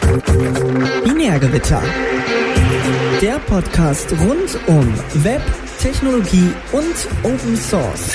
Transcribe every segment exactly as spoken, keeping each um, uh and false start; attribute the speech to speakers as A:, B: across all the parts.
A: Binärgewitter. Der Podcast rund um Web, Technologie und Open Source.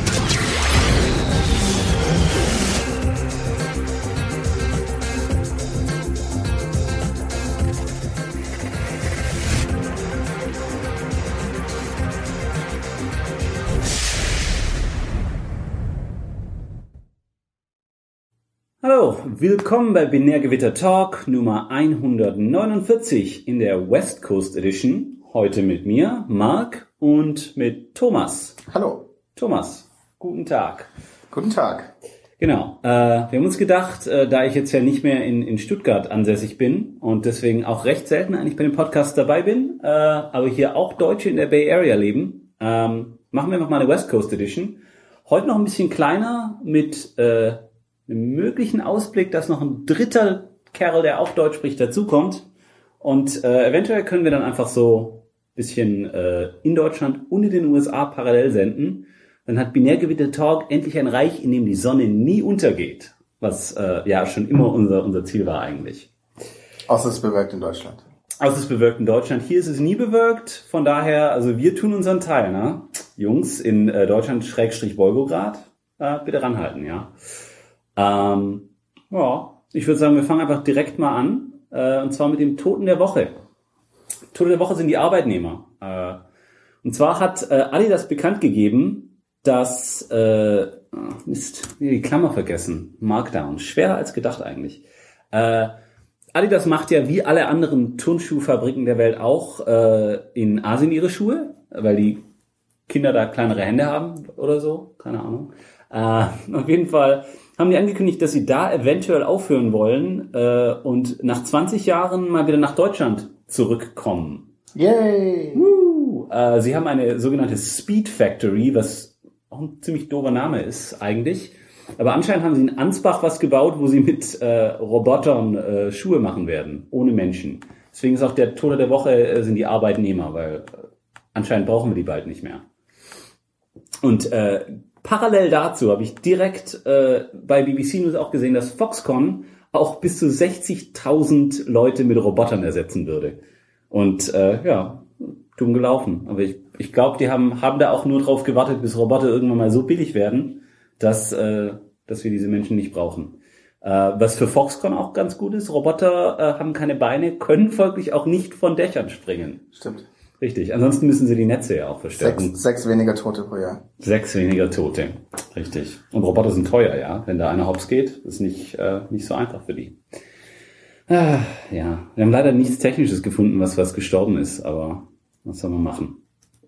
B: Hallo, willkommen bei Binärgewitter Talk Nummer hundertneunundvierzig in der West Coast Edition. Heute mit mir, Marc, und mit Thomas.
C: Hallo.
B: Thomas, guten Tag.
C: Guten Tag.
B: Genau, äh, wir haben uns gedacht, äh, da ich jetzt ja nicht mehr in, in Stuttgart ansässig bin und deswegen auch recht selten eigentlich bei dem Podcast dabei bin, äh, aber hier auch Deutsche in der Bay Area leben, ähm, machen wir noch mal eine West Coast Edition. Heute noch ein bisschen kleiner mit äh, einen möglichen Ausblick, dass noch ein dritter Kerl, der auch Deutsch spricht, dazukommt. Und äh, eventuell können wir dann einfach so ein bisschen äh, in Deutschland und in den U S A parallel senden. Dann hat Binärgewitter Talk endlich ein Reich, in dem die Sonne nie untergeht. Was äh, ja schon immer unser unser Ziel war eigentlich.
C: Außer es ist bewölkt in Deutschland.
B: Außer es ist bewölkt in Deutschland. Hier ist es nie bewölkt. Von daher, also wir tun unseren Teil, ne? Jungs in äh, Deutschland Schrägstrich Wolgograd. Äh, bitte ranhalten, ja. Ähm, ja, ich würde sagen, wir fangen einfach direkt mal an, äh, und zwar mit dem Toten der Woche. Tote der Woche sind die Arbeitnehmer. Äh, und zwar hat äh, Adidas bekannt gegeben, dass, äh, oh Mist, die Klammer vergessen, Markdown, schwerer als gedacht eigentlich. Äh, Adidas macht ja wie alle anderen Turnschuhfabriken der Welt auch äh, in Asien ihre Schuhe, weil die Kinder da kleinere Hände haben oder so, keine Ahnung. Äh, auf jeden Fall haben die angekündigt, dass sie da eventuell aufhören wollen äh, und nach zwanzig Jahren mal wieder nach Deutschland zurückkommen.
C: Yay!
B: Uh, äh, sie haben eine sogenannte Speed Factory, was auch ein ziemlich doofer Name ist eigentlich. Aber anscheinend haben sie in Ansbach was gebaut, wo sie mit äh, Robotern äh, Schuhe machen werden, ohne Menschen. Deswegen ist auch der Tote der Woche äh, sind die Arbeitnehmer, weil äh, anscheinend brauchen wir die bald nicht mehr. Und äh, parallel dazu habe ich direkt äh, bei B B C News auch gesehen, dass Foxconn auch bis zu sechzigtausend Leute mit Robotern ersetzen würde. Und äh, ja, dumm gelaufen. Aber ich, ich glaube, die haben haben da auch nur drauf gewartet, bis Roboter irgendwann mal so billig werden, dass äh, dass wir diese Menschen nicht brauchen. Äh, was für Foxconn auch ganz gut ist, Roboter äh, haben keine Beine, können folglich auch nicht von Dächern springen.
C: Stimmt.
B: Richtig, ansonsten müssen sie die Netze ja auch verstärken.
C: Sechs, sechs weniger Tote pro Jahr.
B: Sechs weniger Tote, richtig. Und Roboter sind teuer, ja. Wenn da einer hops geht, ist nicht äh, nicht so einfach für die. Ah, ja, wir haben leider nichts Technisches gefunden, was was gestorben ist, aber was soll man machen?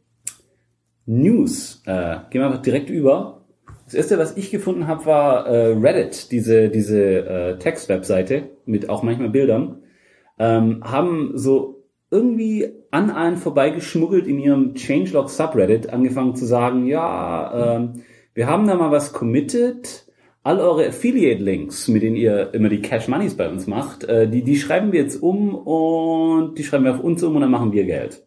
B: News, äh, gehen wir einfach direkt über. Das erste, was ich gefunden habe, war äh, Reddit, diese diese äh, Text-Webseite mit auch manchmal Bildern, ähm, haben so irgendwie an allen vorbeigeschmuggelt in ihrem Changelog Subreddit angefangen zu sagen, ja, ähm, wir haben da mal was committed, all eure Affiliate-Links, mit denen ihr immer die Cash Moneys bei uns macht, äh, die die schreiben wir jetzt um und die schreiben wir auf uns um und dann machen wir Geld.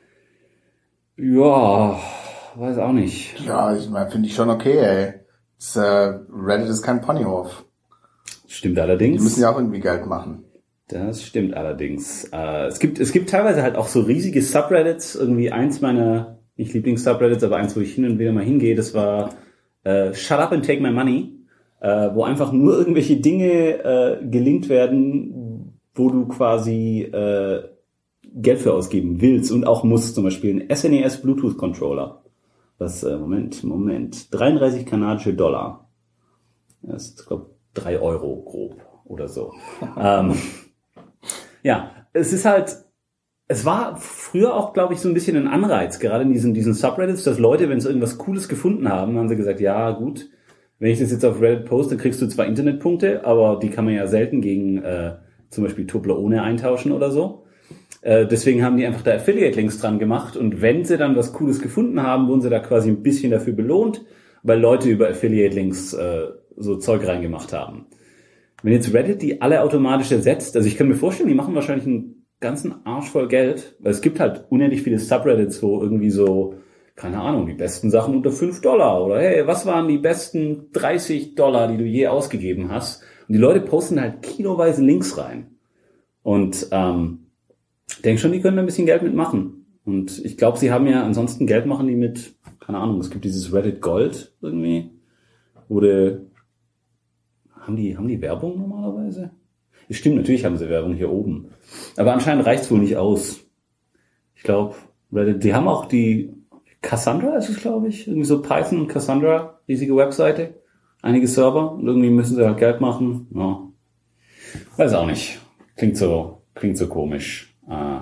B: Ja, weiß auch nicht.
C: Ja, ich meine, finde ich schon okay, ey. Das, äh, Reddit ist kein Ponyhof.
B: Stimmt allerdings.
C: Die müssen ja auch irgendwie Geld machen.
B: Das stimmt allerdings. Äh, es gibt es gibt teilweise halt auch so riesige Subreddits. Irgendwie eins meiner, nicht Lieblings-Subreddits, aber eins, wo ich hin und wieder mal hingehe, das war äh, Shut Up and Take My Money, äh, wo einfach nur irgendwelche Dinge äh, gelinkt werden, wo du quasi äh, Geld für ausgeben willst und auch musst. Zum Beispiel ein S N E S Bluetooth Controller. Das, äh, Moment, Moment, dreiunddreißig kanadische Dollar. Das ist, glaube ich, drei Euro grob oder so. ähm, Ja, es ist halt, es war früher auch, glaube ich, so ein bisschen ein Anreiz, gerade in diesen, diesen Subreddits, dass Leute, wenn sie irgendwas Cooles gefunden haben, haben sie gesagt, ja gut, wenn ich das jetzt auf Reddit poste, kriegst du zwar Internetpunkte, aber die kann man ja selten gegen äh, zum Beispiel Toblerone eintauschen oder so. Äh, deswegen haben die einfach da Affiliate-Links dran gemacht und wenn sie dann was Cooles gefunden haben, wurden sie da quasi ein bisschen dafür belohnt, weil Leute über Affiliate-Links äh, so Zeug reingemacht haben. Wenn jetzt Reddit die alle automatisch ersetzt, also ich kann mir vorstellen, die machen wahrscheinlich einen ganzen Arsch voll Geld, weil es gibt halt unendlich viele Subreddits, wo irgendwie so, keine Ahnung, die besten Sachen unter fünf Dollar oder hey, was waren die besten dreißig Dollar, die du je ausgegeben hast? Und die Leute posten halt kiloweise Links rein. Und ähm, denke schon, die können da ein bisschen Geld mitmachen. Und ich glaube, sie haben ja ansonsten Geld machen die mit, keine Ahnung, es gibt dieses Reddit Gold irgendwie, wo die, haben die, haben die Werbung normalerweise? Ja, stimmt, natürlich haben sie Werbung hier oben. Aber anscheinend reicht's wohl nicht aus. Ich glaube, Reddit, die haben auch die Cassandra ist es, glaube ich, irgendwie so Python und Cassandra, riesige Webseite, einige Server und irgendwie müssen sie halt Geld machen. Ja. Weiß auch nicht. Klingt so, klingt so komisch. Äh,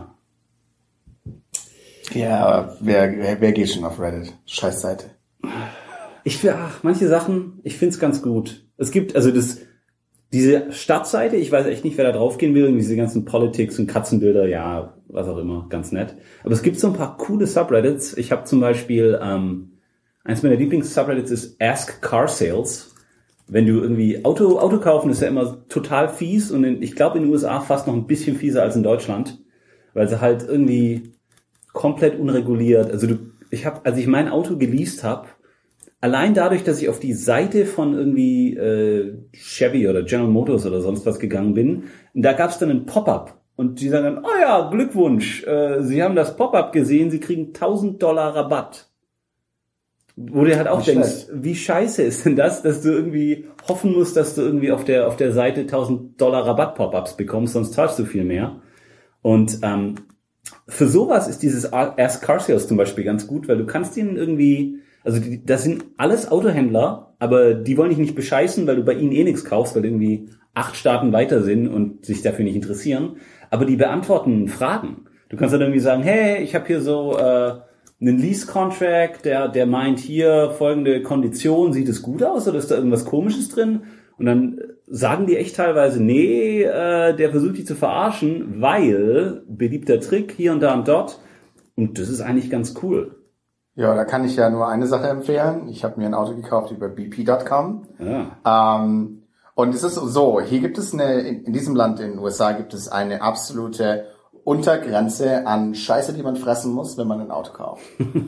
C: Ja, aber wer, wer, wer geht schon auf Reddit? Scheiß Seite.
B: Ich finde, ach, manche Sachen, ich find's ganz gut. Es gibt, also das, diese Startseite, ich weiß echt nicht, wer da draufgehen will, irgendwie diese ganzen Politics und Katzenbilder, ja, was auch immer, ganz nett. Aber es gibt so ein paar coole Subreddits. Ich habe zum Beispiel, ähm, eins meiner Lieblings-Subreddits ist Ask Car Sales. Wenn du irgendwie, Auto, Auto kaufen ist ja immer total fies und in, ich glaube in den U S A fast noch ein bisschen fieser als in Deutschland, weil sie halt irgendwie komplett unreguliert, also du, ich habe, als ich mein Auto geleast habe, allein dadurch, dass ich auf die Seite von irgendwie äh, Chevy oder General Motors oder sonst was gegangen bin, da gab es dann ein Pop-up und die sagen dann, oh ja, Glückwunsch, äh, Sie haben das Pop-up gesehen, Sie kriegen tausend Dollar Rabatt. Wo du halt auch
C: Nicht
B: denkst,
C: schlecht.
B: wie scheiße ist denn das, dass du irgendwie hoffen musst, dass du irgendwie auf der auf der Seite tausend Dollar Rabatt Pop-ups bekommst, sonst zahlst du viel mehr. Und ähm, für sowas ist dieses Ask Car Sales zum Beispiel ganz gut, weil du kannst ihnen irgendwie, also die, das sind alles Autohändler, aber die wollen dich nicht bescheißen, weil du bei ihnen eh nichts kaufst, weil die irgendwie acht Staaten weiter sind und sich dafür nicht interessieren. Aber die beantworten Fragen. Du kannst dann irgendwie sagen, hey, ich habe hier so äh, einen Lease-Contract, der der meint hier folgende Kondition, sieht es gut aus oder ist da irgendwas Komisches drin? Und dann sagen die echt teilweise, nee, äh, der versucht dich zu verarschen, weil, beliebter Trick hier und da und dort. Und das ist eigentlich ganz cool.
C: Ja, da kann ich ja nur eine Sache empfehlen. Ich habe mir ein Auto gekauft über B P Punkt com.
B: Ja.
C: Ähm, und es ist so, hier gibt es eine, in, in diesem Land in den U S A gibt es eine absolute Untergrenze an Scheiße, die man fressen muss, wenn man ein Auto kauft.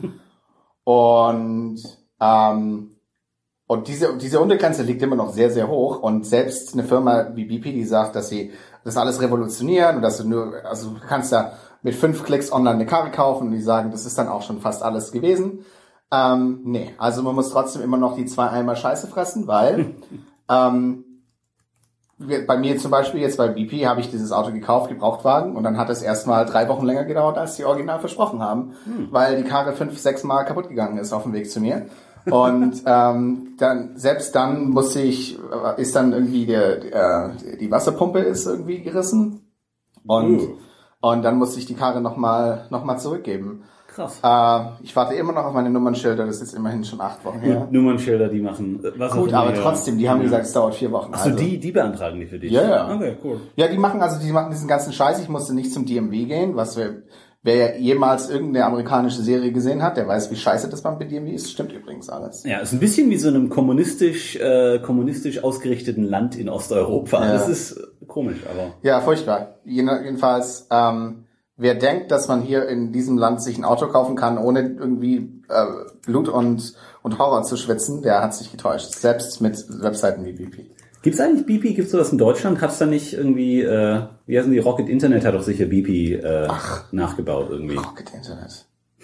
C: und ähm, Und diese, diese Untergrenze liegt immer noch sehr, sehr hoch. Und selbst eine Firma wie B P, die sagt, dass sie das alles revolutionieren und dass du nur, also du kannst ja mit fünf Klicks online eine Karre kaufen und die sagen, das ist dann auch schon fast alles gewesen. Ähm, nee, also man muss trotzdem immer noch die zwei Eimer Scheiße fressen, weil ähm, wir, bei mir zum Beispiel jetzt bei B P habe ich dieses Auto gekauft, Gebrauchtwagen, und dann hat es erstmal drei Wochen länger gedauert, als die original versprochen haben, hm. weil die Karre fünf, sechs Mal kaputt gegangen ist auf dem Weg zu mir. Und ähm, dann selbst dann musste ich, ist dann irgendwie der, der die Wasserpumpe ist irgendwie gerissen und uh. und dann musste ich die Karre nochmal noch mal zurückgeben.
B: Krass.
C: Äh, ich warte immer noch auf meine Nummernschilder, das ist immerhin schon acht Wochen her.
B: Gut, Nummernschilder, die machen was
C: Gut, aber trotzdem, die haben ja. gesagt, es dauert vier Wochen.
B: Ach so,
C: also.
B: die, die beantragen die für dich?
C: Ja, ja.
B: Okay, cool.
C: Ja, die machen also, die machen diesen ganzen Scheiß. Ich musste nicht zum D M V gehen, was wir, wer jemals irgendeine amerikanische Serie gesehen hat, der weiß, wie scheiße das beim D M V ist. Stimmt übrigens alles.
B: Ja, ist ein bisschen wie so einem kommunistisch, äh, kommunistisch ausgerichteten Land in Osteuropa. Ja. Das ist komisch, aber.
C: Ja, furchtbar. Jedenfalls, ähm, wer denkt, dass man hier in diesem Land sich ein Auto kaufen kann, ohne irgendwie äh, Blut und und Horror zu schwitzen, der hat sich getäuscht. Selbst mit Webseiten wie B P.
B: Gibt's eigentlich B P? Gibt's sowas in Deutschland? Hat's da nicht irgendwie, äh, wie heißen die, Rocket Internet hat doch sicher B P äh, Ach, nachgebaut irgendwie.
C: Rocket Internet.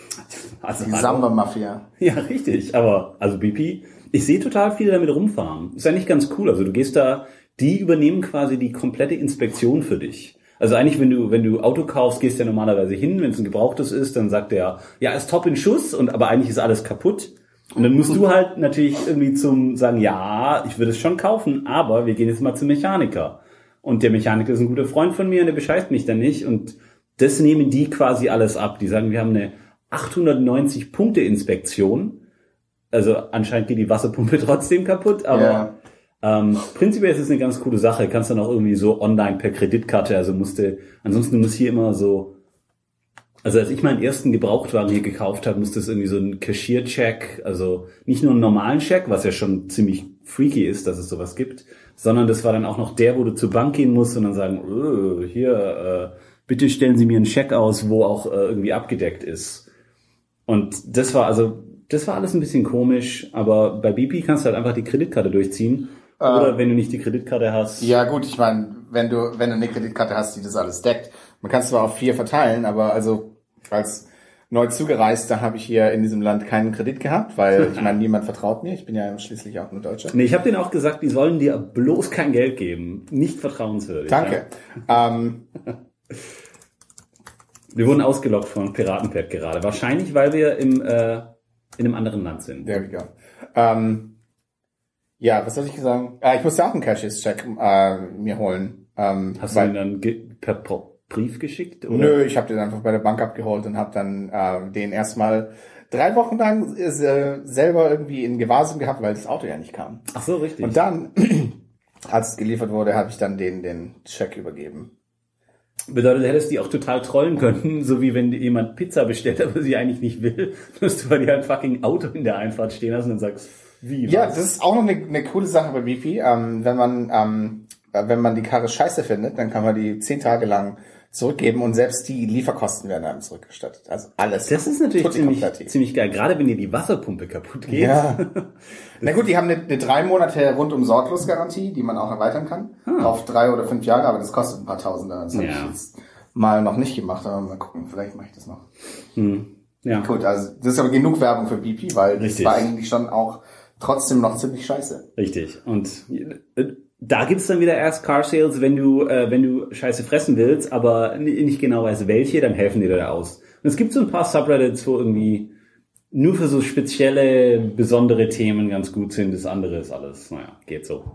B: Also,
C: die Samba-Mafia.
B: Ja, richtig. Aber, also B P, ich sehe total viele damit rumfahren. Ist eigentlich ganz cool. Also du gehst da, die übernehmen quasi die komplette Inspektion für dich. Also eigentlich, wenn du, wenn du Auto kaufst, gehst du ja normalerweise hin, wenn es ein gebrauchtes ist, dann sagt der, ja, ist top in Schuss, und aber eigentlich ist alles kaputt. Und dann musst du halt natürlich irgendwie zum sagen, ja, ich würde es schon kaufen, aber wir gehen jetzt mal zum Mechaniker. Und der Mechaniker ist ein guter Freund von mir und der bescheißt mich dann nicht. Und das nehmen die quasi alles ab. Die sagen, wir haben eine achthundertneunzig Punkte Inspektion. Also anscheinend geht die Wasserpumpe trotzdem kaputt, aber ja. ähm, prinzipiell ist es eine ganz coole Sache. Kannst dann auch irgendwie so online per Kreditkarte, also musste, ansonsten muss hier immer so. Also als ich meinen ersten Gebrauchtwagen hier gekauft habe, musste es irgendwie so ein Cashier-Check, also nicht nur einen normalen Check, was ja schon ziemlich freaky ist, dass es sowas gibt, sondern das war dann auch noch der, wo du zur Bank gehen musst und dann sagen, oh, hier, äh, bitte stellen Sie mir einen Check aus, wo auch äh, irgendwie abgedeckt ist. Und das war also, das war alles ein bisschen komisch, aber bei B P kannst du halt einfach die Kreditkarte durchziehen. Oder wenn du nicht die Kreditkarte hast.
C: Ja gut, ich meine, wenn du wenn du eine Kreditkarte hast, die das alles deckt. Man kann es zwar auf vier verteilen, aber also als neu zugereister habe ich hier in diesem Land keinen Kredit gehabt, weil ich meine, niemand vertraut mir. Ich bin ja schließlich auch nur Deutscher.
B: Nee, ich habe denen auch gesagt, die sollen dir bloß kein Geld geben. Nicht vertrauenswürdig.
C: Danke. Ja. Ähm,
B: wir wurden ausgelockt von Piratenpad gerade. Wahrscheinlich, weil wir im äh, in einem anderen Land sind.
C: There we go. Ähm, ja, was soll ich sagen? Äh, ich musste auch einen Cashiers-Check äh, mir holen. Ähm,
B: Hast du ihn dann ge- per Brief geschickt? Oder?
C: Nö, ich habe den einfach bei der Bank abgeholt und habe dann äh, den erstmal drei Wochen lang äh, selber irgendwie in Gewahrsam gehabt, weil das Auto ja nicht kam.
B: Ach so, richtig.
C: Und dann, als es geliefert wurde, habe ich dann den den Check übergeben.
B: Bedeutet, du hättest die auch total trollen können, so wie wenn jemand Pizza bestellt, aber sie eigentlich nicht will, dass du bei dir ein fucking Auto in der Einfahrt stehen hast und dann sagst, wie, was?
C: Ja, das ist auch noch eine, eine coole Sache bei B P. Ähm, wenn man ähm, wenn man die Karre scheiße findet, dann kann man die zehn Tage lang zurückgeben und selbst die Lieferkosten werden einem zurückgestattet. Also alles.
B: Das ist natürlich ziemlich, ziemlich geil, gerade wenn dir die Wasserpumpe kaputt geht.
C: Ja. Na gut, die haben eine, eine drei Monate rundum sorglos Garantie, die man auch erweitern kann, ah. auf drei oder fünf Jahre, aber das kostet ein paar Tausender. Das habe ja. ich jetzt mal noch nicht gemacht, aber mal gucken, vielleicht mache ich das noch.
B: Hm. Ja.
C: Gut, also das ist aber genug Werbung für B P, weil
B: Richtig.
C: das war eigentlich schon auch trotzdem noch ziemlich scheiße.
B: Richtig. Und da gibt's dann wieder erst Car Sales, wenn du äh, wenn du Scheiße fressen willst, aber nicht genau weißt welche, dann helfen die dir da aus. Und es gibt so ein paar Subreddits, wo irgendwie nur für so spezielle, besondere Themen ganz gut sind. Das andere ist alles, naja, geht so.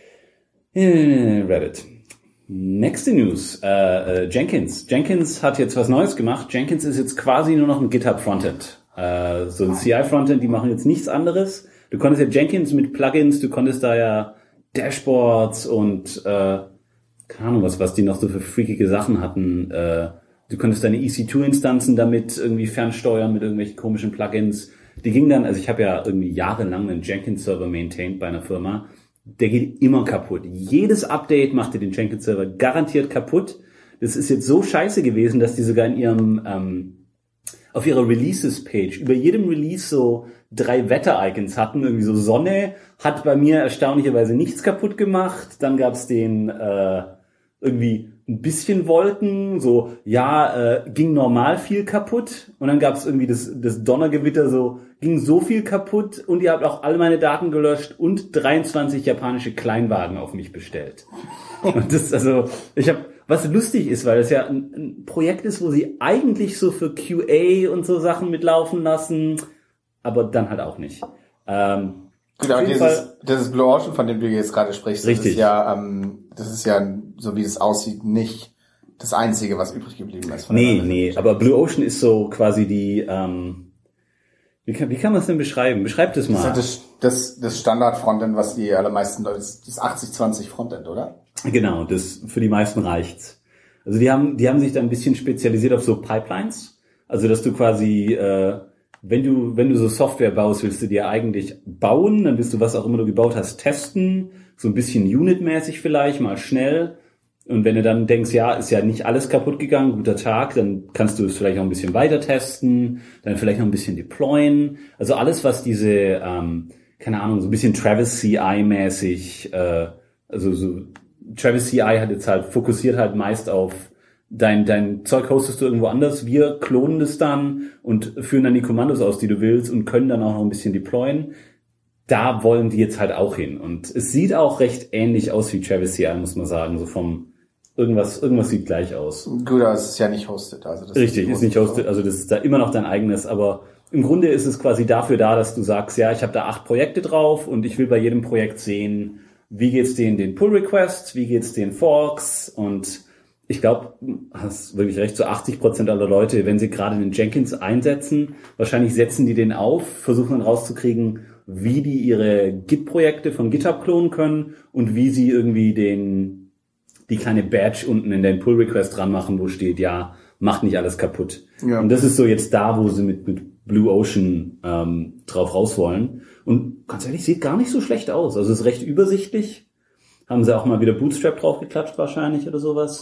B: Äh, Reddit. Nächste News. Äh, äh, Jenkins. Jenkins hat jetzt was Neues gemacht. Jenkins ist jetzt quasi nur noch ein GitHub Frontend. Äh, so ein C I Frontend, die machen jetzt nichts anderes. Du konntest ja Jenkins mit Plugins, du konntest da ja Dashboards und äh, keine Ahnung, was was die noch so für freakige Sachen hatten. Äh, du konntest deine E C zwei Instanzen damit irgendwie fernsteuern mit irgendwelchen komischen Plugins. Die gingen dann, also ich habe ja irgendwie jahrelang einen Jenkins-Server maintained bei einer Firma. Der geht immer kaputt. Jedes Update machte den Jenkins-Server garantiert kaputt. Das ist jetzt so scheiße gewesen, dass die sogar in ihrem ähm, auf ihrer Releases-Page über jedem Release so drei Wetter-Icons hatten. Irgendwie so Sonne hat bei mir erstaunlicherweise nichts kaputt gemacht. Dann gab's den äh, irgendwie ein bisschen Wolken, so ja, äh, ging normal viel kaputt. Und dann gab's irgendwie das, das Donnergewitter, so ging so viel kaputt und ihr habt auch alle meine Daten gelöscht und dreiundzwanzig japanische Kleinwagen auf mich bestellt. Und das, also, ich habe, was lustig ist, weil das ja ein, ein Projekt ist, wo sie eigentlich so für Q A und so Sachen mitlaufen lassen, aber dann halt auch nicht. Ähm,
C: Genau, dieses, dieses Blue Ocean, von dem du jetzt gerade sprichst, das
B: richtig.
C: ist ja, ähm, das ist ja, so wie es aussieht, nicht das Einzige, was übrig geblieben ist. Von
B: nee, nee, aber Blue Ocean ist so quasi die, ähm, wie kann, wie kann man es denn beschreiben? Beschreibt es mal.
C: Das ist das, das, das Standard-Frontend, was die allermeisten Leute, das ist achtzig zwanzig Frontend, oder?
B: Genau, das, für die meisten reicht's. Also die haben, die haben sich da ein bisschen spezialisiert auf so Pipelines. Also, dass du quasi, äh, wenn du, wenn du so Software baust, willst du dir eigentlich bauen, dann willst du, was auch immer du gebaut hast, testen, so ein bisschen Unit-mäßig vielleicht, mal schnell. Und wenn du dann denkst, ja, ist ja nicht alles kaputt gegangen, guter Tag, dann kannst du es vielleicht noch ein bisschen weiter testen, dann vielleicht noch ein bisschen deployen. Also alles, was diese, ähm, keine Ahnung, so ein bisschen Travis C I-mäßig, äh, also so, Travis C I hat jetzt halt, fokussiert halt meist auf Dein, dein Zeug hostest du irgendwo anders. Wir klonen es dann und führen dann die Kommandos aus, die du willst und können dann auch noch ein bisschen deployen. Da wollen die jetzt halt auch hin. Und es sieht auch recht ähnlich aus wie Travis C I, muss man sagen. So vom, irgendwas, irgendwas sieht gleich aus.
C: Gut, aber es ist ja nicht hosted. Also das
B: Richtig, ist, ist nicht hosted. Also das ist da immer noch dein eigenes. Aber im Grunde ist es quasi dafür da, dass du sagst, ja, ich habe da acht Projekte drauf und ich will bei jedem Projekt sehen, wie geht's denen den Pull-Requests, wie geht's den Forks und ich glaube, hast wirklich recht, so achtzig Prozent aller Leute, wenn sie gerade den Jenkins einsetzen, wahrscheinlich setzen die den auf, versuchen dann rauszukriegen, wie die ihre Git-Projekte von GitHub klonen können und wie sie irgendwie den die kleine Badge unten in den Pull-Request dran machen, wo steht, ja, macht nicht alles kaputt. Ja. Und das ist so jetzt da, wo sie mit, mit Blue Ocean ähm, drauf raus wollen. Und ganz ehrlich, sieht gar nicht so schlecht aus. Also ist recht übersichtlich. Haben sie auch mal wieder Bootstrap draufgeklatscht wahrscheinlich oder sowas.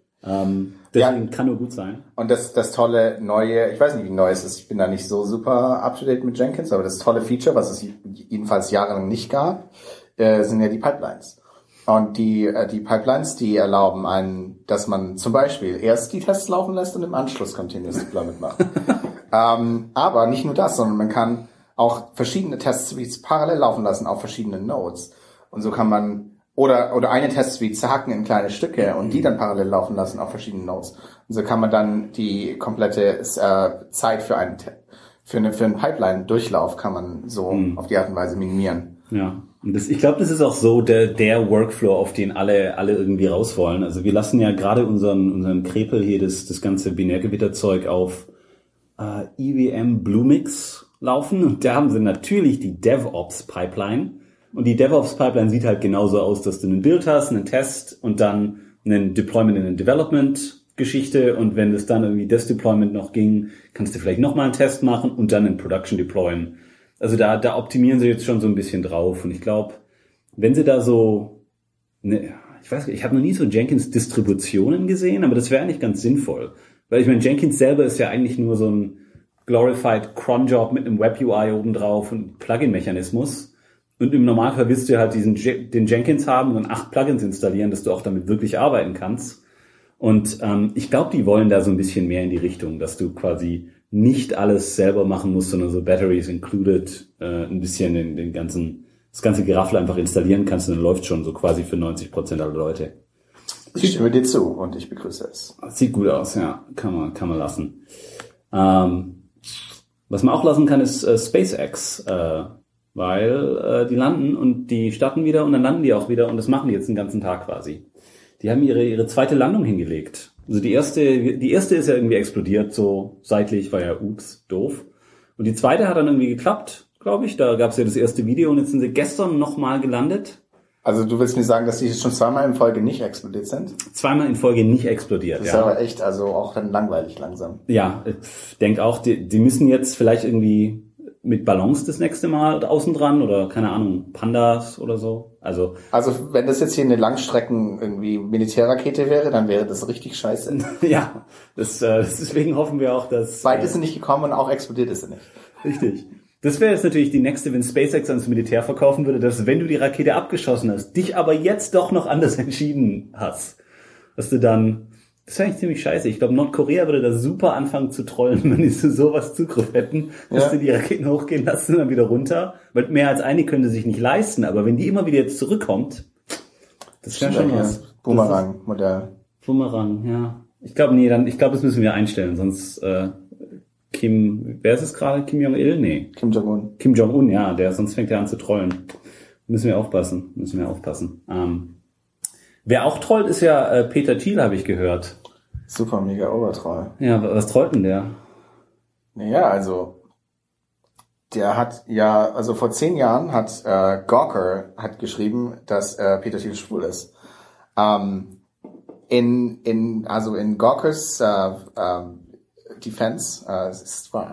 B: ähm, deswegen ja. Kann nur gut sein.
C: Und das das tolle neue, ich weiß nicht, wie neu es ist, ich bin da nicht so super up-to-date mit Jenkins, aber das tolle Feature, was es jedenfalls jahrelang nicht gab, äh, sind ja die Pipelines. Und die, äh, die Pipelines, die erlauben einen, dass man zum Beispiel erst die Tests laufen lässt und im Anschluss Continuous Deployment macht. ähm, aber nicht nur das, sondern man kann auch verschiedene Test-Suites parallel laufen lassen auf verschiedenen Nodes. Und so kann man, oder, oder eine Test-Suite zerhacken in kleine Stücke und die dann parallel laufen lassen auf verschiedenen Nodes. Und so kann man dann die komplette äh, Zeit für einen, für eine, für einen Pipeline-Durchlauf kann man so mhm. auf die Art und Weise minimieren.
B: Ja. Und das, ich glaube, das ist auch so der, der Workflow, auf den alle, alle irgendwie raus wollen. Also wir lassen ja gerade unseren, unseren Krepel hier das, das ganze Binärgewitterzeug auf äh, E V M Bluemix laufen. Und da haben sie natürlich die DevOps-Pipeline. Und die DevOps-Pipeline sieht halt genauso aus, dass du einen Build hast, einen Test und dann einen Deployment in eine Development-Geschichte. Und wenn es dann irgendwie das Deployment noch ging, kannst du vielleicht nochmal einen Test machen und dann in Production deployen. Also da, da optimieren sie jetzt schon so ein bisschen drauf. Und ich glaube, wenn sie da so, ne, ich weiß nicht, ich habe noch nie so Jenkins-Distributionen gesehen, aber das wäre eigentlich ganz sinnvoll. Weil ich meine, Jenkins selber ist ja eigentlich nur so ein glorified Cron-Job mit einem Web-U I oben drauf und Plugin-Mechanismus. Und im Normalfall willst du halt diesen den Jenkins haben und dann acht Plugins installieren, dass du auch damit wirklich arbeiten kannst. Und ähm, ich glaube, die wollen da so ein bisschen mehr in die Richtung, dass du quasi nicht alles selber machen musst, sondern so Batteries included äh, ein bisschen den, den ganzen, das ganze Geraffel einfach installieren kannst und dann läuft schon so quasi für neunzig Prozent aller Leute.
C: Ich stimme dir zu und ich begrüße es.
B: Sieht gut aus, ja, kann man kann man lassen. Ähm, was man auch lassen kann, ist äh, SpaceX, äh, weil äh, die landen und die starten wieder und dann landen die auch wieder und das machen die jetzt den ganzen Tag quasi. Die haben ihre ihre zweite Landung hingelegt. Also die erste, die erste ist ja irgendwie explodiert, so seitlich, war ja ups, doof. Und die zweite hat dann irgendwie geklappt, glaube ich. Da gab es ja das erste Video und jetzt sind sie gestern nochmal gelandet.
C: Also du willst mir sagen, dass die schon zweimal in Folge nicht explodiert sind?
B: Zweimal in Folge nicht explodiert,
C: das ist
B: ja.
C: aber echt, also auch dann langweilig langsam.
B: Ja, ich denke auch, die, die müssen jetzt vielleicht irgendwie mit Ballons das nächste Mal außen dran oder keine Ahnung, Pandas oder so. Also
C: also wenn das jetzt hier eine Langstrecken irgendwie Militärrakete wäre, dann wäre das richtig scheiße.
B: Ja, das, äh, deswegen hoffen wir auch, dass...
C: Weit ist sie nicht gekommen und auch explodiert ist sie nicht.
B: Richtig. Das wäre jetzt natürlich die nächste, wenn SpaceX ans Militär verkaufen würde, dass wenn du die Rakete abgeschossen hast, dich aber jetzt doch noch anders entschieden hast, dass du dann... Das wäre eigentlich ziemlich scheiße. Ich glaube, Nordkorea würde da super anfangen zu trollen, wenn die zu sowas Zugriff hätten, dass
C: ja.
B: die die Raketen hochgehen lassen und dann wieder runter. Weil mehr als eine können sie sich nicht leisten. Aber wenn die immer wieder jetzt zurückkommt, das wäre schon was.
C: Boomerang-Modell.
B: Boomerang, ja. Ich glaube, nee, dann, ich glaube, das müssen wir einstellen. Sonst, äh, Kim, wer ist es gerade? Kim Jong-il? Nee.
C: Kim Jong-un.
B: Kim Jong-un, ja, der, sonst fängt er an zu trollen. Müssen wir aufpassen. Müssen wir aufpassen. Ähm, wer auch trollt, ist ja äh, Peter Thiel, habe ich gehört.
C: Super, mega Obertroll.
B: Ja, was trollt denn der?
C: Naja, also der hat ja, also vor zehn Jahren hat äh, Gawker hat geschrieben, dass äh, Peter Thiel schwul ist. Ähm, in in also in Gawkers äh, äh, Defense äh, es ist wahr.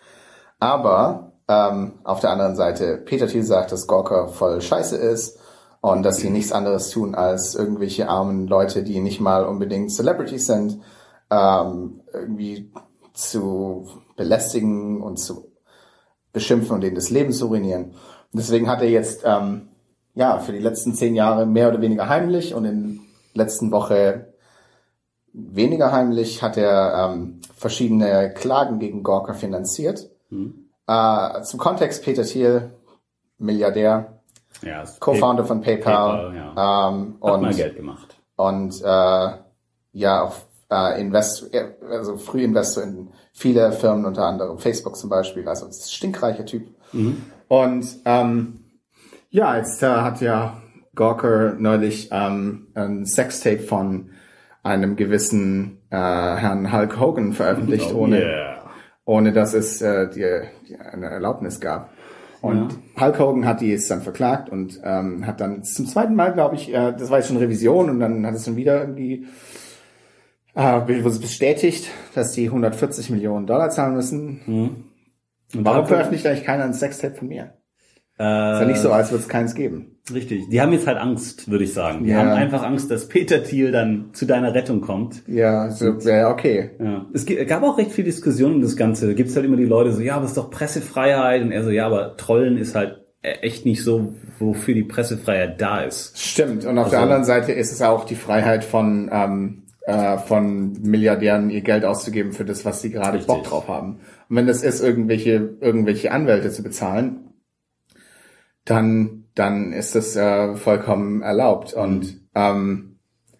C: Aber ähm, auf der anderen Seite, Peter Thiel sagt, dass Gawker voll Scheiße ist. Und dass sie nichts anderes tun, als irgendwelche armen Leute, die nicht mal unbedingt Celebrities sind, ähm, irgendwie zu belästigen und zu beschimpfen und denen das Leben zu ruinieren. Und deswegen hat er jetzt ähm, ja für die letzten zehn Jahre mehr oder weniger heimlich und in der letzten Woche weniger heimlich hat er ähm, verschiedene Klagen gegen Gawker finanziert. Mhm. Äh, zum Kontext, Peter Thiel, Milliardär,
B: ja,
C: Co-Founder von PayPal,
B: PayPal ja.
C: ähm,
B: Hat
C: und
B: mal Geld gemacht.
C: Und äh, ja, auf, äh, Invest, also Frühinvestor in viele Firmen, unter anderem Facebook zum Beispiel, also ein stinkreicher Typ. Mhm. Und ähm, ja, jetzt äh, hat ja Gawker neulich ähm, ein Sextape von einem gewissen äh, Herrn Hulk Hogan veröffentlicht, oh, ohne yeah. ohne dass es äh, die, die eine Erlaubnis gab. Und ja. Hulk Hogan hat die jetzt dann verklagt und ähm, hat dann zum zweiten Mal, glaube ich, äh, das war jetzt schon Revision und dann hat es dann wieder irgendwie äh, wurde es bestätigt, dass die hundertvierzig Millionen Dollar zahlen müssen. Mhm. Und warum veröffentlicht eigentlich keiner ein Sextape von mir? Äh, ist ja nicht so, als würde es keins geben.
B: Richtig. Die haben jetzt halt Angst, würde ich sagen. Die ja. haben einfach Angst, dass Peter Thiel dann zu deiner Rettung kommt.
C: Ja, so, ja, okay.
B: Ja. Es gab auch recht viel Diskussion um das Ganze. Da gibt's halt immer die Leute so, ja, aber es ist doch Pressefreiheit. Und er so, ja, aber Trollen ist halt echt nicht so, wofür die Pressefreiheit da ist.
C: Stimmt. Und auf
B: Also,
C: der anderen Seite ist es auch die Freiheit von ähm, äh, von Milliardären, ihr Geld auszugeben für das, was sie gerade
B: Richtig.
C: Bock drauf haben. Und wenn das ist, irgendwelche irgendwelche Anwälte zu bezahlen, dann dann ist das äh, vollkommen erlaubt. Und ähm,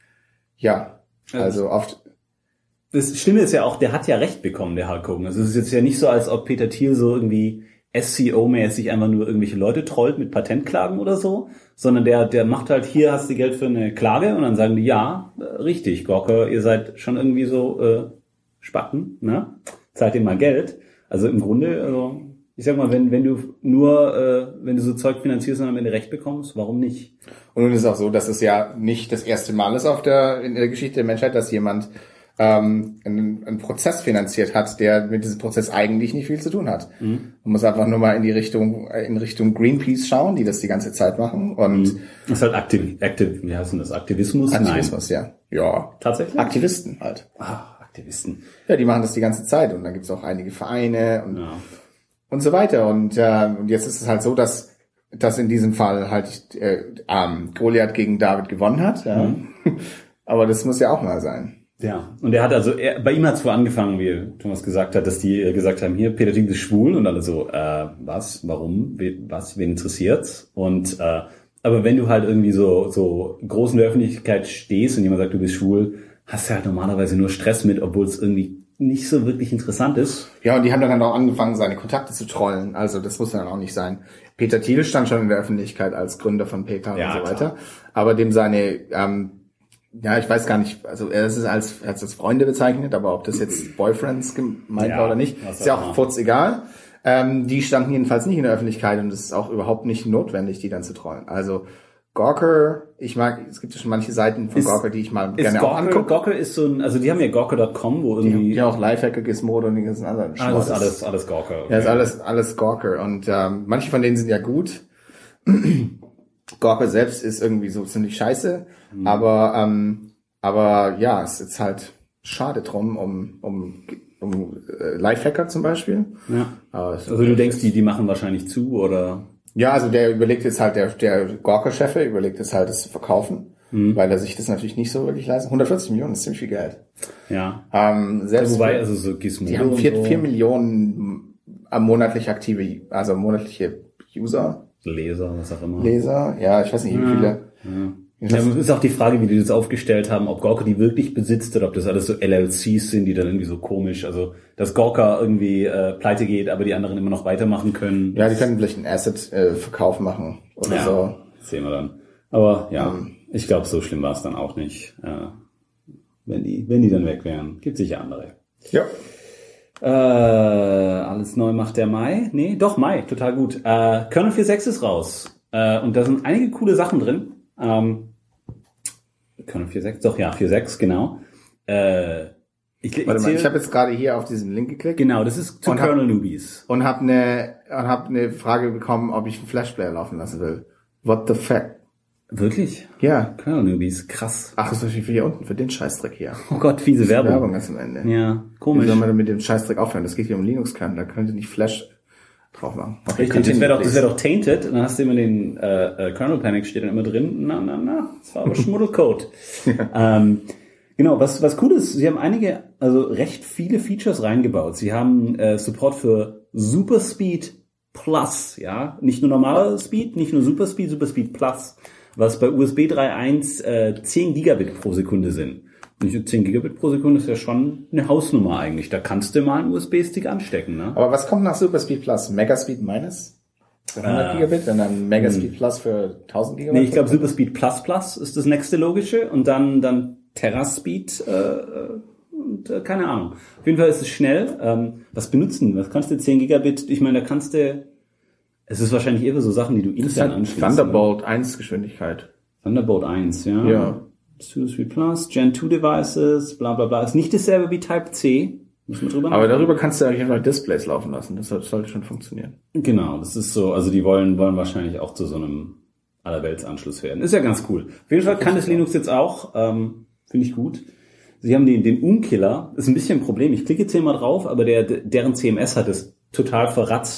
C: ja, also oft.
B: Das Schlimme ist ja auch, der hat ja Recht bekommen, der Hulk Hogan. Also es ist jetzt ja nicht so, als ob Peter Thiel so irgendwie S E O-mäßig einfach nur irgendwelche Leute trollt mit Patentklagen oder so, sondern der der macht halt, hier hast du Geld für eine Klage und dann sagen die, ja, äh, richtig, Gawker, ihr seid schon irgendwie so äh, Spacken, ne? Zahlt ihr mal Geld. Also im Grunde, also ich sag mal, wenn wenn du nur, äh, wenn du so Zeug finanzierst und am Ende Recht bekommst, warum nicht?
C: Und nun ist es auch so, dass es ja nicht das erste Mal ist auf der in der Geschichte der Menschheit, dass jemand ähm, einen, einen Prozess finanziert hat, der mit diesem Prozess eigentlich nicht viel zu tun hat. Mhm. Man muss einfach nur mal in die Richtung in Richtung Greenpeace schauen, die das die ganze Zeit machen. Und
B: mhm. Das ist halt aktiv, aktiv, wie heißt denn das? Aktivismus?
C: Aktivismus,
B: Nein.
C: ja. Ja.
B: Tatsächlich?
C: Aktivisten halt.
B: Ah, Aktivisten.
C: Ja, die machen das die ganze Zeit und dann gibt's auch einige Vereine und
B: Ja.
C: und so weiter. Und, äh, und jetzt ist es halt so, dass dass in diesem Fall halt äh, ähm, Goliath gegen David gewonnen hat. Ja. Mhm. Aber das muss ja auch mal sein.
B: Ja, und er hat also, er, bei ihm hat es wohl angefangen, wie Thomas gesagt hat, dass die äh, gesagt haben, hier, Peter Thiel ist schwul und alle so, äh, was, warum, We, was, wen interessiert's? Und äh, aber wenn du halt irgendwie so so groß in der Öffentlichkeit stehst und jemand sagt, du bist schwul, hast du halt normalerweise nur Stress mit, obwohl es irgendwie nicht so wirklich interessant ist.
C: Ja, und die haben dann auch angefangen, seine Kontakte zu trollen. Also das muss dann auch nicht sein. Peter Thiel stand schon in der Öffentlichkeit als Gründer von PayPal
B: Ja,
C: und so weiter.
B: klar.
C: Aber dem seine, ähm, ja, ich weiß gar nicht, also er ist es als, er hat es als Freunde bezeichnet, aber ob das jetzt Boyfriends gemeint
B: Ja,
C: war oder nicht,
B: was
C: ist ja
B: auch
C: auch
B: immer.
C: furz egal. Ähm, die standen jedenfalls nicht in der Öffentlichkeit und es ist auch überhaupt nicht notwendig, die dann zu trollen. Also Gawker, ich mag, es gibt ja schon manche Seiten von
B: Ist-
C: Gawker, die ich mal
B: Ist
C: gerne auch
B: Gawker,
C: angucke.
B: Gawker ist so ein, also die haben ja Gawker Punkt com, wo irgendwie,
C: Die, die auch Lifehacker, Gizmodo und den ganzen anderen
B: ah, das ist
C: Schmutz.
B: alles, alles Gawker. Okay.
C: Ja, ist alles, alles Gawker. Und ähm, manche von denen sind ja gut. Gawker selbst ist irgendwie so ziemlich scheiße. Mhm. Aber ähm, aber ja, es ist halt schade drum, um um um äh, Lifehacker zum Beispiel.
B: Ja.
C: Aber es-
B: Also du denkst, die, die machen wahrscheinlich zu, oder?
C: Ja, also der überlegt jetzt halt, der, der Gawker-Chef überlegt jetzt halt, das zu verkaufen,
B: Mhm.
C: weil er sich das natürlich nicht so wirklich leisten. hundertvierzig Millionen ist ziemlich viel Geld.
B: Ja.
C: Ähm, selbst
B: Wobei, also so Gizmodo
C: die haben
B: und
C: vier,
B: so,
C: vier Millionen am monatlich aktive, also monatliche User,
B: Leser, was auch immer.
C: Leser. Ja, ich weiß nicht, wie viele.
B: Ja. Ja, es ist auch die Frage, wie die das aufgestellt haben, ob Gawker die wirklich besitzt oder ob das alles so L L Cs sind, die dann irgendwie so komisch, also dass Gawker irgendwie äh, pleite geht, aber die anderen immer noch weitermachen können.
C: Ja, die können vielleicht einen Asset-Verkauf machen oder
B: Ja,
C: so.
B: das sehen wir dann. Aber ja,
C: Ähm.
B: ich glaube, so schlimm war es dann auch nicht. Äh, wenn die, wenn die dann weg wären, gibt sicher andere.
C: Ja.
B: Äh, alles neu macht der Mai? Nee, doch, Mai, total gut. Äh, Kernel vier Punkt sechs ist raus. Äh, und da sind einige coole Sachen drin. Ähm, Kernel vier Punkt sechs, doch, ja, vier Punkt sechs, genau. Äh, ich, ich,
C: Warte mal,
B: zähl-
C: ich habe jetzt gerade hier auf diesen Link geklickt
B: Genau, das ist zu
C: Und hab-
B: Kernel Newbies.
C: und habe eine und hab eine Frage bekommen, ob ich einen Flashplayer laufen lassen will. What the fuck?
B: Wirklich?
C: Ja.
B: Kernel Newbies, krass.
C: Ach, das ist natürlich für hier unten, für den Scheißdreck hier.
B: Oh Gott, fiese Werbung.
C: Werbung ist am Ende.
B: Ja,
C: Wie
B: komisch.
C: soll man denn mit dem Scheißdreck aufhören? Das geht hier um Linux-Kernel, da könnt ihr nicht Flash drauf machen. Okay,
B: Richtig, das wäre doch, das wäre doch tainted. Und dann hast du immer den äh, äh, Kernel Panic steht dann immer drin. Na, na, na, das war aber Schmuddelcode. ähm, genau, was was cool ist, sie haben einige, also recht viele Features reingebaut. Sie haben äh, Support für Super Speed Plus, ja, nicht nur normaler Speed, nicht nur Super Speed, Super Speed Plus, was bei U S B drei Punkt eins äh, zehn Gigabit pro Sekunde sind. Und zehn Gigabit pro Sekunde ist ja schon eine Hausnummer eigentlich. Da kannst du mal einen U S B-Stick anstecken, ne?
C: Aber was kommt nach Superspeed Plus? Megaspeed minus? Für hundert
B: Äh,
C: Gigabit und dann Megaspeed Plus für tausend Gigabit?
B: Nee, ich glaube Super Speed Plus Plus ist das nächste logische und dann dann Terraspeed äh, und äh, keine Ahnung. Auf jeden Fall ist es schnell. Ähm, was benutzen? Was kannst du zehn Gigabit? Ich meine, da kannst du. Es ist wahrscheinlich eher so Sachen, die du intern anschließt.
C: Thunderbolt eins Geschwindigkeit.
B: Oder? Thunderbolt eins, ja.
C: Ja.
B: Super Speed Plus, Gen zwei Devices, bla bla bla. Ist nicht dasselbe wie Type C. Müssen wir drüber
C: Aber
B: nachdenken.
C: darüber kannst du auf jeden Fall Displays laufen lassen. Das sollte, sollte schon funktionieren.
B: Genau, das ist so, also die wollen wollen wahrscheinlich auch zu so einem Allerweltsanschluss werden. Ist ja ganz cool. Auf jeden Fall kann das Linux jetzt auch, ähm, finde ich gut. Sie haben den den Umkiller, ist ein bisschen ein Problem. Ich klicke jetzt hier mal drauf, aber der deren C M S hat es total verratzt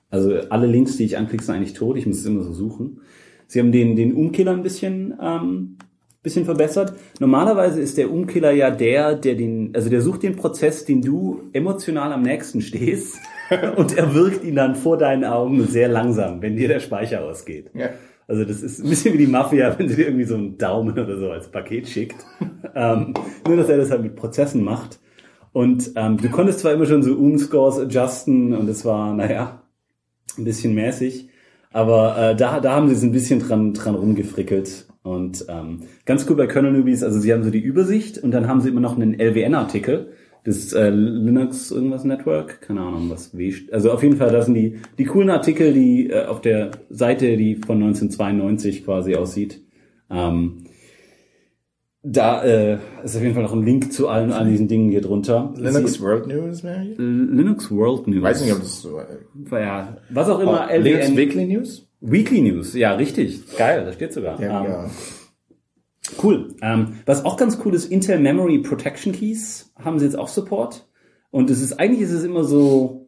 B: Also alle Links, die ich anklicke, sind eigentlich tot. Ich muss es immer so suchen. Sie haben den, den Umkiller ein bisschen, ähm, bisschen verbessert. Normalerweise ist der Umkiller ja der, der den, also der sucht den Prozess, den du emotional am nächsten stehst und er wirkt ihn dann vor deinen Augen sehr langsam, wenn dir der Speicher ausgeht.
C: Ja.
B: Also das ist ein bisschen wie die Mafia, wenn sie dir irgendwie so einen Daumen oder so als Paket schickt. ähm, nur, dass er das halt mit Prozessen macht. Und ähm, du konntest zwar immer schon so Um-Scores adjusten und es war, naja, ein bisschen mäßig, aber äh, da, da haben sie es ein bisschen dran, dran rumgefrickelt. Und ähm, ganz cool bei Kernel Newbies, also sie haben so die Übersicht und dann haben sie immer noch einen L W N-Artikel, das äh, Linux irgendwas Network, keine Ahnung, was W, also auf jeden Fall, das sind die die coolen Artikel, die äh, auf der Seite, die von neunzehnhundertzweiundneunzig quasi aussieht. Ähm, da äh, ist auf jeden Fall noch ein Link zu allen all diesen Dingen hier drunter.
C: Linux
B: sie,
C: World News, Mary?
B: Linux World News.
C: Weiß nicht, ob das so... Äh,
B: ja, was auch immer.
C: oh,
B: L W N,
C: Linux Weekly News?
B: Weekly News, ja, richtig. Geil, da steht sogar.
C: Ja,
B: ähm,
C: ja.
B: Cool. Ähm, was auch ganz cool ist, Intel Memory Protection Keys haben sie jetzt auch Support. Und es ist, eigentlich ist es immer so,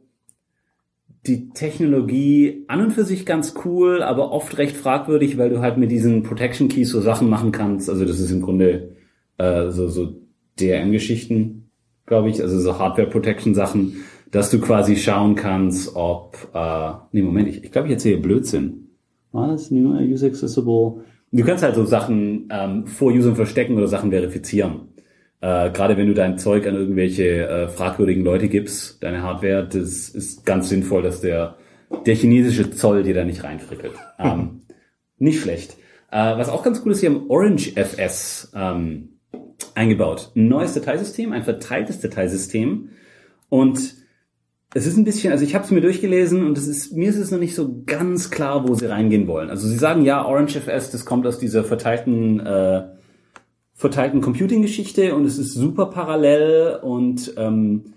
B: die Technologie an und für sich ganz cool, aber oft recht fragwürdig, weil du halt mit diesen Protection Keys so Sachen machen kannst. Also das ist im Grunde, äh, so, so D R M-Geschichten, glaube ich, also so Hardware Protection Sachen, dass du quasi schauen kannst, ob, äh, nee, Moment, ich, ich glaube, ich erzähle Blödsinn. Was? New User Accessible? Du kannst halt so Sachen ähm, vor Usern verstecken oder Sachen verifizieren. Äh, gerade wenn du dein Zeug an irgendwelche äh, fragwürdigen Leute gibst, deine Hardware, das ist ganz sinnvoll, dass der der chinesische Zoll dir da nicht reinfrickelt. Ähm, nicht schlecht. Äh, was auch ganz cool ist, sie haben Orange F S ähm, eingebaut. Ein neues Dateisystem, ein verteiltes Dateisystem. Und es ist ein bisschen, also ich habe es mir durchgelesen und es ist, mir ist es noch nicht so ganz klar, wo sie reingehen wollen. Also sie sagen, ja, Orange F S, das kommt aus dieser verteilten äh, verteilten Computing-Geschichte und es ist super parallel und ähm,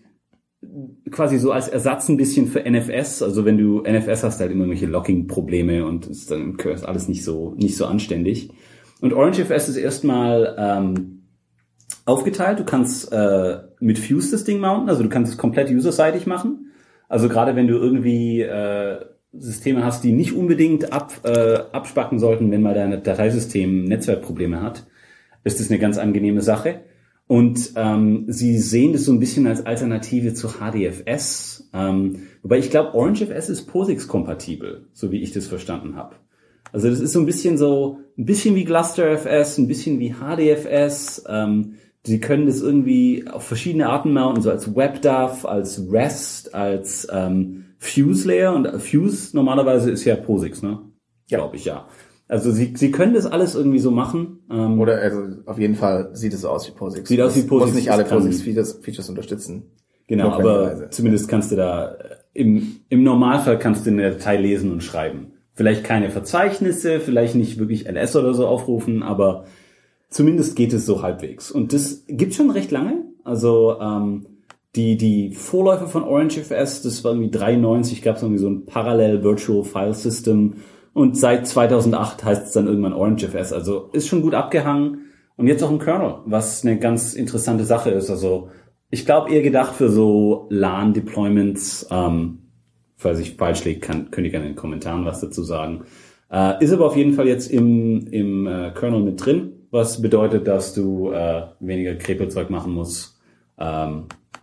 B: quasi so als Ersatz ein bisschen für N F S. Also wenn du N F S hast, halt immer irgendwelche Locking-Probleme und ist dann im Curse alles nicht so nicht so anständig. Und Orange F S ist erstmal ähm, aufgeteilt. Du kannst äh, mit Fuse das Ding mounten, also du kannst es komplett userseitig machen. Also gerade wenn du irgendwie äh, Systeme hast, die nicht unbedingt ab, äh, abspacken sollten, wenn mal dein Dateisystem Netzwerkprobleme hat, ist das eine ganz angenehme Sache. Und ähm, sie sehen das so ein bisschen als Alternative zu H D F S. Ähm, wobei ich glaube, Orange F S ist POSIX-kompatibel, so wie ich das verstanden habe. Also das ist so ein bisschen so, ein bisschen wie Gluster F S, ein bisschen wie H D F S. Ähm, sie können das irgendwie auf verschiedene Arten mounten, so als WebDAV, als REST, als ähm, Fuse-Layer. Und Fuse normalerweise ist ja POSIX, ne?
C: Ja.
B: Glaube ich, ja. Also sie sie können das alles irgendwie so machen. Ähm,
C: Oder also auf jeden Fall sieht es so aus wie POSIX.
B: Sieht aus wie POSIX.
C: Muss nicht alle
B: Das kann-
C: POSIX-Features Features unterstützen.
B: Genau, aber
C: Notwendigerweise.
B: zumindest kannst du da äh, im im Normalfall kannst du eine Datei lesen und schreiben. Vielleicht keine Verzeichnisse, vielleicht nicht wirklich L S oder so aufrufen, aber zumindest geht es so halbwegs. Und das gibt's schon recht lange. Also ähm, die die Vorläufer von Orange F S, das war irgendwie dreiundneunzig, gab es irgendwie so ein Parallel Virtual File System. Und seit zweitausendacht heißt es dann irgendwann Orange F S. Also ist schon gut abgehangen. Und jetzt auch ein Kernel, was eine ganz interessante Sache ist. Also ich glaube eher gedacht für so LAN-Deployments. Ähm, falls ich falsch liege, kann, könnt ihr gerne in den Kommentaren was dazu sagen. Äh, ist aber auf jeden Fall jetzt im, im äh, Kernel mit drin, was bedeutet, dass du äh, weniger Krepelzeug machen musst. Ähm,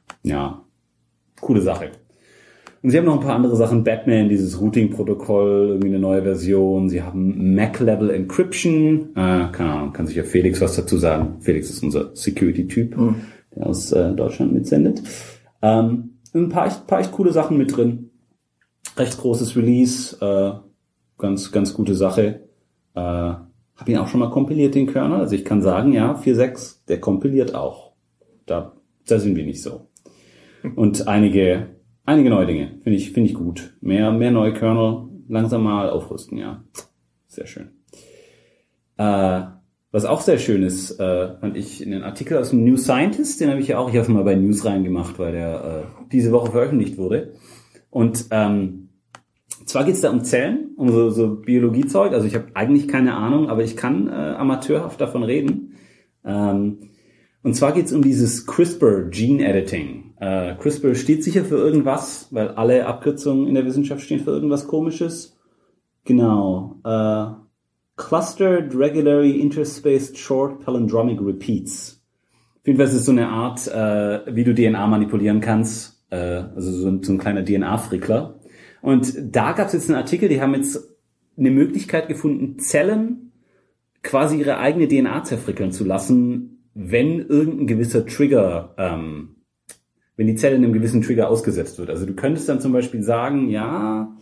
B: ja, coole Sache. Und sie haben noch ein paar andere Sachen. Batman, dieses Routing-Protokoll, irgendwie eine neue Version. Sie haben Mac-Level Encryption. Äh, keine Ahnung, kann sicher Felix was dazu sagen. Felix ist unser Security-Typ, mhm. der aus äh, Deutschland mitsendet. Ähm, ein paar echt, paar echt coole Sachen mit drin. Recht großes Release. Äh, ganz, ganz gute Sache. Äh, hab ihn auch schon mal kompiliert, den Kernel. Also ich kann sagen, ja, vier Punkt sechs, der kompiliert auch. Da, da sind wir nicht so. Und einige... Einige neue Dinge, finde ich, finde ich gut. Mehr, mehr neue Kernel, langsam mal aufrüsten, ja. Sehr schön. Äh, was auch sehr schön ist, äh, fand ich in den Artikel aus dem New Scientist, den habe ich ja auch, ich habe mal bei News reingemacht, weil der äh, diese Woche veröffentlicht wurde. Und ähm, zwar geht's da um Zellen, um so, so Biologiezeug, also ich habe eigentlich keine Ahnung, aber ich kann äh, amateurhaft davon reden. Ähm, Und zwar geht's um dieses CRISPR Gene Editing. Äh, CRISPR steht sicher für irgendwas, weil alle Abkürzungen in der Wissenschaft stehen für irgendwas Komisches. Genau. Äh, Clustered Regularly Interspaced Short Palindromic Repeats. Auf jeden Fall ist es so eine Art, äh, wie du D N A manipulieren kannst. Äh, also so ein, so ein kleiner D N A-Frickler. Und da gab es jetzt einen Artikel, die haben jetzt eine Möglichkeit gefunden, Zellen quasi ihre eigene D N A zerfrickeln zu lassen, wenn irgendein gewisser Trigger, ähm, wenn die Zelle einem gewissen Trigger ausgesetzt wird. Also du könntest dann zum Beispiel sagen, ja,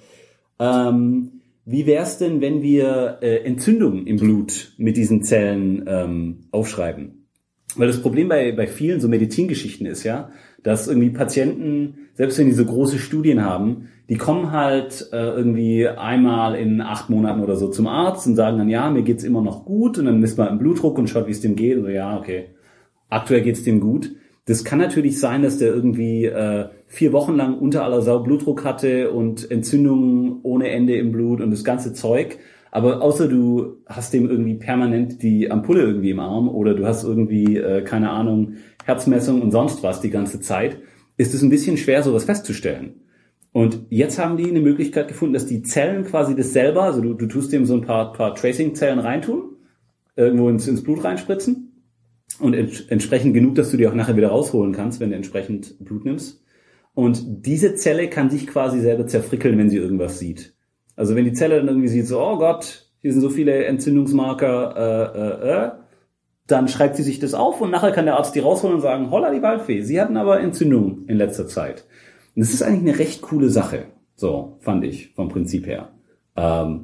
B: ähm, wie wär's denn, wenn wir äh, Entzündungen im Blut mit diesen Zellen ähm, aufschreiben? Weil das Problem bei bei vielen so Medizingeschichten ist ja, dass irgendwie Patienten, selbst wenn die so große Studien haben, die kommen halt äh, irgendwie einmal in acht Monaten oder so zum Arzt und sagen dann, ja, mir geht's immer noch gut, und dann misst man den Blutdruck und schaut, wie es dem geht, und so, ja, okay, aktuell geht's dem gut. Das kann natürlich sein, dass der irgendwie äh, vier Wochen lang unter aller Sau Blutdruck hatte und Entzündungen ohne Ende im Blut und das ganze Zeug. Aber außer du hast dem irgendwie permanent die Ampulle irgendwie im Arm oder du hast irgendwie, äh, keine Ahnung, Herzmessung und sonst was die ganze Zeit, ist es ein bisschen schwer, sowas festzustellen. Und jetzt haben die eine Möglichkeit gefunden, dass die Zellen quasi das selber, also du, du tust dem so ein paar, paar Tracing-Zellen reintun, irgendwo ins, ins Blut reinspritzen und ents- entsprechend genug, dass du die auch nachher wieder rausholen kannst, wenn du entsprechend Blut nimmst. Und diese Zelle kann sich quasi selber zerfrickeln, wenn sie irgendwas sieht. Also wenn die Zelle dann irgendwie sieht, so, oh Gott, hier sind so viele Entzündungsmarker, äh, äh, äh, dann schreibt sie sich das auf und nachher kann der Arzt die rausholen und sagen, holla die Waldfee, Sie hatten aber Entzündung in letzter Zeit. Und das ist eigentlich eine recht coole Sache, so fand ich vom Prinzip her. Ähm,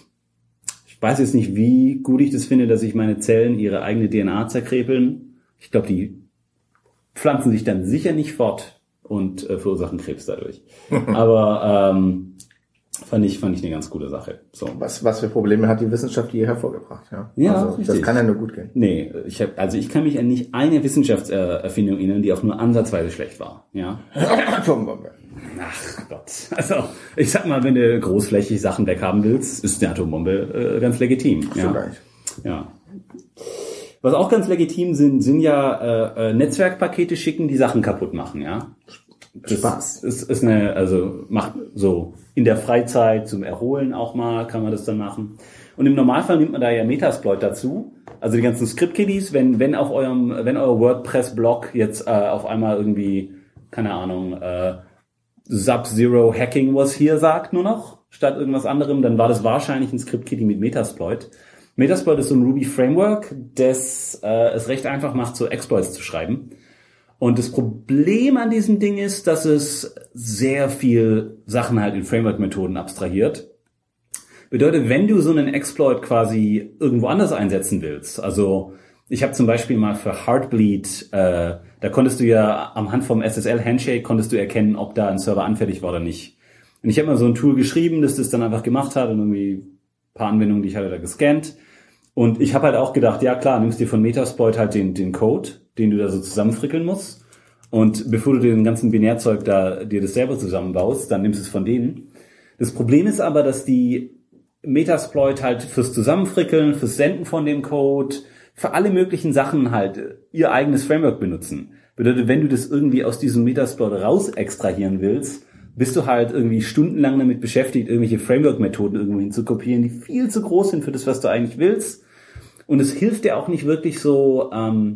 B: ich weiß jetzt nicht, wie gut ich das finde, dass sich meine Zellen ihre eigene D N A zerkrepeln. Ich glaube, die pflanzen sich dann sicher nicht fort und äh, verursachen Krebs dadurch. Aber ähm, Fand ich, fand ich eine ganz coole Sache. So.
C: Was, was für Probleme hat die Wissenschaft hier hervorgebracht, ja?
B: Ja,
C: also,
B: richtig.
C: Das kann ja nur gut gehen.
B: Nee, ich hab, also ich kann mich an nicht eine Wissenschaftserfindung erinnern, die auch nur ansatzweise schlecht war, ja?
C: Atombombe.
B: Ach Gott. Also, ich sag mal, wenn du großflächig Sachen weghaben willst, ist eine Atombombe äh, ganz legitim, ja?
C: Vielleicht.
B: Ja. Was auch ganz legitim sind, sind ja äh, äh, Netzwerkpakete schicken, die Sachen kaputt machen, ja? Das
C: Spaß.
B: Ist, ist eine, also macht so in der Freizeit zum Erholen auch mal, kann man das dann machen. Und im Normalfall nimmt man da ja Metasploit dazu. Also die ganzen Script-Kiddies, wenn, wenn auf eurem, wenn euer WordPress-Blog jetzt äh, auf einmal irgendwie, keine Ahnung, äh, Sub-Zero Hacking was hier sagt nur noch, statt irgendwas anderem, dann war das wahrscheinlich ein Script-Kiddie mit Metasploit. Metasploit ist so ein Ruby-Framework, das äh, es recht einfach macht, so Exploits zu schreiben. Und das Problem an diesem Ding ist, dass es sehr viel Sachen halt in Framework-Methoden abstrahiert. Bedeutet, wenn du so einen Exploit quasi irgendwo anders einsetzen willst, also ich habe zum Beispiel mal für Heartbleed, äh, da konntest du ja am Hand vom S S L-Handshake konntest du erkennen, ob da ein Server anfällig war oder nicht. Und ich habe mal so ein Tool geschrieben, das das dann einfach gemacht hat und irgendwie ein paar Anwendungen, die ich hatte da gescannt. Und ich habe halt auch gedacht, ja klar, nimmst dir von Metasploit halt den, den Code, den du da so zusammenfrickeln musst. Und bevor du den ganzen Binärzeug da dir das selber zusammenbaust, dann nimmst du es von denen. Das Problem ist aber, dass die Metasploit halt fürs Zusammenfrickeln, fürs Senden von dem Code, für alle möglichen Sachen halt ihr eigenes Framework benutzen. Bedeutet, wenn du das irgendwie aus diesem Metasploit raus extrahieren willst, bist du halt irgendwie stundenlang damit beschäftigt, irgendwelche Framework-Methoden irgendwo hinzukopieren, die viel zu groß sind für das, was du eigentlich willst. Und es hilft dir auch nicht wirklich so ähm,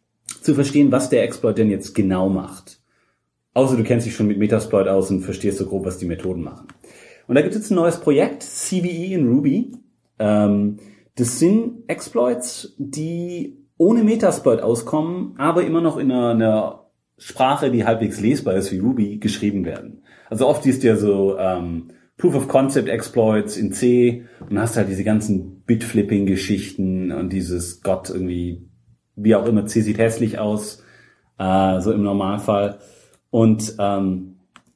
B: zu verstehen, was der Exploit denn jetzt genau macht. Außer du kennst dich schon mit Metasploit aus und verstehst so grob, was die Methoden machen. Und da gibt es jetzt ein neues Projekt, C V E in Ruby. Ähm, das sind Exploits, die ohne Metasploit auskommen, aber immer noch in einer, einer Sprache, die halbwegs lesbar ist wie Ruby, geschrieben werden. Also oft siehst du ja so ähm, Proof-of-Concept-Exploits in C und hast halt diese ganzen Bit-Flipping-Geschichten und dieses Gott irgendwie, wie auch immer, C sieht hässlich aus, äh, so im Normalfall. Und ähm,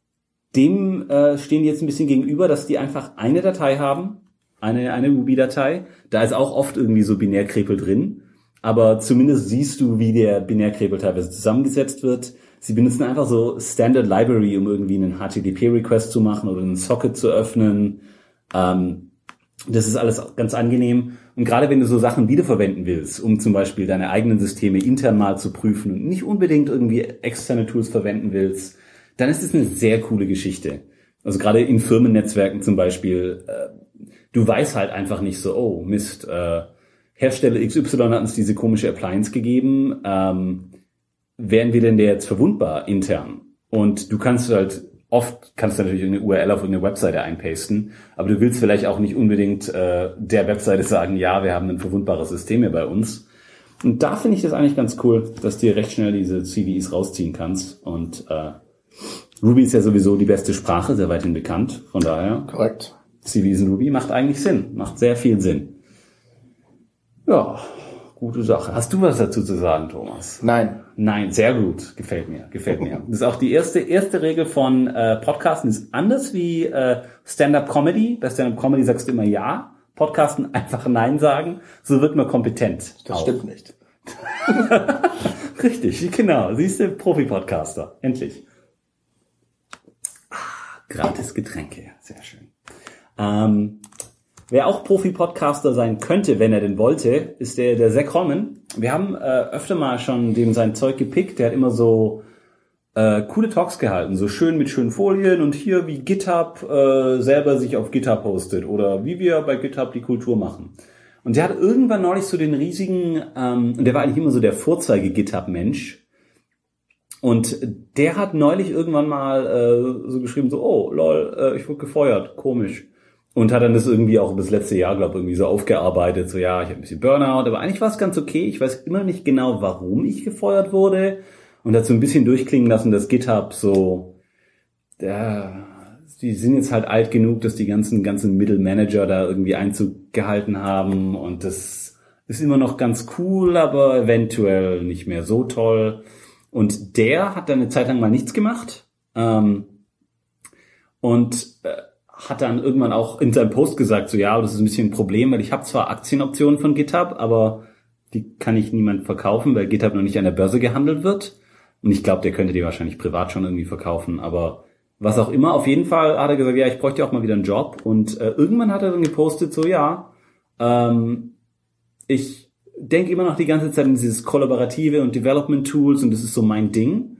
B: dem äh, stehen jetzt ein bisschen gegenüber, dass die einfach eine Datei haben, eine eine Ruby-Datei. Da ist auch oft irgendwie so Binärkrepel drin, aber zumindest siehst du, wie der Binärkrepel teilweise zusammengesetzt wird. Sie benutzen einfach so Standard Library, um irgendwie einen H T T P-Request zu machen oder einen Socket zu öffnen. Ähm, Das ist alles ganz angenehm. Und gerade wenn du so Sachen wiederverwenden willst, um zum Beispiel deine eigenen Systeme intern mal zu prüfen und nicht unbedingt irgendwie externe Tools verwenden willst, dann ist es eine sehr coole Geschichte. Also gerade in Firmennetzwerken zum Beispiel, äh, du weißt halt einfach nicht so, oh Mist, äh, Hersteller X Y hat uns diese komische Appliance gegeben, ähm, wären wir denn der jetzt verwundbar intern? Und du kannst halt, oft kannst du natürlich eine U R L auf eine Webseite einpasten, aber du willst vielleicht auch nicht unbedingt äh, der Webseite sagen, ja, wir haben ein verwundbares System hier bei uns. Und da finde ich das eigentlich ganz cool, dass du recht schnell diese C V Es rausziehen kannst. Und äh, Ruby ist ja sowieso die beste Sprache, sehr weithin bekannt. Von daher,
C: korrekt.
B: C V Es in Ruby macht eigentlich Sinn, macht sehr viel Sinn. Ja, gute Sache. Hast du was dazu zu sagen, Thomas?
C: Nein.
B: Nein, sehr gut. Gefällt mir, gefällt mir. Das ist auch die erste erste Regel von äh, Podcasten. Das ist anders wie äh, Stand-Up-Comedy. Bei Stand-Up-Comedy sagst du immer ja. Podcasten einfach Nein sagen. So wird man kompetent.
C: Das
B: auch.
C: Stimmt nicht.
B: Richtig, genau. Siehst du, Profi-Podcaster. Endlich. Ah, gratis Getränke. Sehr schön. Ähm, wer auch Profi-Podcaster sein könnte, wenn er denn wollte, ist der, der Zach Holman. Wir haben äh, öfter mal schon dem sein Zeug gepickt. Der hat immer so äh, coole Talks gehalten. So schön mit schönen Folien und hier wie GitHub äh, selber sich auf GitHub hostet oder wie wir bei GitHub die Kultur machen. Und der hat irgendwann neulich so den riesigen, ähm, und der war eigentlich immer so der Vorzeige-GitHub-Mensch. Und der hat neulich irgendwann mal äh, so geschrieben, so, oh, lol, äh, ich wurde gefeuert, komisch. Und hat dann das irgendwie auch das letzte Jahr, glaube ich, irgendwie so aufgearbeitet, so, ja, ich habe ein bisschen Burnout, aber eigentlich war es ganz okay. Ich weiß immer nicht genau, warum ich gefeuert wurde. Und hat so ein bisschen durchklingen lassen, dass GitHub so, ja, die sind jetzt halt alt genug, dass die ganzen ganzen Middle Manager da irgendwie Einzug gehalten haben. Und das ist immer noch ganz cool, aber eventuell nicht mehr so toll. Und der hat dann eine Zeit lang mal nichts gemacht. Ähm, und äh, hat dann irgendwann auch in seinem Post gesagt, so ja, das ist ein bisschen ein Problem, weil ich habe zwar Aktienoptionen von GitHub, aber die kann ich niemand verkaufen, weil GitHub noch nicht an der Börse gehandelt wird. Und ich glaube, der könnte die wahrscheinlich privat schon irgendwie verkaufen, aber was auch immer. Auf jeden Fall hat er gesagt, ja, ich bräuchte auch mal wieder einen Job. Und äh, irgendwann hat er dann gepostet, so ja, ähm, ich denke immer noch die ganze Zeit in dieses Kollaborative und Development Tools und das ist so mein Ding.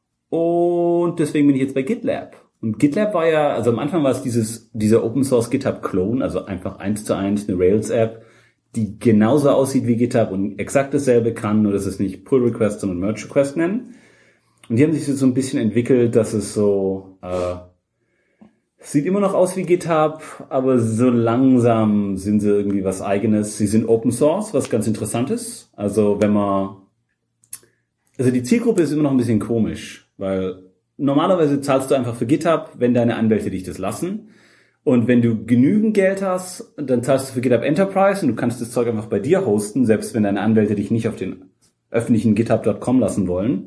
B: Und deswegen bin ich jetzt bei GitLab. Und GitLab war ja, also am Anfang war es dieses, dieser Open Source GitHub Clone, also einfach eins zu eins eine Rails App, die genauso aussieht wie GitHub und exakt dasselbe kann, nur dass es nicht Pull Request, sondern Merge Request nennen. Und die haben sich so ein bisschen entwickelt, dass es so, äh, sieht immer noch aus wie GitHub, aber so langsam sind sie irgendwie was Eigenes. Sie sind Open Source, was ganz interessant ist. Also wenn man, also die Zielgruppe ist immer noch ein bisschen komisch, weil normalerweise zahlst du einfach für GitHub, wenn deine Anwälte dich das lassen. Und wenn du genügend Geld hast, dann zahlst du für GitHub Enterprise und du kannst das Zeug einfach bei dir hosten, selbst wenn deine Anwälte dich nicht auf den öffentlichen GitHub Punkt com lassen wollen.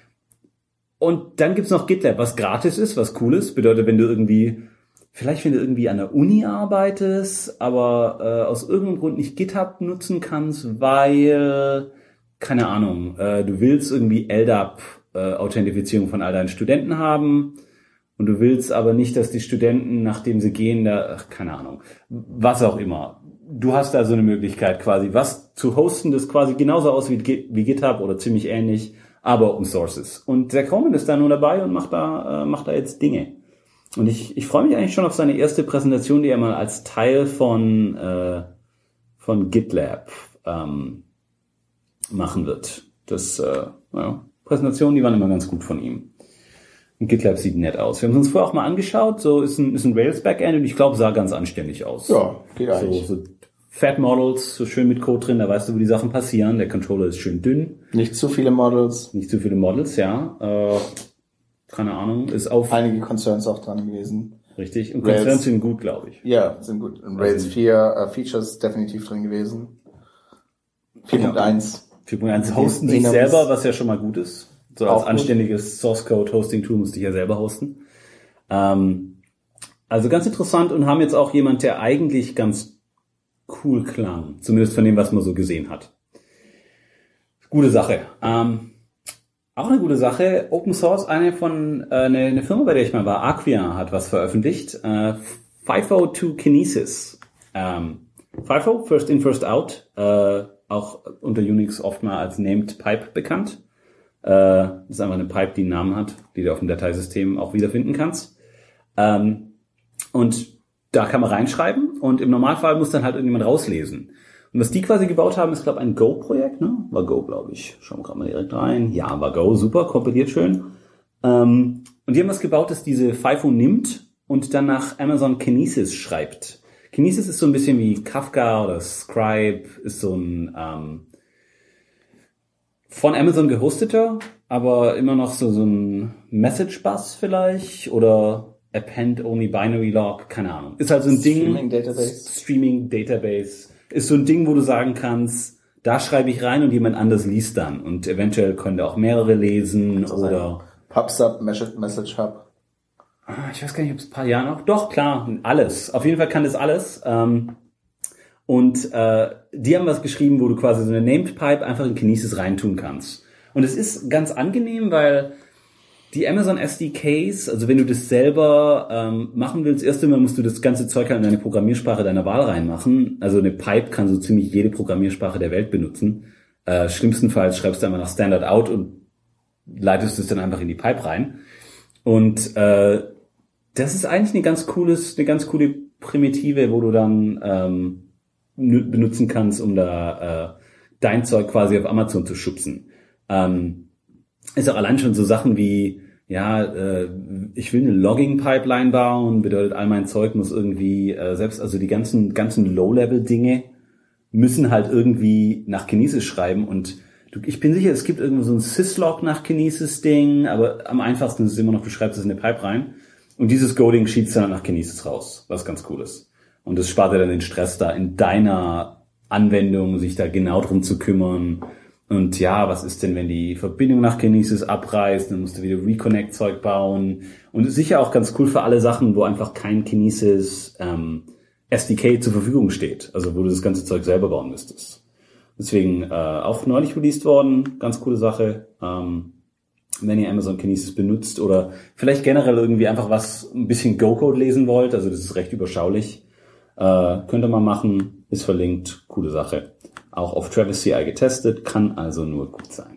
B: Und dann gibt's noch GitLab, was gratis ist, was cool ist. Bedeutet, wenn du irgendwie, vielleicht wenn du irgendwie an der Uni arbeitest, aber äh, aus irgendeinem Grund nicht GitHub nutzen kannst, weil, keine Ahnung, äh, du willst irgendwie L D A P-Authentifizierung von all deinen Studenten haben und du willst aber nicht, dass die Studenten, nachdem sie gehen, da, ach, keine Ahnung, was auch immer. Du hast da so eine Möglichkeit quasi, was zu hosten, das quasi genauso aussieht wie, wie GitHub oder ziemlich ähnlich, aber Open Source ist. Und Zach Holman ist da nur dabei und macht da, äh, macht da jetzt Dinge. Und ich, ich freue mich eigentlich schon auf seine erste Präsentation, die er mal als Teil von, äh, von GitLab, ähm, machen wird. Das, äh, ja, Präsentationen, die waren immer ganz gut von ihm. Und GitLab sieht nett aus. Wir haben uns vorher auch mal angeschaut, so ist ein, ist ein Rails Backend und ich glaube, sah ganz anständig aus.
C: Ja, geht eigentlich.
B: So, so Fat Models, so schön mit Code drin, da weißt du, wo die Sachen passieren. Der Controller ist schön dünn.
C: Nicht zu viele Models.
B: Nicht zu viele Models, ja. Äh, keine Ahnung, ist auf...
C: Einige Concerns auch dran gewesen.
B: Richtig, und
C: Rails,
B: Concerns sind gut, glaube ich.
C: Ja, sind gut. Und Rails vier äh, Features definitiv drin gewesen. vier Punkt eins.
B: vier Punkt eins hosten sich selber, was ja schon mal gut ist. So als anständiges Source-Code-Hosting-Tool musste ich ja selber hosten. Ähm, also ganz interessant und haben jetzt auch jemand, der eigentlich ganz cool klang. Zumindest von dem, was man so gesehen hat. Gute Sache. Ähm, auch eine gute Sache. Open Source, eine von, äh, eine, eine Firma, bei der ich mal war, Acquia, hat was veröffentlicht. Äh, fünf null zwei Kinesis. Ähm, FIFO, First In, First Out, äh, auch unter Unix oft mal als Named Pipe bekannt. Äh, das ist einfach eine Pipe, die einen Namen hat, die du auf dem Dateisystem auch wiederfinden kannst. Ähm, und da kann man reinschreiben und im Normalfall muss dann halt irgendjemand rauslesen. Und was die quasi gebaut haben, ist, glaube ich, ein Go-Projekt, ne? War Go, glaube ich. Schauen wir gerade mal direkt rein. Ja, war Go, super, kompiliert schön. Ähm, und die haben was gebaut, das diese FIFO nimmt und dann nach Amazon Kinesis schreibt. Kinesis ist so ein bisschen wie Kafka oder Scribe, ist so ein ähm, von Amazon gehosteter, aber immer noch so, so ein Message Bus vielleicht oder Append Only Binary Log, keine Ahnung. Ist halt so ein Ding.
C: Streaming Database.
B: Streaming Database. Ist so ein Ding, wo du sagen kannst, da schreibe ich rein und jemand anders liest dann. Und eventuell können da auch mehrere lesen
C: Also
B: oder...
C: PubSub, Message Hub.
B: Ich weiß gar nicht, ob es ein paar Jahre noch... Doch, klar, alles. Auf jeden Fall kann das alles. Ähm, und äh, die haben was geschrieben, wo du quasi so eine Named Pipe einfach in Kinesis reintun kannst. Und es ist ganz angenehm, weil die Amazon S D Ks, also wenn du das selber ähm, machen willst, erst einmal musst du das ganze Zeug halt in eine Programmiersprache deiner Wahl reinmachen. Also eine Pipe kann so ziemlich jede Programmiersprache der Welt benutzen. Äh, schlimmstenfalls schreibst du einmal nach Standard Out und leitest es dann einfach in die Pipe rein. Und äh, das ist eigentlich eine ganz cooles, eine ganz coole Primitive, wo du dann ähm, benutzen kannst, um da äh, dein Zeug quasi auf Amazon zu schubsen. Ähm, ist auch allein schon so Sachen wie, ja, äh, ich will eine Logging-Pipeline bauen, bedeutet, all mein Zeug muss irgendwie, äh, selbst, also die ganzen ganzen Low-Level-Dinge müssen halt irgendwie nach Kinesis schreiben und du, ich bin sicher, es gibt irgendwo so ein Syslog nach Kinesis-Ding, aber am einfachsten ist es immer noch, du schreibst es in eine Pipe rein und dieses Go-Ding schießt dann nach Kinesis raus, was ganz cool ist. Und das spart dir dann den Stress da in deiner Anwendung, sich da genau drum zu kümmern. Und ja, was ist denn, wenn die Verbindung nach Kinesis abreißt, dann musst du wieder Reconnect-Zeug bauen. Und ist sicher auch ganz cool für alle Sachen, wo einfach kein Kinesis ähm, S D K zur Verfügung steht. Also wo du das ganze Zeug selber bauen müsstest. Deswegen äh, auch neulich released worden, ganz coole Sache. Ähm, wenn ihr Amazon Kinesis benutzt oder vielleicht generell irgendwie einfach was, ein bisschen Go-Code lesen wollt, also das ist recht überschaulich, äh, könnt ihr mal machen, ist verlinkt, coole Sache. Auch auf Travis C I getestet, kann also nur gut sein.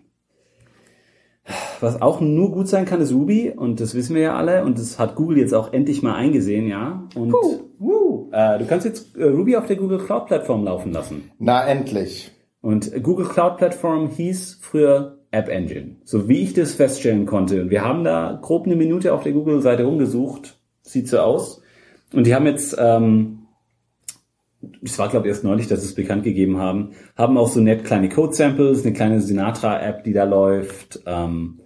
B: Was auch nur gut sein kann, ist Ruby und das wissen wir ja alle und das hat Google jetzt auch endlich mal eingesehen, ja. Und
C: Puh.
B: Woo, äh, du kannst jetzt äh, Ruby auf der Google Cloud Plattform laufen lassen.
C: Na, endlich.
B: Und Google Cloud Plattform hieß früher App Engine, so wie ich das feststellen konnte. Und wir haben da grob eine Minute auf der Google-Seite rumgesucht, sieht so aus. Und die haben jetzt, ähm, es war glaube ich erst neulich, dass sie es bekannt gegeben haben, haben auch so nett kleine Code-Samples, eine kleine Sinatra-App, die da läuft. Ähm,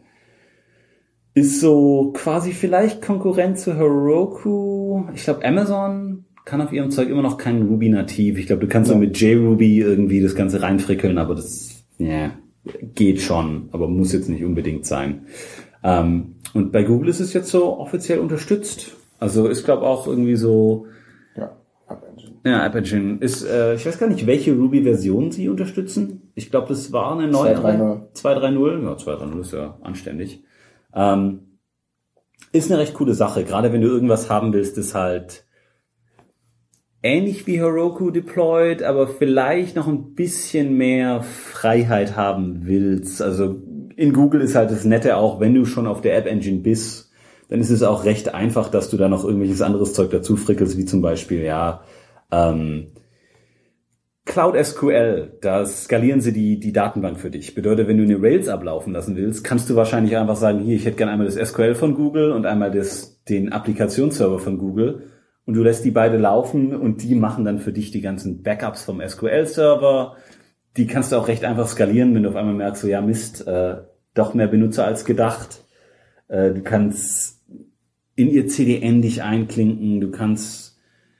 B: ist so quasi vielleicht Konkurrent zu Heroku. Ich glaube Amazon kann auf ihrem Zeug immer noch kein Ruby nativ. Ich glaube, du kannst ja so mit JRuby irgendwie das Ganze reinfrickeln, aber das yeah, geht schon, aber muss jetzt nicht unbedingt sein. Ähm, und bei Google ist es jetzt so offiziell unterstützt. Also ist, glaube auch irgendwie so...
C: Ja, App Engine.
B: Ja, App Engine. Ist, äh, ich weiß gar nicht, welche Ruby-Version sie unterstützen. Ich glaube, das war eine neue...
C: zwei Punkt drei null.
B: zwei Punkt drei null? Ja, zwei Punkt drei null ist ja anständig. Ähm, ist eine recht coole Sache, gerade wenn du irgendwas haben willst, das halt ähnlich wie Heroku deployed, aber vielleicht noch ein bisschen mehr Freiheit haben willst. Also in Google ist halt das Nette auch, wenn du schon auf der App Engine bist, dann ist es auch recht einfach, dass du da noch irgendwelches anderes Zeug dazu frickelst, wie zum Beispiel, ja, ähm, Cloud S Q L, da skalieren sie die, die Datenbank für dich. Bedeutet, wenn du eine Rails ablaufen lassen willst, kannst du wahrscheinlich einfach sagen, hier, ich hätte gerne einmal das S Q L von Google und einmal das, den Applikationsserver von Google. Und du lässt die beide laufen und die machen dann für dich die ganzen Backups vom S Q L-Server. Die kannst du auch recht einfach skalieren, wenn du auf einmal merkst, so ja Mist, äh, doch mehr Benutzer als gedacht. Äh, du kannst in ihr C D N dich einklinken, du kannst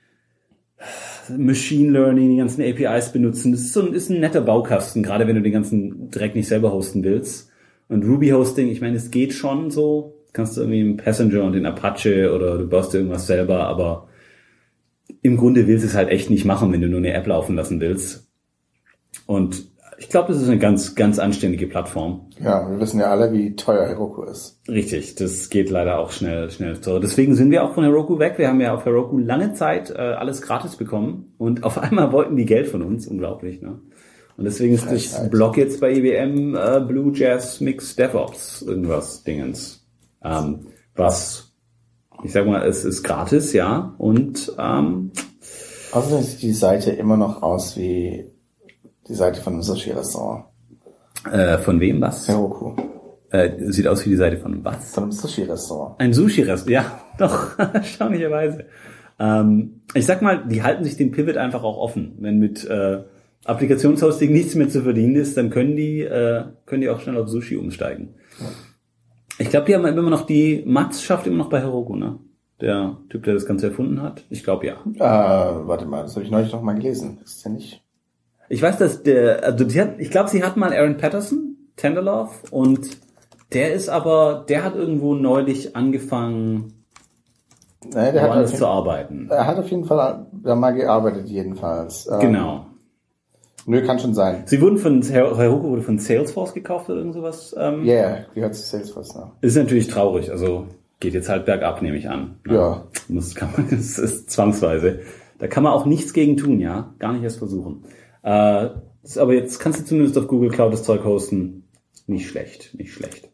B: Machine Learning, die ganzen A P Is benutzen. Das ist so ein, ist ein netter Baukasten, gerade wenn du den ganzen Dreck nicht selber hosten willst. Und Ruby-Hosting, ich meine, es geht schon so. Kannst du irgendwie einen Passenger und den Apache oder du baust dir irgendwas selber, aber im Grunde willst du es halt echt nicht machen, wenn du nur eine App laufen lassen willst. Und ich glaube, das ist eine ganz, ganz anständige Plattform.
C: Ja, wir wissen ja alle, wie teuer Heroku ist.
B: Richtig, das geht leider auch schnell, schnell teurer. Deswegen sind wir auch von Heroku weg. Wir haben ja auf Heroku lange Zeit äh, alles gratis bekommen und auf einmal wollten die Geld von uns. Unglaublich, ne? Und deswegen ist das Blog jetzt bei I B M äh, Blue Jazz Mix DevOps irgendwas Dingens. Ähm, was, ich sag mal, es ist gratis, ja, und ähm,
C: außerdem sieht die Seite immer noch aus wie die Seite von einem Sushi-Restaurant.
B: Äh, von wem was?
C: Heroku.
B: Äh, sieht aus wie die Seite von was?
C: Von einem Sushi-Restaurant.
B: Ein Sushi-Restaurant, ja, doch, erstaunlicherweise. Ähm, ich sag mal, die halten sich den Pivot einfach auch offen. Wenn mit äh, Applikationshosting nichts mehr zu verdienen ist, dann können die äh, können die auch schnell auf Sushi umsteigen. Ja. Ich glaube, die haben immer noch die, Mats schafft immer noch bei Heroku, ne? Der Typ, der das Ganze erfunden hat. Ich glaube, ja.
C: Äh, warte mal, das habe ich neulich noch mal gelesen. Das ist ja nicht...
B: Ich weiß, dass der, also die hat, ich glaube, sie hat mal Aaron Patterson, Tenderlove, und der ist aber, der hat irgendwo neulich angefangen,
C: naja, der hat
B: alles
C: jeden,
B: zu arbeiten.
C: Er hat auf jeden Fall da mal gearbeitet, jedenfalls.
B: Genau.
C: Ähm, nö, kann schon sein.
B: Sie wurden von, Heroku wurde von Salesforce gekauft oder irgend sowas. Ähm,
C: ja, yeah, gehört zu Salesforce, ne?
B: Ist natürlich traurig, also geht jetzt halt bergab, nehme ich an.
C: Ja. ja.
B: Muss, kann man, das ist zwangsweise. Da kann man auch nichts gegen tun, ja? Gar nicht erst versuchen. Äh, ist, aber jetzt kannst du zumindest auf Google Cloud das Zeug hosten. Nicht schlecht, nicht schlecht.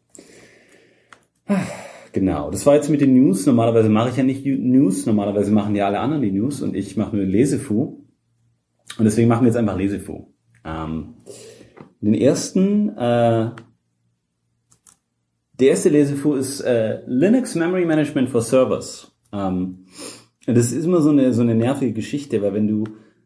B: Genau, das war jetzt mit den News. Normalerweise mache ich ja nicht News. Normalerweise machen ja alle anderen die News und ich mache nur Lesefu. Und deswegen machen wir jetzt einfach Lesefu. Ähm, den ersten, äh, der erste Lesefu ist äh, Linux Memory Management for Servers. Ähm, das ist immer so eine so eine nervige Geschichte, weil wenn du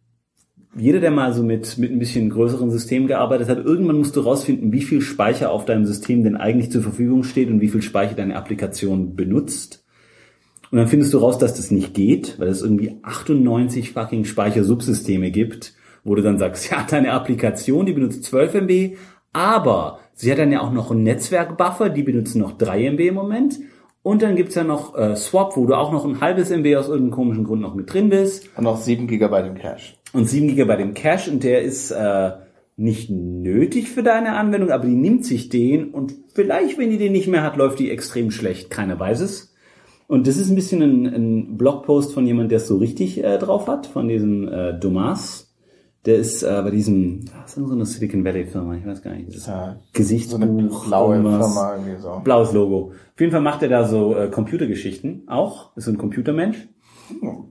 B: jeder, der mal so mit mit ein bisschen größeren Systemen gearbeitet hat, irgendwann musst du rausfinden, wie viel Speicher auf deinem System denn eigentlich zur Verfügung steht und wie viel Speicher deine Applikation benutzt. Und dann findest du raus, dass das nicht geht, weil es irgendwie achtundneunzig fucking Speichersubsysteme gibt, wo du dann sagst, ja, deine Applikation, die benutzt zwölf Megabyte, aber sie hat dann ja auch noch einen Netzwerkbuffer, die benutzen noch drei Megabyte im Moment. Und dann gibt's ja noch äh, Swap, wo du auch noch ein halbes M B aus irgendeinem komischen Grund noch mit drin bist.
C: Und noch sieben Gigabyte im Cache.
B: Und sieben Gigabyte im Cache, und der ist äh, nicht nötig für deine Anwendung, aber die nimmt sich den, und vielleicht, wenn die den nicht mehr hat, läuft die extrem schlecht. Keiner weiß es. Und das ist ein bisschen ein, ein Blogpost von jemand, der es so richtig äh, drauf hat, von diesem äh, Domas. Der ist äh, bei diesem, was ist denn so eine Silicon Valley Firma, ich weiß gar nicht, das
C: ja,
B: Gesichtsbuch,
C: so eine blaue Firma irgendwie so.
B: Blaues Logo. Auf jeden Fall macht er da so äh, Computergeschichten auch, ist so ein Computermensch.
C: Hm.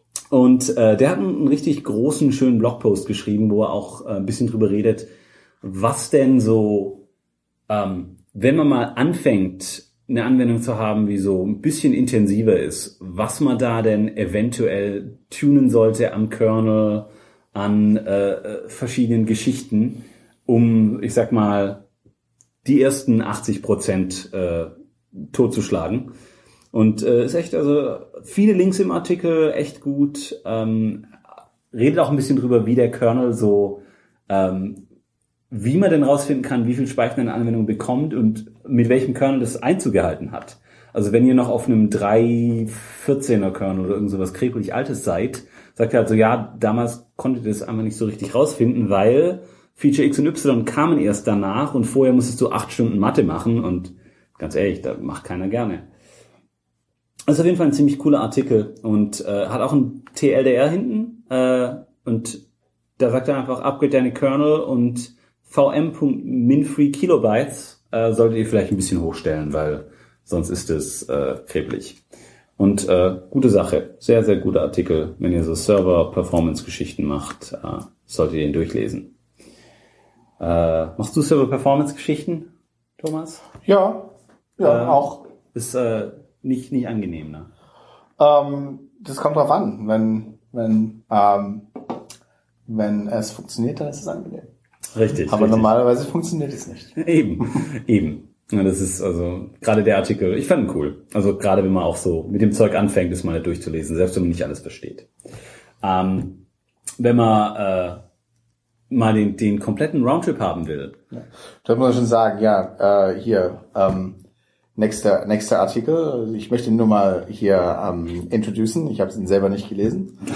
B: Und äh, der hat einen, einen richtig großen, schönen Blogpost geschrieben, wo er auch äh, ein bisschen drüber redet, was denn so, ähm, wenn man mal anfängt, eine Anwendung zu haben, wie so ein bisschen intensiver ist, was man da denn eventuell tunen sollte am Kernel, an äh, verschiedenen Geschichten, um, ich sag mal, die ersten achtzig Prozent äh, totzuschlagen. Und äh, ist echt, also viele Links im Artikel, echt gut. Ähm, redet auch ein bisschen drüber, wie der Kernel so, ähm, wie man denn rausfinden kann, wie viel Speicher eine Anwendung bekommt und mit welchem Kernel das Einzug gehalten hat. Also wenn ihr noch auf einem drei vierzehner Kernel oder irgend sowas krepelig Altes seid, sagt er halt so, ja, damals konntet ihr das einfach nicht so richtig rausfinden, weil Feature X und Y kamen erst danach und vorher musstest du acht Stunden Mathe machen, und ganz ehrlich, da macht keiner gerne. Das ist auf jeden Fall ein ziemlich cooler Artikel und äh, hat auch ein T L D R hinten äh, und da sagt er einfach, upgrade deine Kernel und V M.minfree Kilobytes äh, solltet ihr vielleicht ein bisschen hochstellen, weil sonst ist es äh, krepelig. Und äh, gute Sache, sehr, sehr guter Artikel. Wenn ihr so Server-Performance-Geschichten macht, äh, solltet ihr ihn durchlesen. Äh, machst du Server-Performance-Geschichten, Thomas?
C: Ja, ja, äh, auch.
B: Ist äh, nicht nicht angenehm, ne?
C: Ähm, das kommt drauf an. Wenn wenn ähm, wenn es funktioniert, dann ist es angenehm.
B: Richtig.
C: Aber
B: richtig.
C: Normalerweise funktioniert es nicht.
B: Eben, eben. Ja, das ist also gerade der Artikel, ich fand ihn cool. Also gerade wenn man auch so mit dem Zeug anfängt, das mal nicht durchzulesen, selbst wenn man nicht alles versteht. Ähm, wenn man äh, mal den, den kompletten Roundtrip haben will.
C: Ja. Da muss man schon sagen, ja, äh, hier, ähm, nächster nächster Artikel. Ich möchte ihn nur mal hier ähm, introducen. Ich habe ihn selber nicht gelesen.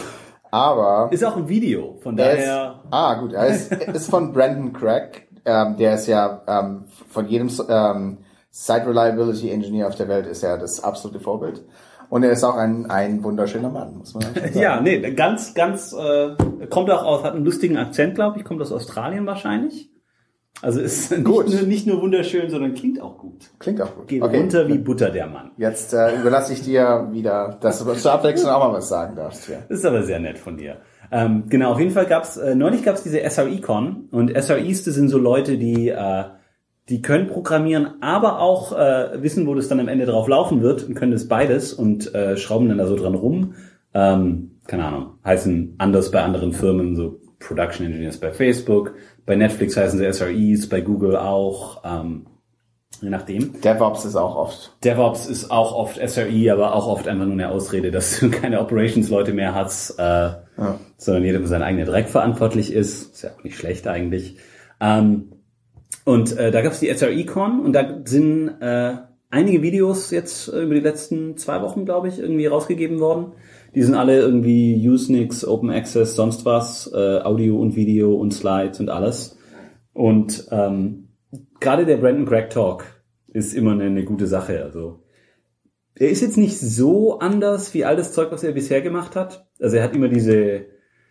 C: Aber
B: ist auch ein Video, von
C: er
B: daher.
C: Ist, ah, gut, er ist, ist von Brandon Craig. Ähm, der ist ja ähm, von jedem ähm, Site Reliability Engineer auf der Welt ist er das absolute Vorbild. Und er ist auch ein, ein wunderschöner Mann, muss man sagen.
B: Ja, nee, ganz, ganz, äh, kommt auch aus, hat einen lustigen Akzent, glaube ich, kommt aus Australien wahrscheinlich. Also ist nicht
C: gut.
B: nur, nicht nur wunderschön, sondern klingt auch gut.
C: Klingt auch gut.
B: Geht
C: okay.
B: runter wie Butter, der Mann.
C: Jetzt äh, überlasse ich dir wieder, dass du zur Abwechslung auch mal was sagen darfst hier.
B: Das ist aber sehr nett von dir. Ähm, genau, auf jeden Fall gab's, äh, neulich gab's diese S R E-Con und S R Es, das sind so Leute, die, äh, die können programmieren, aber auch äh, wissen, wo das dann am Ende drauf laufen wird und können das beides und äh, schrauben dann da so dran rum. Ähm, keine Ahnung, heißen anders bei anderen Firmen, so Production Engineers bei Facebook, bei Netflix heißen sie S R Es, bei Google auch, ähm, je nachdem.
C: DevOps ist auch oft.
B: DevOps ist auch oft S R E, aber auch oft einfach nur eine Ausrede, dass du keine Operations-Leute mehr hast, äh, ja. sondern jeder für seinen eigenen Dreck verantwortlich ist. Ist ja auch nicht schlecht eigentlich. Ähm, und äh, da gab es die S R E-Con und da sind äh, einige Videos jetzt über die letzten zwei Wochen, glaube ich, irgendwie rausgegeben worden. Die sind alle irgendwie Usenix, Open Access, sonst was, äh, Audio und Video und Slides und alles. Und ähm, gerade der Brandon Craig Talk ist immer eine, eine gute Sache. Also er ist jetzt nicht so anders wie all das Zeug, was er bisher gemacht hat. Also er hat immer diese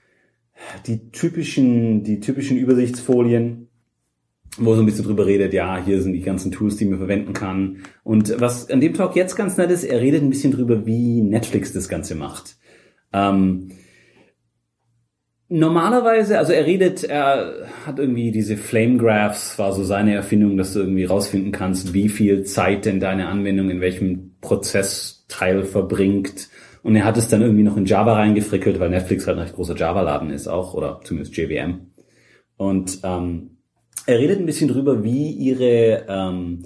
B: die typischen die typischen Übersichtsfolien, wo er so ein bisschen drüber redet, ja, hier sind die ganzen Tools, die man verwenden kann. Und was an dem Talk jetzt ganz nett ist, er redet ein bisschen drüber, wie Netflix das Ganze macht. Ähm, normalerweise, also er redet, er hat irgendwie diese Flame Graphs, war so seine Erfindung, dass du irgendwie rausfinden kannst, wie viel Zeit denn deine Anwendung in welchem Prozessteil verbringt. Und er hat es dann irgendwie noch in Java reingefrickelt, weil Netflix halt ein recht großer Java-Laden ist auch, oder zumindest J V M. Und ähm, er redet ein bisschen drüber, wie ihre ähm,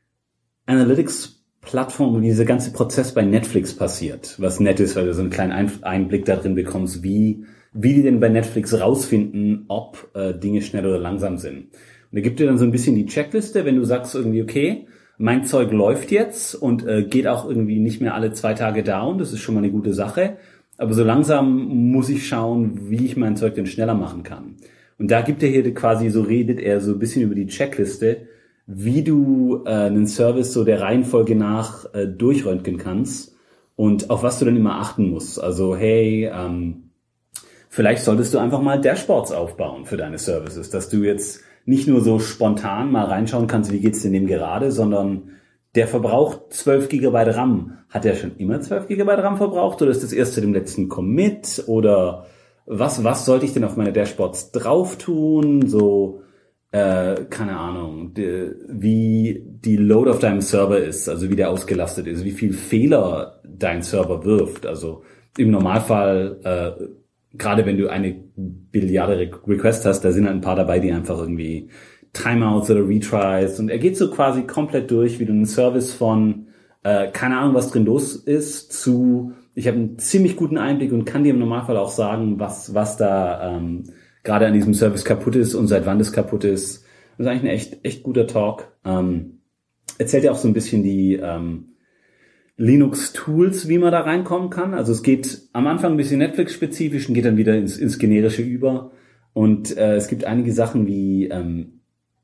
B: Analytics-Plattform, wie dieser ganze Prozess bei Netflix passiert. Was nett ist, weil du so einen kleinen Einblick da drin bekommst, wie wie die denn bei Netflix rausfinden, ob äh, Dinge schnell oder langsam sind. Und er gibt dir dann so ein bisschen die Checkliste, wenn du sagst irgendwie, okay, mein Zeug läuft jetzt und äh, geht auch irgendwie nicht mehr alle zwei Tage down, das ist schon mal eine gute Sache. Aber so langsam muss ich schauen, wie ich mein Zeug denn schneller machen kann. Und da gibt er hier quasi, so redet er so ein bisschen über die Checkliste, wie du äh, einen Service so der Reihenfolge nach äh, durchröntgen kannst und auf was du dann immer achten musst. Also hey, ähm, vielleicht solltest du einfach mal Dashboards aufbauen für deine Services, dass du jetzt nicht nur so spontan mal reinschauen kannst, wie geht's denn dem gerade, sondern der verbraucht zwölf Gigabyte RAM. Hat er schon immer zwölf Gigabyte RAM verbraucht oder ist das erst zu dem letzten Commit oder was was sollte ich denn auf meine Dashboards drauf tun? So, äh, keine Ahnung, die, wie die Load auf deinem Server ist, also wie der ausgelastet ist, wie viel Fehler dein Server wirft. Also im Normalfall, äh, gerade wenn du eine Billiarde Requests hast, da sind halt ein paar dabei, die einfach irgendwie Timeouts oder Retries und er geht so quasi komplett durch, wie du einen Service von äh, keine Ahnung, was drin los ist, zu ich habe einen ziemlich guten Einblick und kann dir im Normalfall auch sagen, was was da ähm, gerade an diesem Service kaputt ist und seit wann das kaputt ist. Das ist eigentlich ein echt echt guter Talk. Ähm, erzählt ja auch so ein bisschen die ähm, Linux-Tools, wie man da reinkommen kann. Also es geht am Anfang ein bisschen Netflix-spezifisch und geht dann wieder ins, ins Generische über. Und äh, es gibt einige Sachen wie ähm,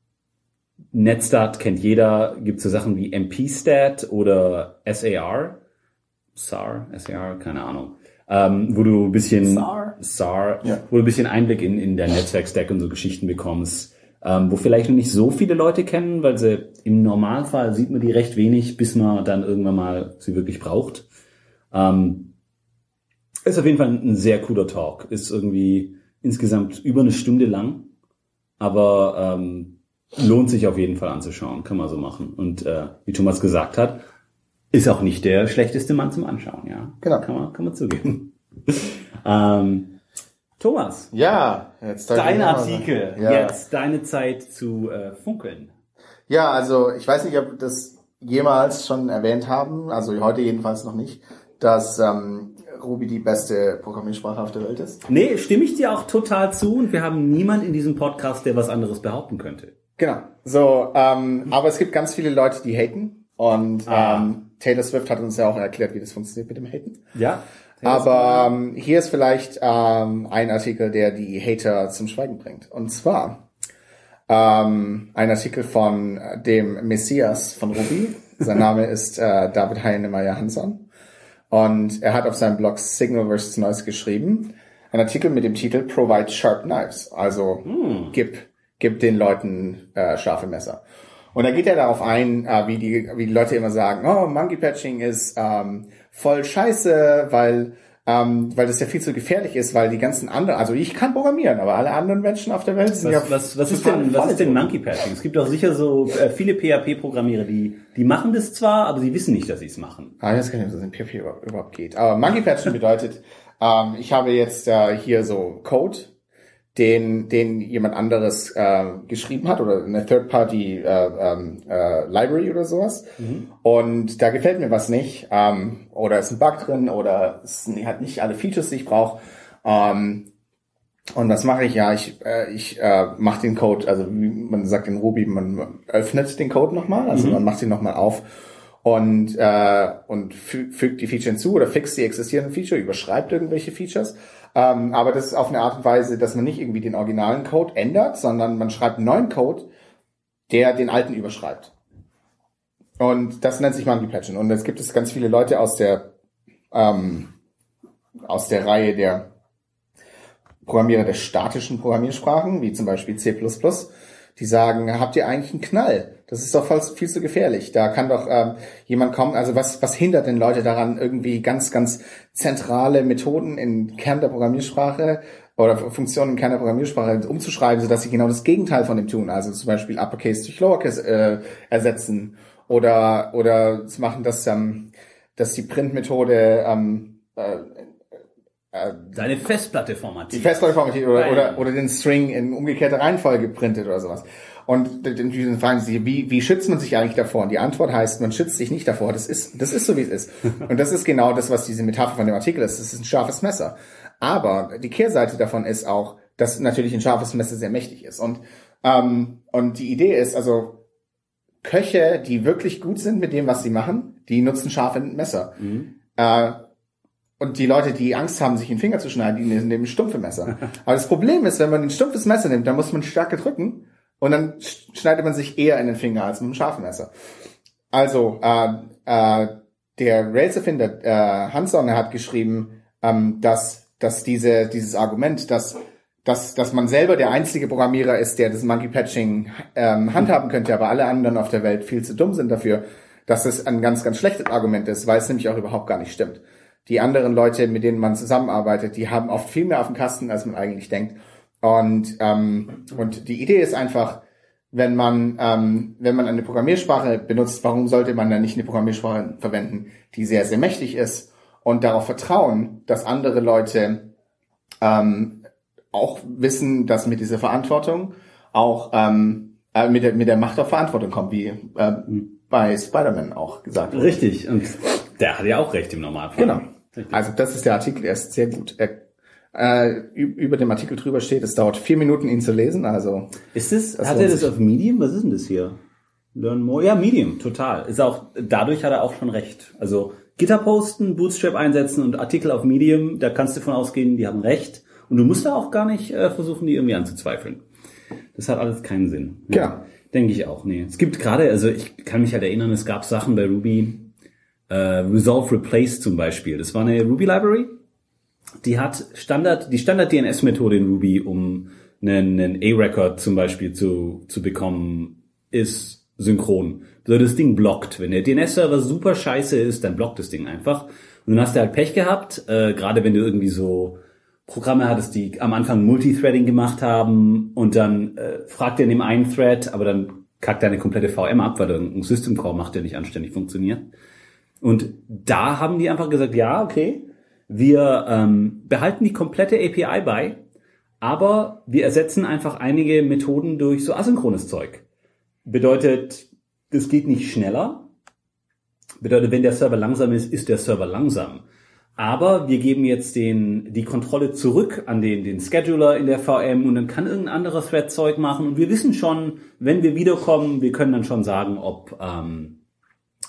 B: Netstart kennt jeder, gibt so Sachen wie M P-Stat oder S A R. S A R, S A R, keine Ahnung. Ähm, wo du ein bisschen
C: S A R,
B: S A R
C: ja.
B: wo du ein bisschen Einblick in, in der Netzwerk-Stack und so Geschichten bekommst. Ähm, wo vielleicht noch nicht so viele Leute kennen, weil sie im Normalfall sieht man die recht wenig, bis man dann irgendwann mal sie wirklich braucht. Ähm, ist auf jeden Fall ein sehr cooler Talk. Ist irgendwie insgesamt über eine Stunde lang, aber ähm, lohnt sich auf jeden Fall anzuschauen, kann man so machen. Und äh, wie Thomas gesagt hat, ist auch nicht der schlechteste Mann zum Anschauen, ja.
C: Genau.
B: Kann man, kann man zugeben. ähm, Thomas.
C: Ja, jetzt
B: dein Artikel,
C: ja.
B: jetzt deine Zeit zu äh, funkeln.
C: Ja, also ich weiß nicht, ob wir das jemals schon erwähnt haben, also heute jedenfalls noch nicht, dass ähm, Ruby die beste Programmiersprache auf der Welt ist.
B: Nee, stimme ich dir auch total zu und wir haben niemand in diesem Podcast, der was anderes behaupten könnte.
C: Genau. So, ähm, aber es gibt ganz viele Leute, die haten und
B: ah.
C: ähm, Taylor Swift hat uns ja auch erklärt, wie das funktioniert mit dem Haten.
B: Ja.
C: Aber ähm, hier ist vielleicht ähm, ein Artikel, der die Hater zum Schweigen bringt. Und zwar ähm, ein Artikel von dem Messias von Ruby. Sein Name ist äh, David Heinemeier Hansson. Und er hat auf seinem Blog Signal versus. Noise geschrieben, ein Artikel mit dem Titel Provide Sharp Knives. Also hm. gib, gib den Leuten äh, scharfe Messer. Und da geht er darauf ein, äh, wie die wie die Leute immer sagen, oh, Monkey Patching ist ähm, voll scheiße, weil ähm, weil das ja viel zu gefährlich ist, weil die ganzen anderen, also ich kann programmieren, aber alle anderen Menschen auf der Welt sind
B: was,
C: ja
B: was was ist denn was ist denn Monkey Patching? Es gibt doch sicher so äh, viele P H P-Programmierer, die die machen das zwar, aber sie wissen nicht, dass sie es machen.
C: Ah, das kann ich nicht, was es in P H P überhaupt geht. Aber Monkey Patching bedeutet, ähm, ich habe jetzt äh, hier so Code, den den jemand anderes äh, geschrieben hat oder eine Third-Party äh, äh, Library oder sowas. Mhm. Und da gefällt mir was nicht. Ähm, oder ist ein Bug drin oder es hat nicht alle Features, die ich brauche. Ähm, und was mache ich? Ja, ich äh, ich äh, mache den Code, also wie man sagt in Ruby, man öffnet den Code nochmal, also mhm. man macht ihn nochmal auf und äh, und fü- fügt die Feature hinzu oder fixt die existierenden Feature, überschreibt irgendwelche Features. Ähm, aber das ist auf eine Art und Weise, dass man nicht irgendwie den originalen Code ändert, sondern man schreibt einen neuen Code, der den alten überschreibt. Und das nennt sich Monkey Patching. Und jetzt gibt es ganz viele Leute aus der ähm, aus der Reihe der Programmierer der statischen Programmiersprachen, wie zum Beispiel C plus plus, die sagen, habt ihr eigentlich einen Knall? Das ist doch viel zu gefährlich. Da kann doch ähm, jemand kommen, also was was hindert denn Leute daran, irgendwie ganz, ganz zentrale Methoden in Kern der Programmiersprache oder Funktionen im Kern der Programmiersprache umzuschreiben, sodass sie genau das Gegenteil von dem tun. Also zum Beispiel Uppercase durch Lowercase äh, ersetzen oder oder zu machen, dass, ähm, dass die Printmethode ähm, äh,
B: Deine Festplatte formatiert.
C: Die Festplatte formatiert oder, oder, oder den String in umgekehrter Reihenfolge printet oder sowas. Und dann fragen sie, wie, wie schützt man sich eigentlich davor? Und die Antwort heißt, man schützt sich nicht davor. Das ist, das ist so, wie es ist. Und das ist genau das, was diese Metapher von dem Artikel ist. Das ist ein scharfes Messer. Aber die Kehrseite davon ist auch, dass natürlich ein scharfes Messer sehr mächtig ist. Und, ähm, und die Idee ist, also, Köche, die wirklich gut sind mit dem, was sie machen, die nutzen scharfe Messer. Mhm. Äh, Und die Leute, die Angst haben, sich den Finger zu schneiden, die nehmen stumpfe Messer. Aber das Problem ist, wenn man ein stumpfes Messer nimmt, dann muss man stärker drücken und dann schneidet man sich eher in den Finger als mit einem scharfen Messer. Also, äh, äh, der Rails-Erfinder äh, Hansson hat geschrieben, ähm, dass, dass diese, dieses Argument, dass, dass, dass man selber der einzige Programmierer ist, der das Monkey Patching ähm, handhaben könnte, aber alle anderen auf der Welt viel zu dumm sind dafür, dass es ein ganz, ganz schlechtes Argument ist, weil es nämlich auch überhaupt gar nicht stimmt. Die anderen Leute, mit denen man zusammenarbeitet, die haben oft viel mehr auf dem Kasten, als man eigentlich denkt. Und ähm, und die Idee ist einfach, wenn man ähm, wenn man eine Programmiersprache benutzt, warum sollte man dann nicht eine Programmiersprache verwenden, die sehr, sehr mächtig ist und darauf vertrauen, dass andere Leute ähm, auch wissen, dass mit dieser Verantwortung auch ähm, äh, mit der mit der Macht auf Verantwortung kommt, wie äh, bei Spider-Man auch gesagt wurde.
B: Richtig. Und der hat ja auch recht im Normalfall.
C: Genau. Also das ist der Artikel, er ist sehr gut. Er, äh, über dem Artikel drüber steht, es dauert vier Minuten, ihn zu lesen. Also
B: ist es? Hat er das auf Medium? Was ist denn das hier? Learn more? Ja, Medium, total. Ist auch dadurch hat er auch schon recht. Also Gitter posten, Bootstrap einsetzen und Artikel auf Medium, da kannst du davon ausgehen, die haben recht. Und du musst da auch gar nicht äh, versuchen, die irgendwie anzuzweifeln. Das hat alles keinen Sinn.
C: Ja, genau.
B: Denke ich auch. Nee. Es gibt gerade, also ich kann mich halt erinnern, es gab Sachen bei Ruby. Uh, Resolve Replace zum Beispiel. Das war eine Ruby Library. Die hat Standard, die Standard-D N S-Methode in Ruby, um einen, einen A-Record zum Beispiel zu, zu bekommen, ist synchron. Also das Ding blockt. Wenn der D N S-Server super scheiße ist, dann blockt das Ding einfach. Und dann hast du halt Pech gehabt, äh, gerade wenn du irgendwie so Programme hattest, die am Anfang Multithreading gemacht haben und dann äh, fragt er in dem einen Thread, aber dann kackt deine komplette V M ab, weil ein System Call macht, der nicht anständig funktioniert. Und da haben die einfach gesagt, ja, okay, wir ähm, behalten die komplette A P I bei, aber wir ersetzen einfach einige Methoden durch so asynchrones Zeug. Bedeutet, das geht nicht schneller. Bedeutet, wenn der Server langsam ist, ist der Server langsam. Aber wir geben jetzt den die Kontrolle zurück an den den Scheduler in der V M und dann kann irgendein anderer Thread Zeug machen. Und wir wissen schon, wenn wir wiederkommen, wir können dann schon sagen, ob... Ähm,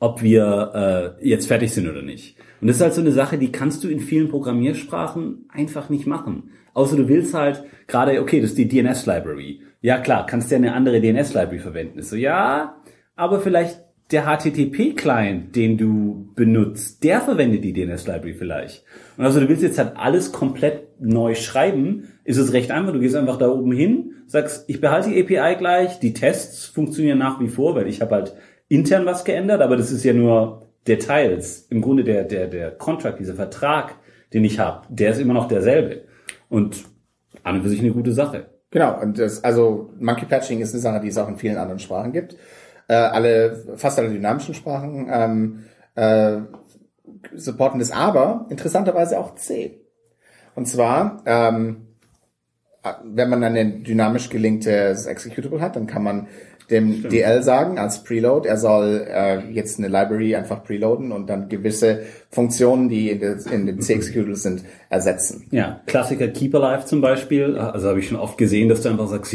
B: ob wir äh, jetzt fertig sind oder nicht. Und das ist halt so eine Sache, die kannst du in vielen Programmiersprachen einfach nicht machen. Außer du willst halt gerade, okay, das ist die D N S-Library. Ja klar, kannst du ja eine andere D N S-Library verwenden. Ist so, ja, aber vielleicht der H T T P-Client, den du benutzt, der verwendet die D N S-Library vielleicht. Und also du willst jetzt halt alles komplett neu schreiben, ist es recht einfach. Du gehst einfach da oben hin, sagst, ich behalte die A P I gleich, die Tests funktionieren nach wie vor, weil ich habe halt intern was geändert, aber das ist ja nur Details. Im Grunde der der der Contract, dieser Vertrag, den ich habe, der ist immer noch derselbe. Und an und für sich eine gute Sache.
C: Genau, und das, also Monkey Patching ist eine Sache, die es auch in vielen anderen Sprachen gibt. Äh, alle, fast alle dynamischen Sprachen ähm, äh, supporten das, aber interessanterweise auch C. Und zwar, ähm, wenn man dann ein dynamisch gelinktes Executable hat, dann kann man dem Stimmt. D L sagen als Preload, er soll äh, jetzt eine Library einfach preloaden und dann gewisse Funktionen, die in, des, in dem C-Executable sind, ersetzen.
B: Ja, Klassiker Keep Alive zum Beispiel. Also habe ich schon oft gesehen, dass du einfach sagst,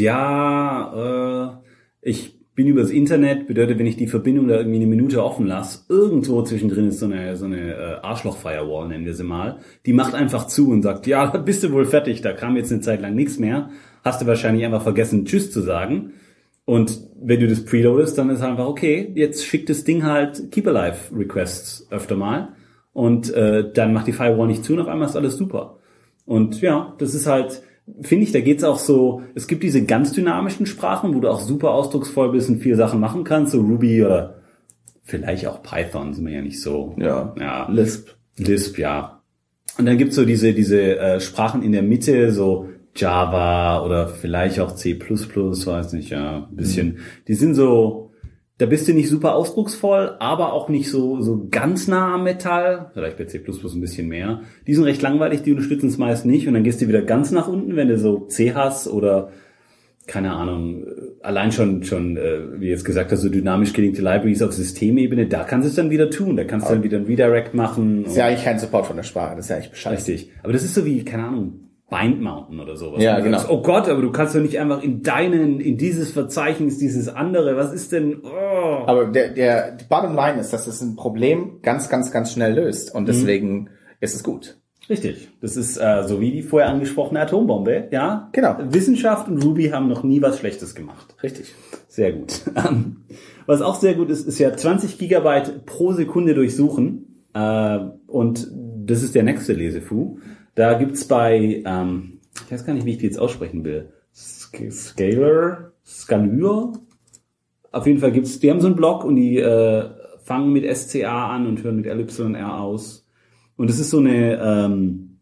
B: ja, äh, ich bin übers Internet, bedeutet, wenn ich die Verbindung da irgendwie eine Minute offen lasse, irgendwo zwischendrin ist so eine so eine äh, Arschloch-Firewall, nennen wir sie mal, die macht einfach zu und sagt, ja, da bist du wohl fertig, da kam jetzt eine Zeit lang nichts mehr, hast du wahrscheinlich einfach vergessen, Tschüss zu sagen. Und wenn du das preloadest, dann ist einfach, okay, jetzt schickt das Ding halt Keep-Alive-Requests öfter mal und äh, dann macht die Firewall nicht zu und auf einmal ist alles super. Und ja, das ist halt, finde ich, da geht's auch so, es gibt diese ganz dynamischen Sprachen, wo du auch super ausdrucksvoll bist und viele Sachen machen kannst, so Ruby oder vielleicht auch Python, sind wir ja nicht so.
C: Ja,
B: ja.
C: Lisp.
B: Lisp, ja. Und dann gibt's so diese diese äh, Sprachen in der Mitte, so Java oder vielleicht auch C plus plus, weiß nicht, ja, ein bisschen. Mhm. Die sind so, da bist du nicht super ausdrucksvoll, aber auch nicht so so ganz nah am Metall. Vielleicht bei C plus plus ein bisschen mehr. Die sind recht langweilig, die unterstützen es meist nicht. Und dann gehst du wieder ganz nach unten, wenn du so C hast oder, keine Ahnung, allein schon, schon äh, wie jetzt gesagt hast, so dynamisch gelinkte Libraries auf Systemebene, da kannst du es dann wieder tun. Da kannst du dann wieder ein Redirect machen.
C: Das ist ja eigentlich kein Support von der Sprache, das ist ja eigentlich Bescheid.
B: Richtig. Aber das ist so wie, keine Ahnung, Bind Mountain oder sowas.
C: Ja, genau.
B: Sagst, oh Gott, aber du kannst doch nicht einfach in deinen, in dieses Verzeichnis, dieses andere, was ist denn, oh.
C: Aber der, der, die Bottom Line ist, dass es ein Problem ganz, ganz, ganz schnell löst und deswegen mhm. ist es gut.
B: Richtig. Das ist äh, so wie die vorher angesprochene Atombombe, ja?
C: Genau.
B: Wissenschaft und Ruby haben noch nie was Schlechtes gemacht.
C: Richtig.
B: Sehr gut. Was auch sehr gut ist, ist ja zwanzig Gigabyte pro Sekunde durchsuchen äh, und das ist der nächste Lesefu. Da gibt's bei, ähm, ich weiß gar nicht, wie ich die jetzt aussprechen will, Scalar, Scalur. Auf jeden Fall gibt's, die haben so einen Blog und die äh, fangen mit S C A an und hören mit L Y R aus. Und es ist so eine ähm,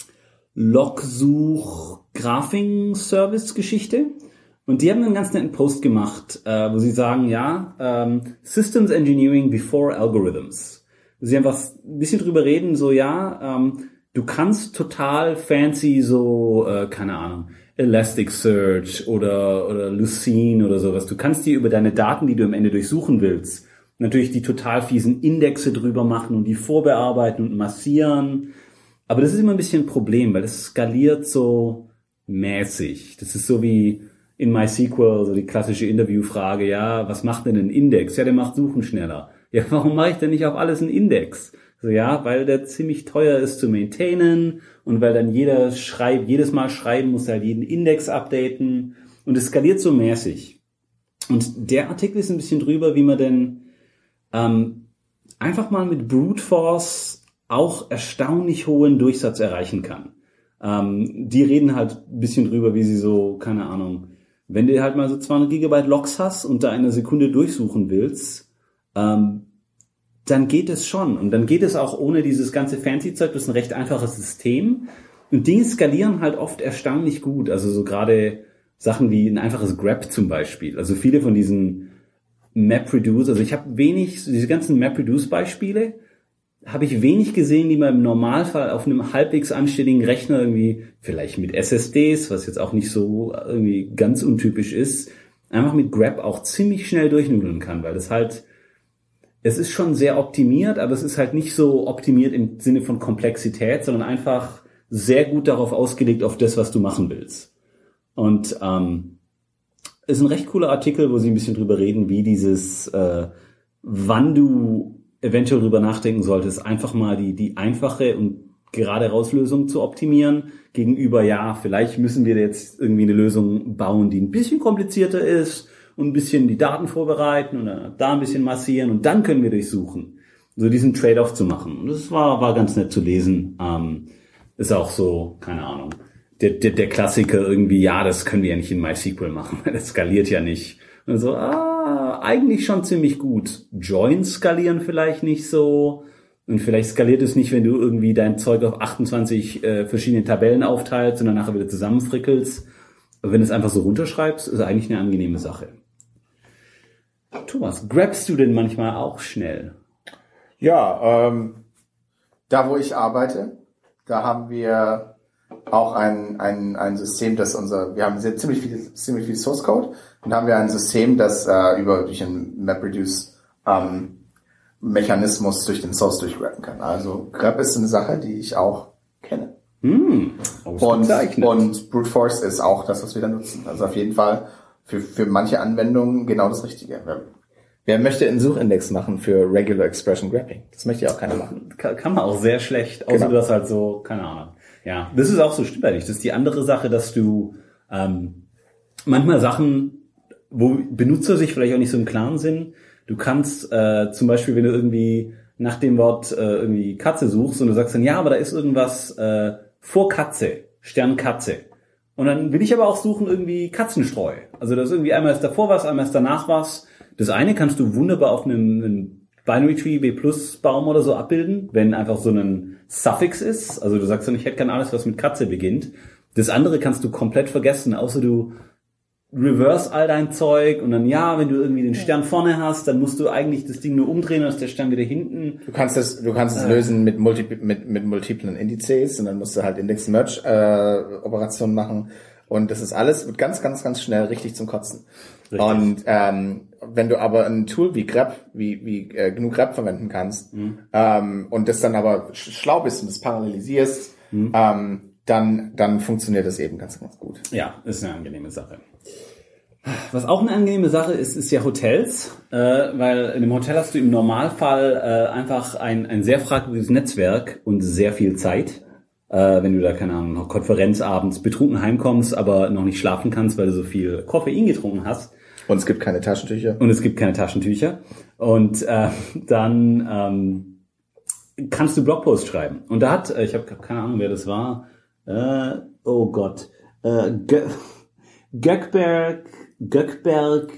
B: Logsuch-Graphing-Service-Geschichte. Und die haben einen ganz netten Post gemacht, äh, wo sie sagen, ja, ähm, Systems Engineering before Algorithms. Wo sie einfach ein bisschen drüber reden, so ja, ähm, du kannst total fancy so, äh, keine Ahnung, Elasticsearch oder oder Lucene oder sowas. Du kannst dir über deine Daten, die du am Ende durchsuchen willst, natürlich die total fiesen Indexe drüber machen und die vorbearbeiten und massieren. Aber das ist immer ein bisschen ein Problem, weil das skaliert so mäßig. Das ist so wie in MySQL, so die klassische Interviewfrage, ja, was macht denn ein Index? Ja, der macht Suchen schneller. Ja, warum mache ich denn nicht auf alles einen Index? So, ja, weil der ziemlich teuer ist zu maintainen und weil dann jeder schreibt, jedes Mal schreiben muss halt jeden Index updaten und es skaliert so mäßig. Und der Artikel ist ein bisschen drüber, wie man denn ähm, einfach mal mit Brute Force auch erstaunlich hohen Durchsatz erreichen kann. Ähm, die reden halt ein bisschen drüber, wie sie so, keine Ahnung, wenn du halt mal so zweihundert Gigabyte Logs hast und da eine Sekunde durchsuchen willst, ähm, dann geht es schon. Und dann geht es auch ohne dieses ganze Fancy-Zeug. Das ist ein recht einfaches System. Und Dinge skalieren halt oft erstaunlich gut. Also so gerade Sachen wie ein einfaches grep zum Beispiel. Also viele von diesen MapReduce, also ich habe wenig, diese ganzen MapReduce-Beispiele, habe ich wenig gesehen, die man im Normalfall auf einem halbwegs anständigen Rechner irgendwie, vielleicht mit S S Ds, was jetzt auch nicht so irgendwie ganz untypisch ist, einfach mit grep auch ziemlich schnell durchnudeln kann, weil das halt, es ist schon sehr optimiert, aber es ist halt nicht so optimiert im Sinne von Komplexität, sondern einfach sehr gut darauf ausgelegt, auf das, was du machen willst. Und ähm, ist ein recht cooler Artikel, wo sie ein bisschen drüber reden, wie dieses, äh, wann du eventuell drüber nachdenken solltest, einfach mal die, die einfache und gerade raus Lösung zu optimieren, gegenüber, ja, vielleicht müssen wir jetzt irgendwie eine Lösung bauen, die ein bisschen komplizierter ist und ein bisschen die Daten vorbereiten und dann da ein bisschen massieren und dann können wir durchsuchen. So diesen Trade-off zu machen. Und das war, war ganz nett zu lesen. Ähm, ist auch so, keine Ahnung, der, der, der Klassiker irgendwie, ja, das können wir ja nicht in MySQL machen, das skaliert ja nicht. Und so, ah, eigentlich schon ziemlich gut. Joins skalieren vielleicht nicht so. Und vielleicht skaliert es nicht, wenn du irgendwie dein Zeug auf achtundzwanzig äh, verschiedene Tabellen aufteilst und dann nachher wieder zusammenfrickelst. Aber wenn du es einfach so runterschreibst, ist eigentlich eine angenehme Sache. Thomas, grabst du denn manchmal auch schnell?
C: Ja, ähm, da wo ich arbeite, da haben wir auch ein, ein, ein System, das unser, wir haben sehr, ziemlich viel, ziemlich viel Source Code und haben wir ein System, das äh, über durch ein MapReduce ähm, Mechanismus durch den Source durchgraben kann. Also Grep ist eine Sache, die ich auch kenne.
B: Hm,
C: und, und Brute Force ist auch das, was wir da nutzen. Also auf jeden Fall für, für manche Anwendungen genau das Richtige. Wer möchte einen Suchindex machen für Regular Expression Grabbing? Das möchte ja auch keiner machen.
B: Kann, kann man auch sehr schlecht, außer
C: Genau.
B: du hast halt so, keine Ahnung. Ja, das ist auch so, stimmt eigentlich. Das ist die andere Sache, dass du ähm, manchmal Sachen, wo Benutzer sich vielleicht auch nicht so im Klaren sind, du kannst äh, zum Beispiel, wenn du irgendwie nach dem Wort äh, irgendwie Katze suchst und du sagst dann, ja, aber da ist irgendwas äh, vor Katze, Stern Katze. Und dann will ich aber auch suchen irgendwie Katzenstreu. Also das ist irgendwie einmal ist davor was, einmal ist danach was. Das eine kannst du wunderbar auf einem, einem Binary Tree B Plus Baum oder so abbilden, wenn einfach so ein Suffix ist. Also du sagst dann, ich hätte gerne alles, was mit Katze beginnt. Das andere kannst du komplett vergessen, außer du reverse all dein Zeug und dann, ja, wenn du irgendwie den Stern vorne hast, dann musst du eigentlich das Ding nur umdrehen, dann ist der Stern wieder hinten.
C: Du kannst es, du kannst es äh. lösen mit, multi, mit, mit multiplen Indizes und dann musst du halt Index-Merge-Operationen äh, machen und das ist alles, wird ganz, ganz, ganz schnell richtig zum Kotzen. Richtig. Und ähm, wenn du aber ein Tool wie Grep, wie, wie äh, genug Grep verwenden kannst mhm. ähm, und das dann aber schlau bist und das parallelisierst, mhm. ähm, dann, dann funktioniert das eben ganz, ganz gut.
B: Ja, ist eine angenehme Sache. Was auch eine angenehme Sache ist, ist ja Hotels, äh, weil in einem Hotel hast du im Normalfall äh, einfach ein, ein sehr fragwürdiges Netzwerk und sehr viel Zeit. Äh, wenn du da, keine Ahnung, noch Konferenz abends betrunken heimkommst, aber noch nicht schlafen kannst, weil du so viel Koffein getrunken hast.
C: Und es gibt keine Taschentücher.
B: Und es gibt keine Taschentücher. Und äh, dann ähm, kannst du Blogposts schreiben. Und da hat, ich habe keine Ahnung, wer das war, äh, oh Gott, äh, Gökberg, Gökberg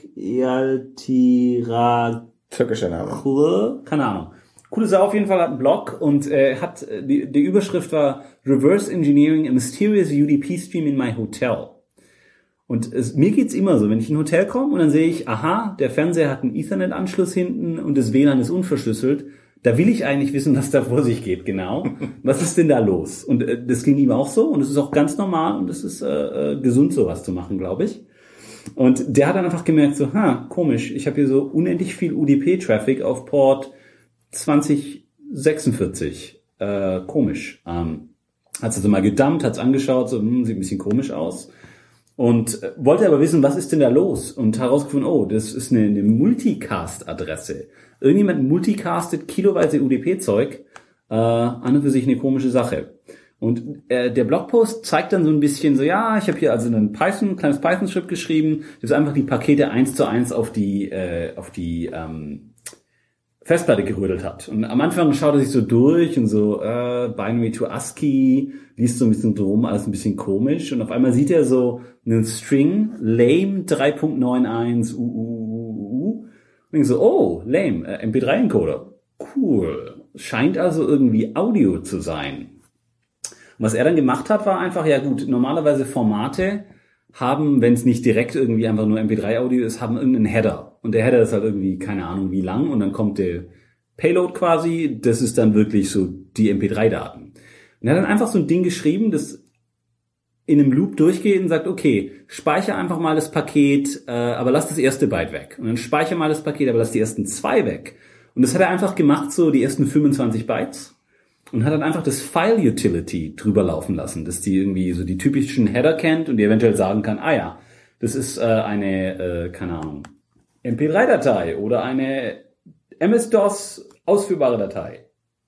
B: Yaltira.
C: Türkischer Name.
B: Keine Ahnung. Coole Sau auf jeden Fall, hat einen Blog und äh, hat die, die Überschrift war Reverse Engineering a Mysterious U D P Stream in my Hotel. Und es, mir geht's immer so, wenn ich in ein Hotel komme und dann sehe ich, aha, der Fernseher hat einen Ethernet-Anschluss hinten und das W L A N ist unverschlüsselt. Da will ich eigentlich wissen, was da vor sich geht, genau. Was ist denn da los? Und äh, das ging ihm auch so und es ist auch ganz normal und es ist äh, äh, gesund, sowas zu machen, glaube ich. Und der hat dann einfach gemerkt, so, ha, komisch, ich habe hier so unendlich viel U D P-Traffic auf Port zwanzig sechsundvierzig. Äh, komisch. Ähm, hat's also mal gedumpt, hat's angeschaut, so, hm, sieht ein bisschen komisch aus. Und äh, wollte aber wissen, was ist denn da los? Und herausgefunden, oh, das ist eine, eine Multicast-Adresse. Irgendjemand multicastet kiloweise U D P-Zeug, äh, an und für sich eine komische Sache. Und äh, der Blogpost zeigt dann so ein bisschen so, ja, ich habe hier also einen Python, ein kleines Python-Skript geschrieben, das einfach die Pakete eins zu eins auf die äh, auf die ähm, Festplatte gerödelt hat. Und am Anfang schaut er sich so durch und so äh, Binary to ASCII, liest so ein bisschen drum, alles ein bisschen komisch. Und auf einmal sieht er so einen String, lame drei Punkt neun eins, uh, uh, uh, uh. Und ich so, oh, lame, äh, M P drei Encoder. Cool. Scheint also irgendwie Audio zu sein. Und was er dann gemacht hat, war einfach, ja gut, normalerweise Formate haben, wenn es nicht direkt irgendwie einfach nur M P drei Audio ist, haben irgendeinen Header. Und der Header ist halt irgendwie, keine Ahnung wie lang, und dann kommt der Payload quasi, das ist dann wirklich so die M P drei Daten. Und er hat dann einfach so ein Ding geschrieben, das in einem Loop durchgeht und sagt, okay, speichere einfach mal das Paket, äh, aber lass das erste Byte weg. Und dann speichere mal das Paket, aber lass die ersten zwei weg. Und das hat er einfach gemacht, so die ersten fünfundzwanzig Bytes. Und hat dann einfach das File-Utility drüber laufen lassen, dass die irgendwie so die typischen Header kennt und die eventuell sagen kann, ah ja, das ist äh, eine, äh, keine Ahnung, M P drei Datei oder eine M S-DOS ausführbare Datei.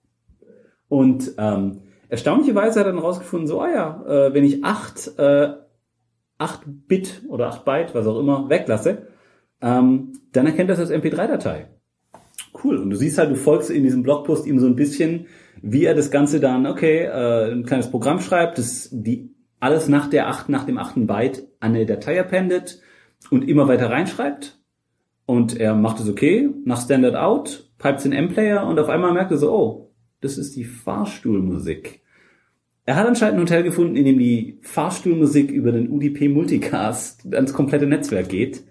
B: Und ähm, erstaunlicherweise hat er dann rausgefunden, so, ah ja, äh, wenn ich acht, äh, acht Bit oder acht Byte, was auch immer, weglasse, ähm, dann erkennt das als M P drei Datei. Cool. Und du siehst halt, du folgst in diesem Blogpost ihm so ein bisschen, wie er das Ganze dann, okay, äh, ein kleines Programm schreibt, das die alles nach der acht, nach dem achten Byte an eine Datei appendet und immer weiter reinschreibt. Und er macht es okay, nach Standard out, pipes in M-Player und auf einmal merkt er so, oh, das ist die Fahrstuhlmusik. Er hat anscheinend ein Hotel gefunden, in dem die Fahrstuhlmusik über den U D P Multicast ans komplette Netzwerk geht.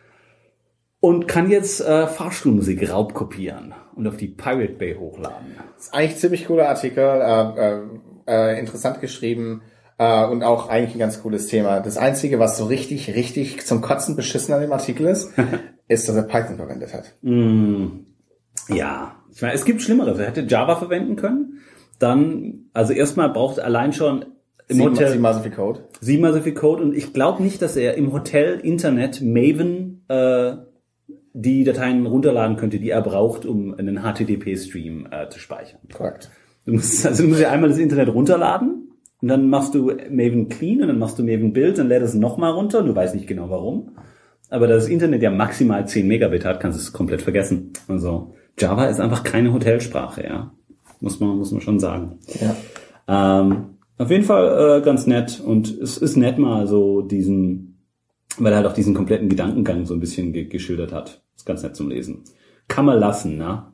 B: Und kann jetzt äh, Fahrstuhlmusik raubkopieren und auf die Pirate Bay hochladen.
C: Das ist eigentlich ein ziemlich cooler Artikel, äh, äh, interessant geschrieben äh, und auch eigentlich ein ganz cooles Thema. Das Einzige, was so richtig, richtig zum Kotzen beschissen an dem Artikel ist, ist, dass er Python verwendet hat.
B: Mm, ja, ich meine, es gibt Schlimmeres. Er hätte Java verwenden können. Dann, also erstmal braucht er allein schon im
C: Sieben,
B: Hotel
C: siebenmal so viel Code.
B: Siebenmal so viel Code. Und ich glaube nicht, dass er im Hotel Internet Maven äh, die Dateien runterladen könnte, die er braucht, um einen H T T P-Stream äh, zu speichern.
C: Korrekt.
B: Du musst, also du musst ja einmal das Internet runterladen und dann machst du Maven clean und dann machst du Maven build und lädst es nochmal runter und du weißt nicht genau warum. Aber da das Internet ja maximal zehn Megabit hat, kannst du es komplett vergessen. Also Java ist einfach keine Hotelsprache, ja. Muss man, muss man schon sagen.
C: Ja.
B: Ähm, auf jeden Fall äh, ganz nett und es ist nett mal so diesen, weil er halt auch diesen kompletten Gedankengang so ein bisschen ge- geschildert hat. Ist ganz nett zum Lesen. Kann man lassen, ne?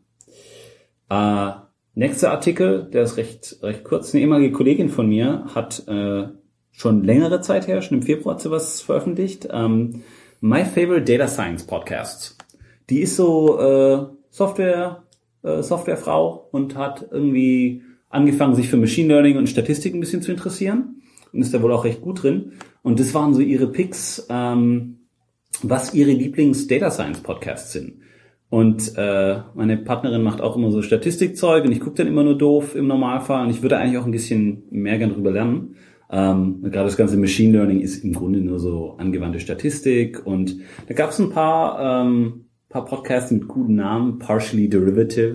B: Äh, nächster Artikel, der ist recht recht kurz. Eine ehemalige Kollegin von mir hat äh, schon längere Zeit her, schon im Februar hat sie was veröffentlicht. Ähm, My Favorite Data Science Podcasts. Die ist so äh, Software äh, Softwarefrau und hat irgendwie angefangen, sich für Machine Learning und Statistik ein bisschen zu interessieren und ist da wohl auch recht gut drin. Und das waren so ihre Picks, ähm, was ihre Lieblings-Data Science-Podcasts sind. Und äh, meine Partnerin macht auch immer so Statistikzeug und ich gucke dann immer nur doof im Normalfall und ich würde eigentlich auch ein bisschen mehr gern drüber lernen. Ähm, gerade das ganze Machine Learning ist im Grunde nur so angewandte Statistik und da gab es ein paar ähm, paar Podcasts mit guten Namen, Partially Derivative,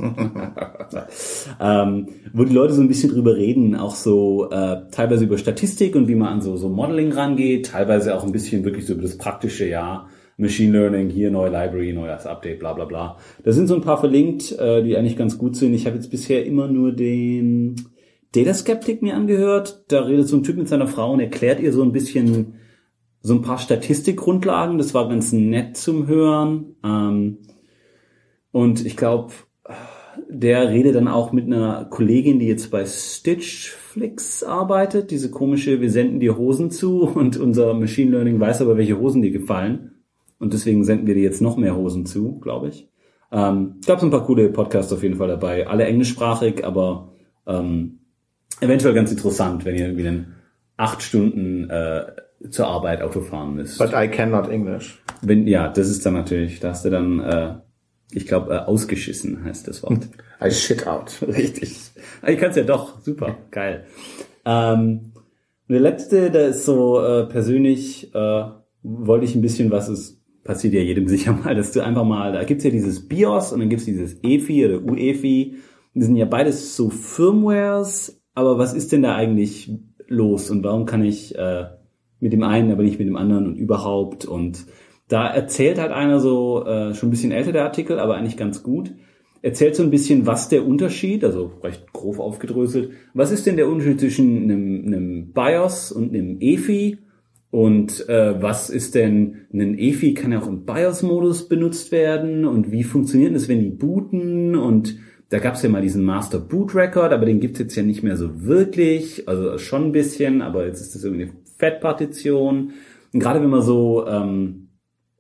B: ähm, wo die Leute so ein bisschen drüber reden, auch so äh, teilweise über Statistik und wie man an so so Modeling rangeht, teilweise auch ein bisschen wirklich so über das praktische, ja, Machine Learning, hier neue Library, neues Update, bla bla bla. Da sind so ein paar verlinkt, äh, die eigentlich ganz gut sind. Ich habe jetzt bisher immer nur den Data Skeptic mir angehört. Da redet so ein Typ mit seiner Frau und erklärt ihr so ein bisschen so ein paar Statistikgrundlagen. Das war ganz nett zum Hören. Ähm, und ich glaube, der redet dann auch mit einer Kollegin, die jetzt bei Stitchflix arbeitet. Diese komische, wir senden dir Hosen zu und unser Machine Learning weiß aber, welche Hosen dir gefallen. Und deswegen senden wir dir jetzt noch mehr Hosen zu, glaube ich. Ähm, gab es ein paar coole Podcasts auf jeden Fall dabei. Alle englischsprachig, aber ähm, eventuell ganz interessant, wenn ihr irgendwie dann acht Stunden äh, zur Arbeit Auto fahren müsst.
C: But I cannot English.
B: Wenn, ja, das ist dann natürlich, da hast du dann, äh, ich glaube, äh, ausgeschissen heißt das Wort.
C: I shit out.
B: Richtig. Ich kann es ja doch. Super. Geil. Ähm, der letzte, der ist so äh, persönlich, äh, wollte ich ein bisschen, was es passiert ja jedem sicher mal, dass du einfach mal, da gibt's ja dieses BIOS und dann gibt's dieses E F I oder U E F I. Die sind ja beides so Firmwares, aber was ist denn da eigentlich los und warum kann ich äh, mit dem einen, aber nicht mit dem anderen und überhaupt? Und da erzählt halt einer so, äh, schon ein bisschen älter der Artikel, aber eigentlich ganz gut, erzählt so ein bisschen, was der Unterschied, also recht grob aufgedröselt, was ist denn der Unterschied zwischen einem, einem BIOS und einem E F I? Und äh, was ist denn, ein E F I kann ja auch im BIOS-Modus benutzt werden und wie funktioniert das, wenn die booten? Und da gab es ja mal diesen Master Boot Record, aber den gibt's jetzt ja nicht mehr so wirklich, also schon ein bisschen, aber jetzt ist das irgendwie eine Fettpartition. Und gerade wenn man so ähm,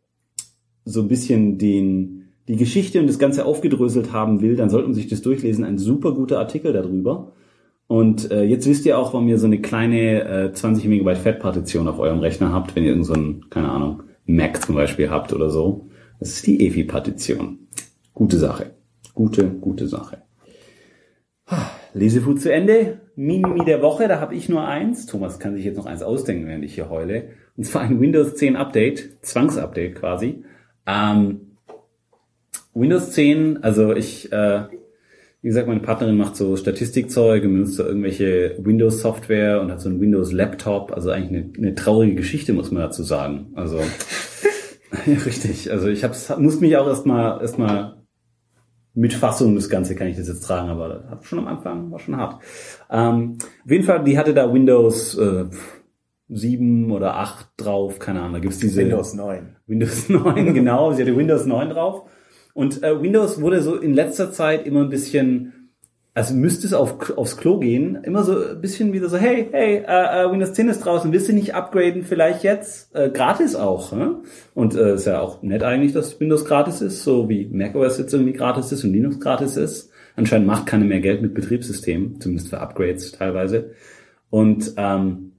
B: so ein bisschen den die Geschichte und das Ganze aufgedröselt haben will, dann sollte man sich das durchlesen. Ein super guter Artikel darüber. Und äh, jetzt wisst ihr auch, warum ihr so eine kleine äh, zwanzig Megabyte Fettpartition auf eurem Rechner habt, wenn ihr irgend so ein, keine Ahnung, Mac zum Beispiel habt oder so. Das ist die E F I-Partition. Gute Sache. Gute, gute Sache. Lesefood zu Ende. Mini der Woche, da habe ich nur eins. Thomas kann sich jetzt noch eins ausdenken, während ich hier heule. Und zwar ein Windows zehn Update, Zwangsupdate quasi. Ähm, Windows zehn, also ich, äh, wie gesagt, meine Partnerin macht so Statistikzeug und benutzt so irgendwelche Windows-Software und hat so einen Windows-Laptop, also eigentlich eine, eine traurige Geschichte, muss man dazu sagen. Also, ja, richtig. Also ich hab's, muss mich auch erstmal, erstmal mit Fassung das Ganze kann ich das jetzt tragen, aber das hat schon am Anfang, war schon hart. Ähm, auf jeden Fall, die hatte da Windows äh, sieben oder acht drauf, keine Ahnung, da gibt's diese...
D: Windows neun.
B: Windows neun, genau, sie hatte Windows neun drauf. Und äh, Windows wurde so in letzter Zeit immer ein bisschen, also müsste es auf, aufs Klo gehen, immer so ein bisschen wieder so, hey, hey, äh, äh, Windows zehn ist draußen, willst du nicht upgraden, vielleicht jetzt? Äh, gratis auch, ne? Und äh, ist ja auch nett eigentlich, dass Windows gratis ist, so wie macOS jetzt irgendwie gratis ist und Linux gratis ist. Anscheinend macht keiner mehr Geld mit Betriebssystemen, zumindest für Upgrades teilweise. Und ähm,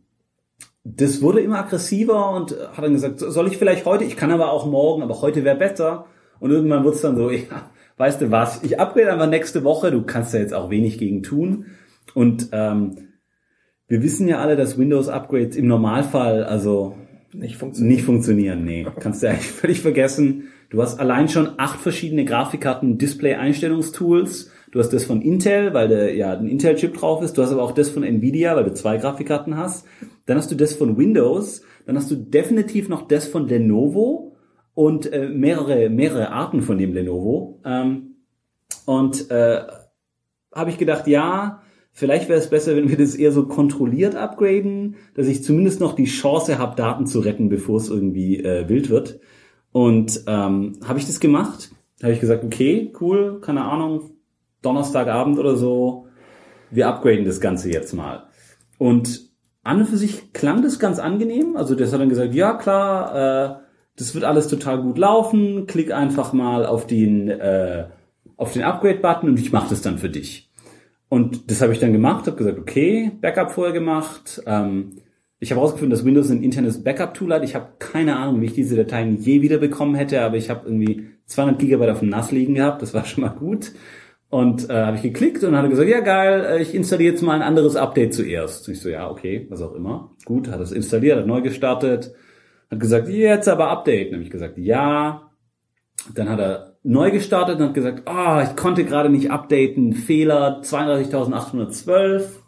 B: das wurde immer aggressiver und hat dann gesagt, soll ich vielleicht heute, ich kann aber auch morgen, aber heute wäre besser. Und irgendwann wird's dann so, ja, weißt du was, ich upgrade einfach nächste Woche, du kannst da jetzt auch wenig gegen tun. Und ähm, wir wissen ja alle, dass Windows-Upgrades im Normalfall also
D: nicht funktionieren.
B: Nicht funktionieren, nee. Kannst du eigentlich völlig vergessen. Du hast allein schon acht verschiedene Grafikkarten, Display-Einstellungstools. Du hast das von Intel, weil da ja ein Intel-Chip drauf ist. Du hast aber auch das von Nvidia, weil du zwei Grafikkarten hast. Dann hast du das von Windows. Dann hast du definitiv noch das von Lenovo. Und äh, mehrere mehrere Arten von dem Lenovo. Ähm, und äh, habe ich gedacht, ja, vielleicht wäre es besser, wenn wir das eher so kontrolliert upgraden, dass ich zumindest noch die Chance habe, Daten zu retten, bevor es irgendwie äh, wild wird. Und ähm, habe ich das gemacht. Habe ich gesagt, okay, cool, keine Ahnung, Donnerstagabend oder so, wir upgraden das Ganze jetzt mal. Und an und für sich klang das ganz angenehm. Also das hat dann gesagt, ja klar, äh, das wird alles total gut laufen. Klick einfach mal auf den äh, auf den Upgrade-Button und ich mache das dann für dich. Und das habe ich dann gemacht, habe gesagt, okay, Backup vorher gemacht. Ähm, ich habe herausgefunden, dass Windows ein internes Backup-Tool hat. Ich habe keine Ahnung, wie ich diese Dateien je wieder bekommen hätte, aber ich habe irgendwie zweihundert Gigabyte auf dem N A S liegen gehabt. Das war schon mal gut. Und äh, habe ich geklickt und hat er gesagt, ja geil, ich installiere jetzt mal ein anderes Update zuerst. Und ich so, ja, okay, was auch immer. Gut, hat es installiert, hat neu gestartet. Hat gesagt, jetzt aber Update. Dann habe ich gesagt, ja. Dann hat er neu gestartet und hat gesagt, ah, oh, ich konnte gerade nicht updaten, Fehler zweiunddreißigtausendachthundertzwölf.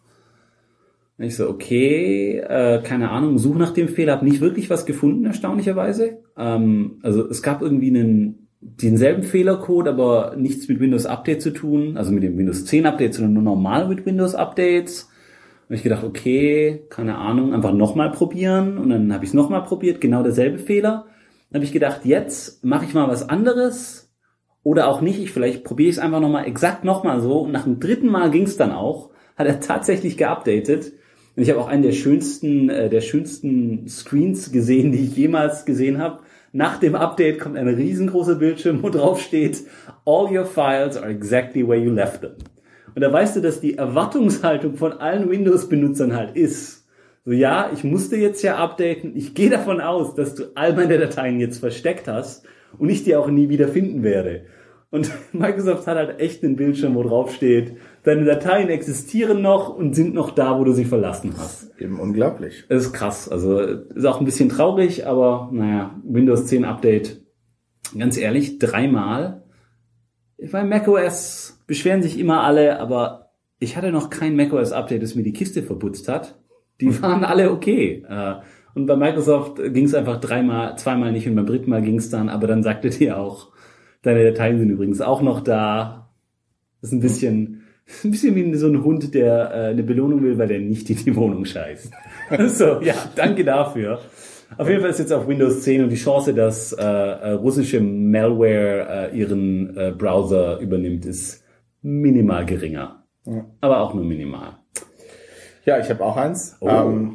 B: Und ich so, okay, äh, keine Ahnung, suche nach dem Fehler, habe nicht wirklich was gefunden, erstaunlicherweise. Ähm, also es gab irgendwie einen denselben Fehlercode, aber nichts mit Windows Update zu tun, also mit dem Windows zehn Update, sondern nur normal mit Windows Updates. Und ich gedacht, okay, keine Ahnung, einfach nochmal probieren. Und dann habe ich es nochmal probiert, genau derselbe Fehler. Dann habe ich gedacht, jetzt mache ich mal was anderes oder auch nicht. Ich vielleicht probiere ich es einfach nochmal exakt nochmal so. Und nach dem dritten Mal ging es dann auch. Hat er tatsächlich geupdatet. Und ich habe auch einen der schönsten, äh, der schönsten Screens gesehen, die ich jemals gesehen habe. Nach dem Update kommt ein riesengroßer Bildschirm, wo drauf steht, all your files are exactly where you left them. Und da weißt du, dass die Erwartungshaltung von allen Windows-Benutzern halt ist, so ja, ich musste jetzt ja updaten, ich gehe davon aus, dass du all meine Dateien jetzt versteckt hast und ich die auch nie wieder finden werde. Und Microsoft hat halt echt einen Bildschirm, wo drauf steht, deine Dateien existieren noch und sind noch da, wo du sie verlassen hast.
D: Eben unglaublich.
B: Das ist krass, also ist auch ein bisschen traurig, aber naja, Windows zehn Update, ganz ehrlich, dreimal. Ich meine, macOS beschweren sich immer alle, aber ich hatte noch kein macOS-Update, das mir die Kiste verputzt hat. Die waren alle okay. Und bei Microsoft ging es einfach dreimal, zweimal nicht und beim dritten Mal ging es dann, aber dann sagte die auch, deine Dateien sind übrigens auch noch da. Das ist ein bisschen, ein bisschen wie so ein Hund, der äh, eine Belohnung will, weil der nicht in die Wohnung scheißt. So, ja, danke dafür. Auf jeden Fall ist jetzt auf Windows zehn und die Chance, dass äh, äh, russische Malware äh, ihren äh, Browser übernimmt, ist minimal geringer. Ja. Aber auch nur minimal.
D: Ja, ich habe auch eins.
B: Oh.
D: Ähm,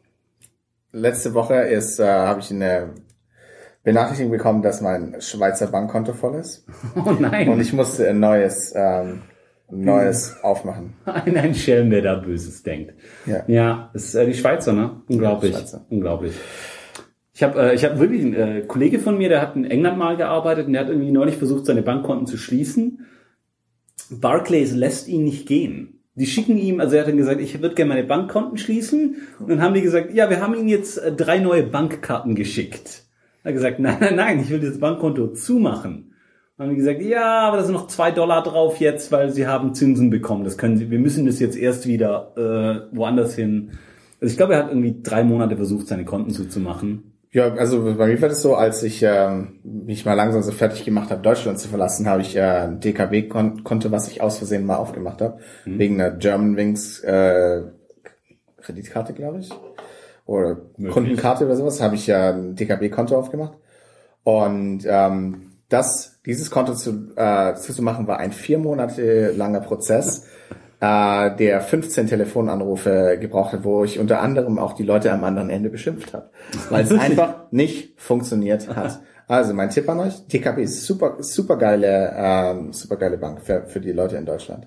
D: letzte Woche ist, äh, habe ich eine Benachrichtigung bekommen, dass mein Schweizer Bankkonto voll ist.
B: Oh nein.
D: Und ich musste ein neues, ähm, neues hm. aufmachen.
B: Ein, ein Schelm, der da Böses denkt. Ja, ja, das ist äh, die Schweizer, ne? Unglaublich. Ja, Schweizer. Unglaublich. Ich habe äh, ich hab wirklich einen äh, Kollege von mir, der hat in England mal gearbeitet und der hat irgendwie neulich versucht, seine Bankkonten zu schließen. Barclays lässt ihn nicht gehen. Die schicken ihm, also er hat dann gesagt, ich würde gerne meine Bankkonten schließen. Und dann haben die gesagt, ja, wir haben Ihnen jetzt äh, drei neue Bankkarten geschickt. Er hat gesagt, nein, nein, nein, ich will das Bankkonto zumachen. Und haben die gesagt, ja, aber da sind noch zwei Dollar drauf jetzt, weil sie haben Zinsen bekommen. Das können sie, wir müssen das jetzt erst wieder äh, woanders hin. Also ich glaube, er hat irgendwie drei Monate versucht, seine Konten zuzumachen.
D: Ja, also bei mir war das so, als ich ähm, mich mal langsam so fertig gemacht habe, Deutschland zu verlassen, habe ich äh, ein D K B-Konto, was ich aus Versehen mal aufgemacht habe, mhm. wegen einer Germanwings äh, Kreditkarte, glaube ich, oder Möglich. Kundenkarte oder sowas, habe ich ja ein D K B-Konto aufgemacht. Und ähm, das, dieses Konto zu, äh, zu machen, war ein vier Monate langer Prozess, äh, der fünfzehn Telefonanrufe gebraucht hat, wo ich unter anderem auch die Leute am anderen Ende beschimpft habe, weil es einfach nicht funktioniert hat. Also mein Tipp an euch, D K B ist super, super geile, ähm, super geile Bank für, für die Leute in Deutschland.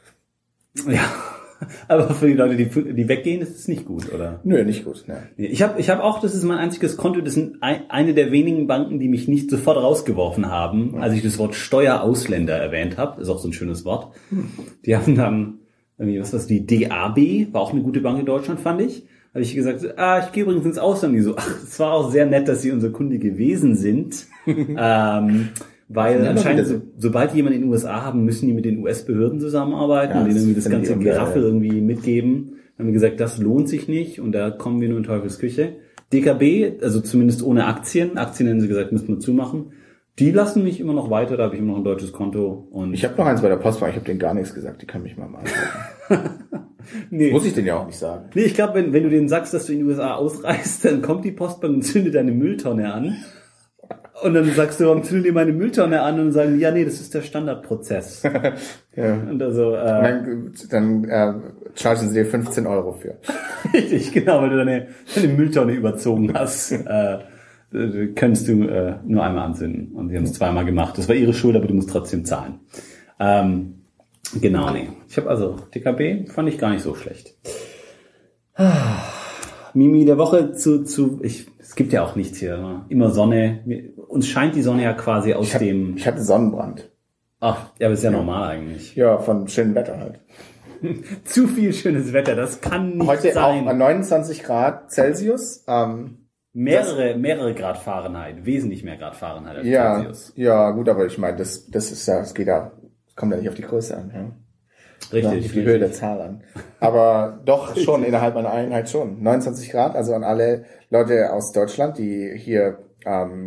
B: Ja. Aber für die Leute, die, die weggehen, ist es nicht gut, oder?
D: Nö, nicht gut. Ne.
B: Ich habe ich hab auch, das ist mein einziges Konto, das sind ein, eine der wenigen Banken, die mich nicht sofort rausgeworfen haben, als ich das Wort Steuerausländer erwähnt habe. Ist auch so ein schönes Wort. Die haben dann, irgendwie, was war's, die D A B, war auch eine gute Bank in Deutschland, fand ich. Habe ich gesagt, ah, ich gehe übrigens ins Ausland. Die so, ach, es war auch sehr nett, dass Sie unser Kunde gewesen sind. ähm, Weil anscheinend, so, sobald die jemanden in den U S A haben, müssen die mit den U S-Behörden zusammenarbeiten ja, und denen irgendwie das ganze Geraffel irgendwie mitgeben. Dann haben wir gesagt, das lohnt sich nicht und da kommen wir nur in Teufelsküche. D K B, also zumindest ohne Aktien, Aktien haben sie gesagt, müssen wir zumachen. Die lassen mich immer noch weiter, da habe ich immer noch ein deutsches Konto. Und
D: ich habe noch eins bei der Postbank, ich habe denen gar nichts gesagt, die können mich mal mal antworten. Nee. Muss ich denen ja auch nicht sagen.
B: Nee, ich glaube, wenn, wenn du denen sagst, dass du in die U S A ausreist, dann kommt die Postbank und zündet deine Mülltonne an. Und dann sagst du, warum zündet ihr meine Mülltonne an? Und dann sagen, ja, nee, das ist der Standardprozess.
D: Ja.
B: Und also, äh,
D: dann, dann äh, chargen sie dir fünfzehn Euro für.
B: Richtig, genau, weil du deine, deine Mülltonne überzogen hast. äh, könntest du äh, nur einmal anzünden. Und sie haben es zweimal gemacht. Das war ihre Schuld, aber du musst trotzdem zahlen. Ähm, genau, nee. Ich habe also D K B fand ich gar nicht so schlecht. Mimi der Woche zu, zu ich, es gibt ja auch nichts hier, immer Sonne. Uns scheint die Sonne ja quasi aus
D: ich hab,
B: dem...
D: Ich hatte Sonnenbrand.
B: Ach, ja, aber ist ja, ja normal eigentlich.
D: Ja, von schönem Wetter halt.
B: Zu viel schönes Wetter, das kann nicht
D: Heute
B: sein.
D: Heute auch neunundzwanzig Grad Celsius. Ähm,
B: mehrere, mehrere Grad Fahrenheit, wesentlich mehr Grad Fahrenheit als
D: ja,
B: Celsius.
D: Ja, gut, aber ich meine, das, das ist ja, es geht ja, kommt ja nicht auf die Größe an, ja.
B: Richtig.
D: Ja, die Höhe der Zahl an. Aber doch schon innerhalb einer Einheit schon. neunundzwanzig Grad, also an alle Leute aus Deutschland, die hier ähm,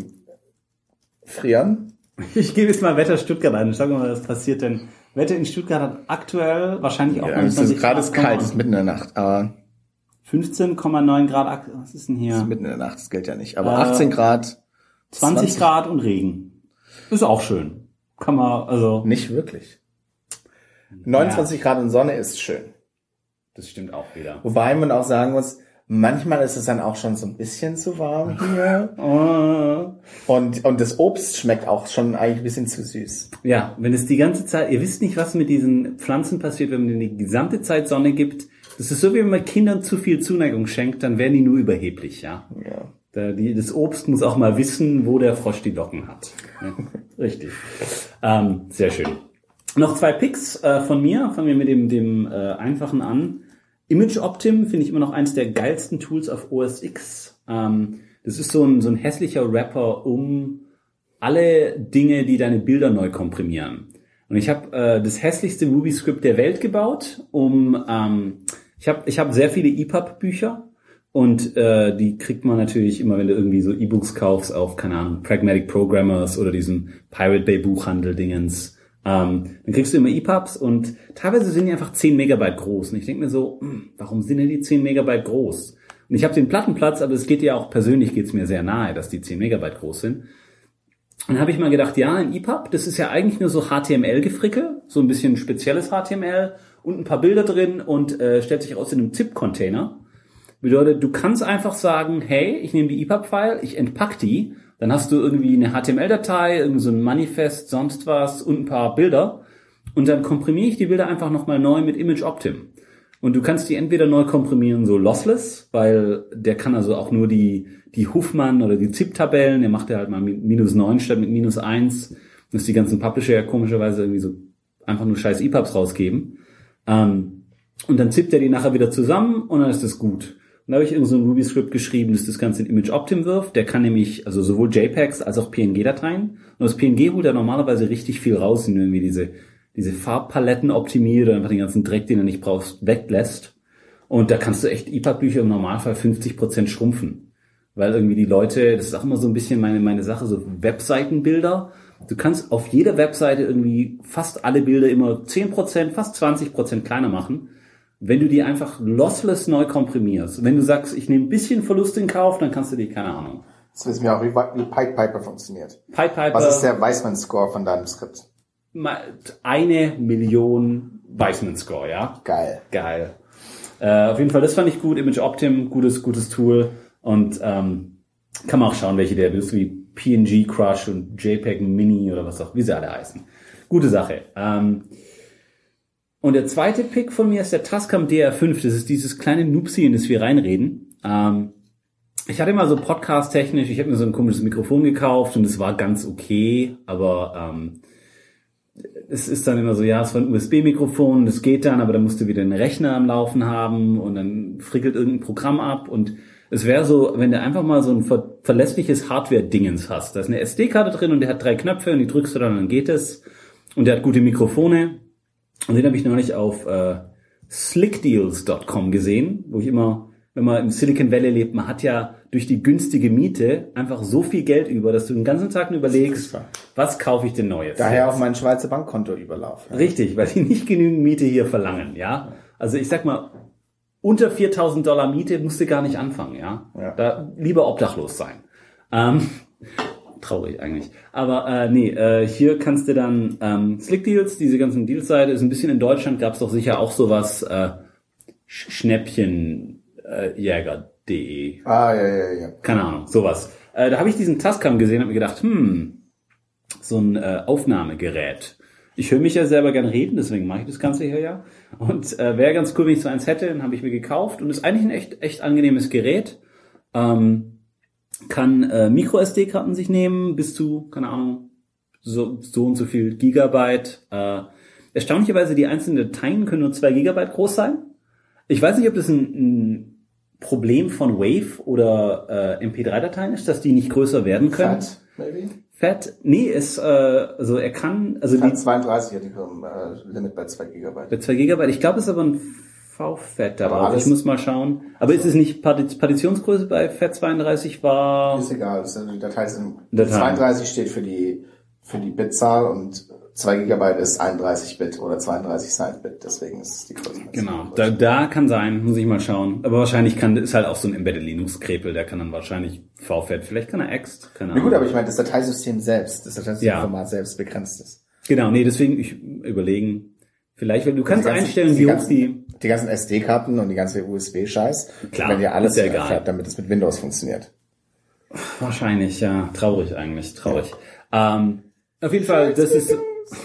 D: frieren.
B: Ich gebe jetzt mal Wetter Stuttgart ein. Sag mal, was passiert denn? Wetter in Stuttgart hat aktuell wahrscheinlich auch
D: ja, neunundzwanzig Grad. Es ist kalt, es ist mitten in der Nacht. Aber
B: fünfzehn Komma neun Grad, was ist denn hier?
D: Es ist mitten in der Nacht, das gilt ja nicht. Aber äh, achtzehn Grad.
B: zwanzig, zwanzig Grad und Regen. Ist auch schön. Kann man, also.
D: Nicht wirklich. neunundzwanzig ja. Grad und Sonne ist schön.
B: Das stimmt auch wieder.
D: Wobei man auch sagen muss, manchmal ist es dann auch schon so ein bisschen zu warm hier.
B: Oh.
D: Und, und das Obst schmeckt auch schon eigentlich ein bisschen zu süß.
B: Ja, wenn es die ganze Zeit, ihr wisst nicht, was mit diesen Pflanzen passiert, wenn man denen die gesamte Zeit Sonne gibt. Das ist so, wie wenn man Kindern zu viel Zuneigung schenkt, dann werden die nur überheblich, ja.
D: Ja.
B: Da, die, das Obst muss auch mal wissen, wo der Frosch die Locken hat. Ja, richtig. Ähm, sehr schön. Noch zwei Picks äh, von mir. Fangen wir mit dem, dem äh, einfachen an. ImageOptim finde ich immer noch eins der geilsten Tools auf O S X. Ähm, das ist so ein, so ein hässlicher Wrapper um alle Dinge, die deine Bilder neu komprimieren. Und ich habe äh, das hässlichste Ruby-Script der Welt gebaut, um ähm, ich habe ich hab sehr viele E P U B-Bücher und äh, die kriegt man natürlich immer, wenn du irgendwie so E-Books kaufst auf, keine Ahnung, Pragmatic Programmers oder diesem Pirate Bay Buchhandel-Dingens. Ähm, dann kriegst du immer E P U Bs und teilweise sind die einfach zehn Megabyte groß. Und ich denke mir so, hm, warum sind denn die zehn Megabyte groß? Und ich habe den Plattenplatz, aber es geht ja auch, persönlich geht's mir sehr nahe, dass die zehn Megabyte groß sind. Und dann habe ich mal gedacht, ja, ein E P U B, das ist ja eigentlich nur so H T M L-Gefrickel, so ein bisschen spezielles H T M L und ein paar Bilder drin und äh, stellt sich aus in einem ZIP-Container. Bedeutet, du kannst einfach sagen, hey, ich nehme die E P U B-File, ich entpack die, dann hast du irgendwie eine H T M L-Datei, irgendwie so ein Manifest, sonst was und ein paar Bilder und dann komprimiere ich die Bilder einfach nochmal neu mit ImageOptim. Und du kannst die entweder neu komprimieren, so lossless, weil der kann also auch nur die die Huffman oder die ZIP-Tabellen, der macht ja halt mal mit minus neun statt mit minus eins, dass die ganzen Publisher ja komischerweise irgendwie so einfach nur scheiß E P U Bs rausgeben. Ähm, und dann zippt er die nachher wieder zusammen und dann ist das gut. da habe ich irgend so ein Ruby-Script geschrieben, das das Ganze in ImageOptim wirft. Der kann nämlich, also sowohl JPEGs als auch P N G-Dateien. Und das P N G holt er normalerweise richtig viel raus, indem er irgendwie diese, diese Farbpaletten optimiert oder einfach den ganzen Dreck, den er nicht brauchst, weglässt. Und da kannst du echt E P U B-Bücher im Normalfall fünfzig Prozent schrumpfen. Weil irgendwie die Leute, das ist auch immer so ein bisschen meine, meine Sache, so Webseitenbilder. Du kannst auf jeder Webseite irgendwie fast alle Bilder immer zehn Prozent, fast zwanzig Prozent kleiner machen. Wenn du die einfach lossless neu komprimierst, wenn du sagst, ich nehme ein bisschen Verlust in Kauf, dann kannst du die, keine Ahnung.
C: Jetzt wissen wir auch, wie, wie Pied Piper funktioniert.
B: Pied Piper.
C: Was ist der Weissman-Score von deinem Skript?
B: Eine Million Weissman-Score, ja?
C: Geil.
B: Geil. Äh, auf jeden Fall, das fand ich gut. ImageOptim, gutes, gutes Tool. Und ähm, kann man auch schauen, welche der willst, wie P N G Crush und JPEG Mini oder was auch, wie sie alle heißen. Gute Sache. Ähm, Und der zweite Pick von mir ist der Tascam D R fünf. Das ist dieses kleine Nupsi, in das wir reinreden. Ähm, ich hatte mal so podcast-technisch, ich habe mir so ein komisches Mikrofon gekauft und es war ganz okay, aber ähm, es ist dann immer so, ja, es war ein U S B-Mikrofon, das geht dann, aber dann musst du wieder einen Rechner am Laufen haben und dann frickelt irgendein Programm ab und es wäre so, wenn du einfach mal so ein ver- verlässliches Hardware-Dingens hast. Da ist eine S D-Karte drin und der hat drei Knöpfe und die drückst du dann und dann geht es. Und der hat gute Mikrofone. Und den habe ich neulich auf äh, slickdeals Punkt com gesehen, wo ich immer, wenn man im Silicon Valley lebt, man hat ja durch die günstige Miete einfach so viel Geld über, dass du den ganzen Tag nur überlegst, was kaufe ich denn Neues?
D: Daher auch mein Schweizer Bankkonto Überlauf. Ja.
B: Richtig, weil die nicht genügend Miete hier verlangen, ja. Also ich sag mal, unter viertausend Dollar Miete musst du gar nicht anfangen, ja.
D: Ja.
B: Da lieber obdachlos sein. Ähm, traurig eigentlich. Aber äh, nee, äh, hier kannst du dann ähm, Slickdeals, diese ganzen Deals-Seite, ist ein bisschen in Deutschland, gab es doch sicher auch sowas äh, Schnäppchenjäger punkt de.
C: Ah, ja, ja, ja.
B: Keine Ahnung, sowas. Äh, da habe ich diesen Tascam gesehen und habe mir gedacht, hm, so ein äh, Aufnahmegerät. Ich höre mich ja selber gern reden, deswegen mache ich das Ganze hier ja. Und äh, wäre ganz cool, wenn ich so eins hätte, dann habe ich mir gekauft und ist eigentlich ein echt echt angenehmes Gerät. Ähm, kann äh, Micro-S D-Karten sich nehmen, bis zu, keine Ahnung, so, so und so viel Gigabyte. Äh, erstaunlicherweise, die einzelnen Dateien können nur zwei Gigabyte groß sein. Ich weiß nicht, ob das ein, ein Problem von Wave oder äh, M P drei Dateien ist, dass die nicht größer werden können.
C: Fat, maybe?
B: Fat? Nee, ist, äh, also er kann, also
C: Fat
B: die,
C: zweiunddreißig hat die äh, Limit bei zwei Gigabyte.
B: bei zwei Gigabyte. Ich glaube, es ist aber ein V-Fat
C: Aber
B: darauf.
C: alles-
B: Ich muss mal schauen. Aber ist es nicht Parti- Partitionsgröße bei Fat zweiunddreißig war?
C: Ist egal, das ist, die Datei sind,
B: Dateien.
C: zweiunddreißig steht für die, für die Bitzahl und zwei Gigabyte ist einunddreißig Bit oder zweiunddreißig Signed-Bit, deswegen ist es die Größe.
B: Genau, da, da kann sein, muss ich mal schauen. Aber wahrscheinlich kann, ist halt auch so ein Embedded Linux-Krepel, der kann dann wahrscheinlich V-Fat, vielleicht kann er Ext, keine
C: Na
B: Ahnung.
C: gut, aber ich meine, das Dateisystem selbst,
D: Das Dateiformat
B: Ja.
D: selbst begrenzt ist.
B: Genau, nee, deswegen ich überlegen, vielleicht, weil du kannst
C: Die ganzen-
B: einstellen,
C: die
B: wie hoch
C: ganzen-
B: die,
D: Die ganzen S D-Karten und die ganze U S B-Scheiß,
B: Klar,
D: wenn ja alles
B: ist ja egal.
D: fährt, damit es mit Windows funktioniert.
B: wahrscheinlich, ja, traurig eigentlich, traurig. Ähm, auf jeden Fall, das ist,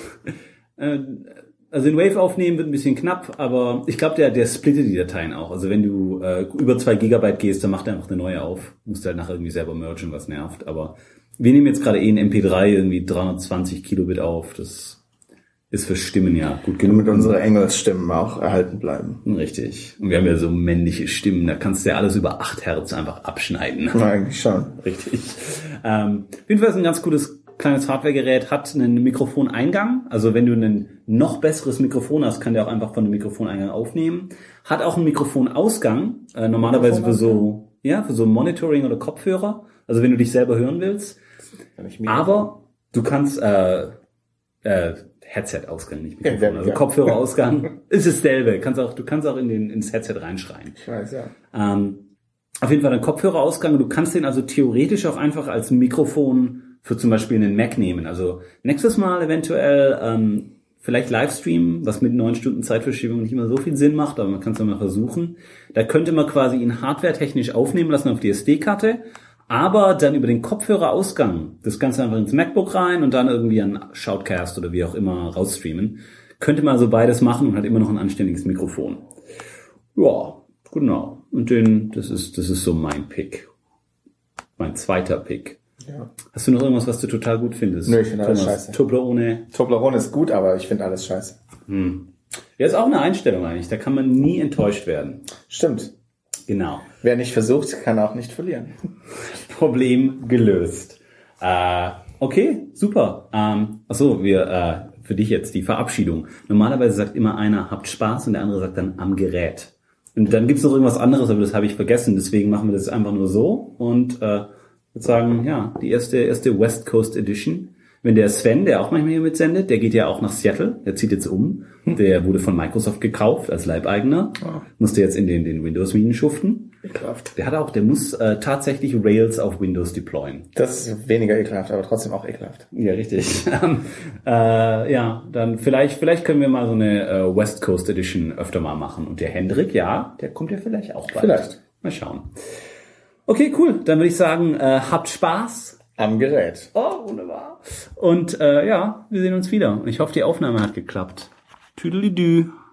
B: äh, also den Wave aufnehmen wird ein bisschen knapp, aber ich glaube, der, der splittet die Dateien auch. Also wenn du äh, über zwei Gigabyte gehst, dann macht er einfach eine neue auf. Musst halt nachher irgendwie selber mergen, was nervt. Aber wir nehmen jetzt gerade eh ein M P drei, irgendwie dreihundertzwanzig Kilobit auf. Das ist für Stimmen ja gut genug.
D: Damit unsere Engelsstimmen auch erhalten bleiben.
B: Richtig. Und wir haben ja so männliche Stimmen, da kannst du ja alles über acht Hertz einfach abschneiden.
D: Ja, eigentlich schon.
B: Richtig. Ähm, auf jeden Fall ist ein ganz cooles kleines Hardwaregerät, hat einen Mikrofoneingang. Also wenn du ein noch besseres Mikrofon hast, kann der auch einfach von dem Mikrofoneingang aufnehmen. Hat auch einen Mikrofonausgang, äh, normalerweise für so, ja, für so Monitoring oder Kopfhörer. Also wenn du dich selber hören willst.
D: Wenn ich mir-
B: Aber du kannst, äh, äh, Headset-Ausgang, nicht Mikrofon.
D: Ja, ja,
B: also
D: ja.
B: Kopfhörerausgang ist dasselbe. Kannst auch, du kannst auch in den, ins Headset reinschreien.
D: Ich weiß, ja.
B: Ähm, auf jeden Fall ein Kopfhörerausgang. Du kannst den also theoretisch auch einfach als Mikrofon für zum Beispiel einen Mac nehmen. Also nächstes Mal eventuell ähm, vielleicht Livestream, was mit neun Stunden Zeitverschiebung nicht immer so viel Sinn macht, aber man kann es ja mal versuchen. Da könnte man quasi ihn hardwaretechnisch aufnehmen lassen auf die S D-Karte, aber dann über den Kopfhörerausgang das Ganze einfach ins MacBook rein und dann irgendwie an Shoutcast oder wie auch immer rausstreamen. Könnte man also beides machen und hat immer noch ein anständiges Mikrofon. Ja, genau. Und den, das ist, das ist so mein Pick. Mein zweiter Pick.
D: Ja.
B: Hast du noch irgendwas, was du total gut findest?
D: Nö, ich finde alles
B: Thomas,
D: scheiße.
B: Toblerone.
D: Toblerone ist gut, aber ich finde alles scheiße.
B: Ja, ist auch eine Einstellung eigentlich. Da kann man nie enttäuscht werden.
D: Stimmt.
B: Genau.
D: Wer nicht versucht, kann auch nicht verlieren.
B: Problem gelöst. Äh, okay, super. Ähm, achso, wir, äh, für dich jetzt die Verabschiedung. Normalerweise sagt immer einer, habt Spaß, und der andere sagt dann am Gerät. Und dann gibt's noch irgendwas anderes, aber das habe ich vergessen. Deswegen machen wir das einfach nur so und äh, würde sagen, ja, die erste erste West Coast Edition. Wenn der Sven, der auch manchmal hier mitsendet, der geht ja auch nach Seattle, der zieht jetzt um. Der wurde von Microsoft gekauft als Leibeigener.
D: Oh.
B: Musste jetzt in den, den Windows-Minen schuften.
D: Ekelhaft.
B: Der hat auch, der muss äh, tatsächlich Rails auf Windows deployen.
D: Das ist weniger ekelhaft, aber trotzdem auch ekelhaft.
B: Ja, richtig. äh, ja, dann vielleicht, vielleicht können wir mal so eine äh, West Coast Edition öfter mal machen. Und der Hendrik, ja, der kommt ja vielleicht auch bald.
D: Vielleicht.
B: Mal schauen. Okay, cool. Dann würde ich sagen, äh, habt Spaß.
D: Am Gerät.
B: Oh, wunderbar. Und äh, ja, wir sehen uns wieder. Und ich hoffe, die Aufnahme hat geklappt. Tüdelidü.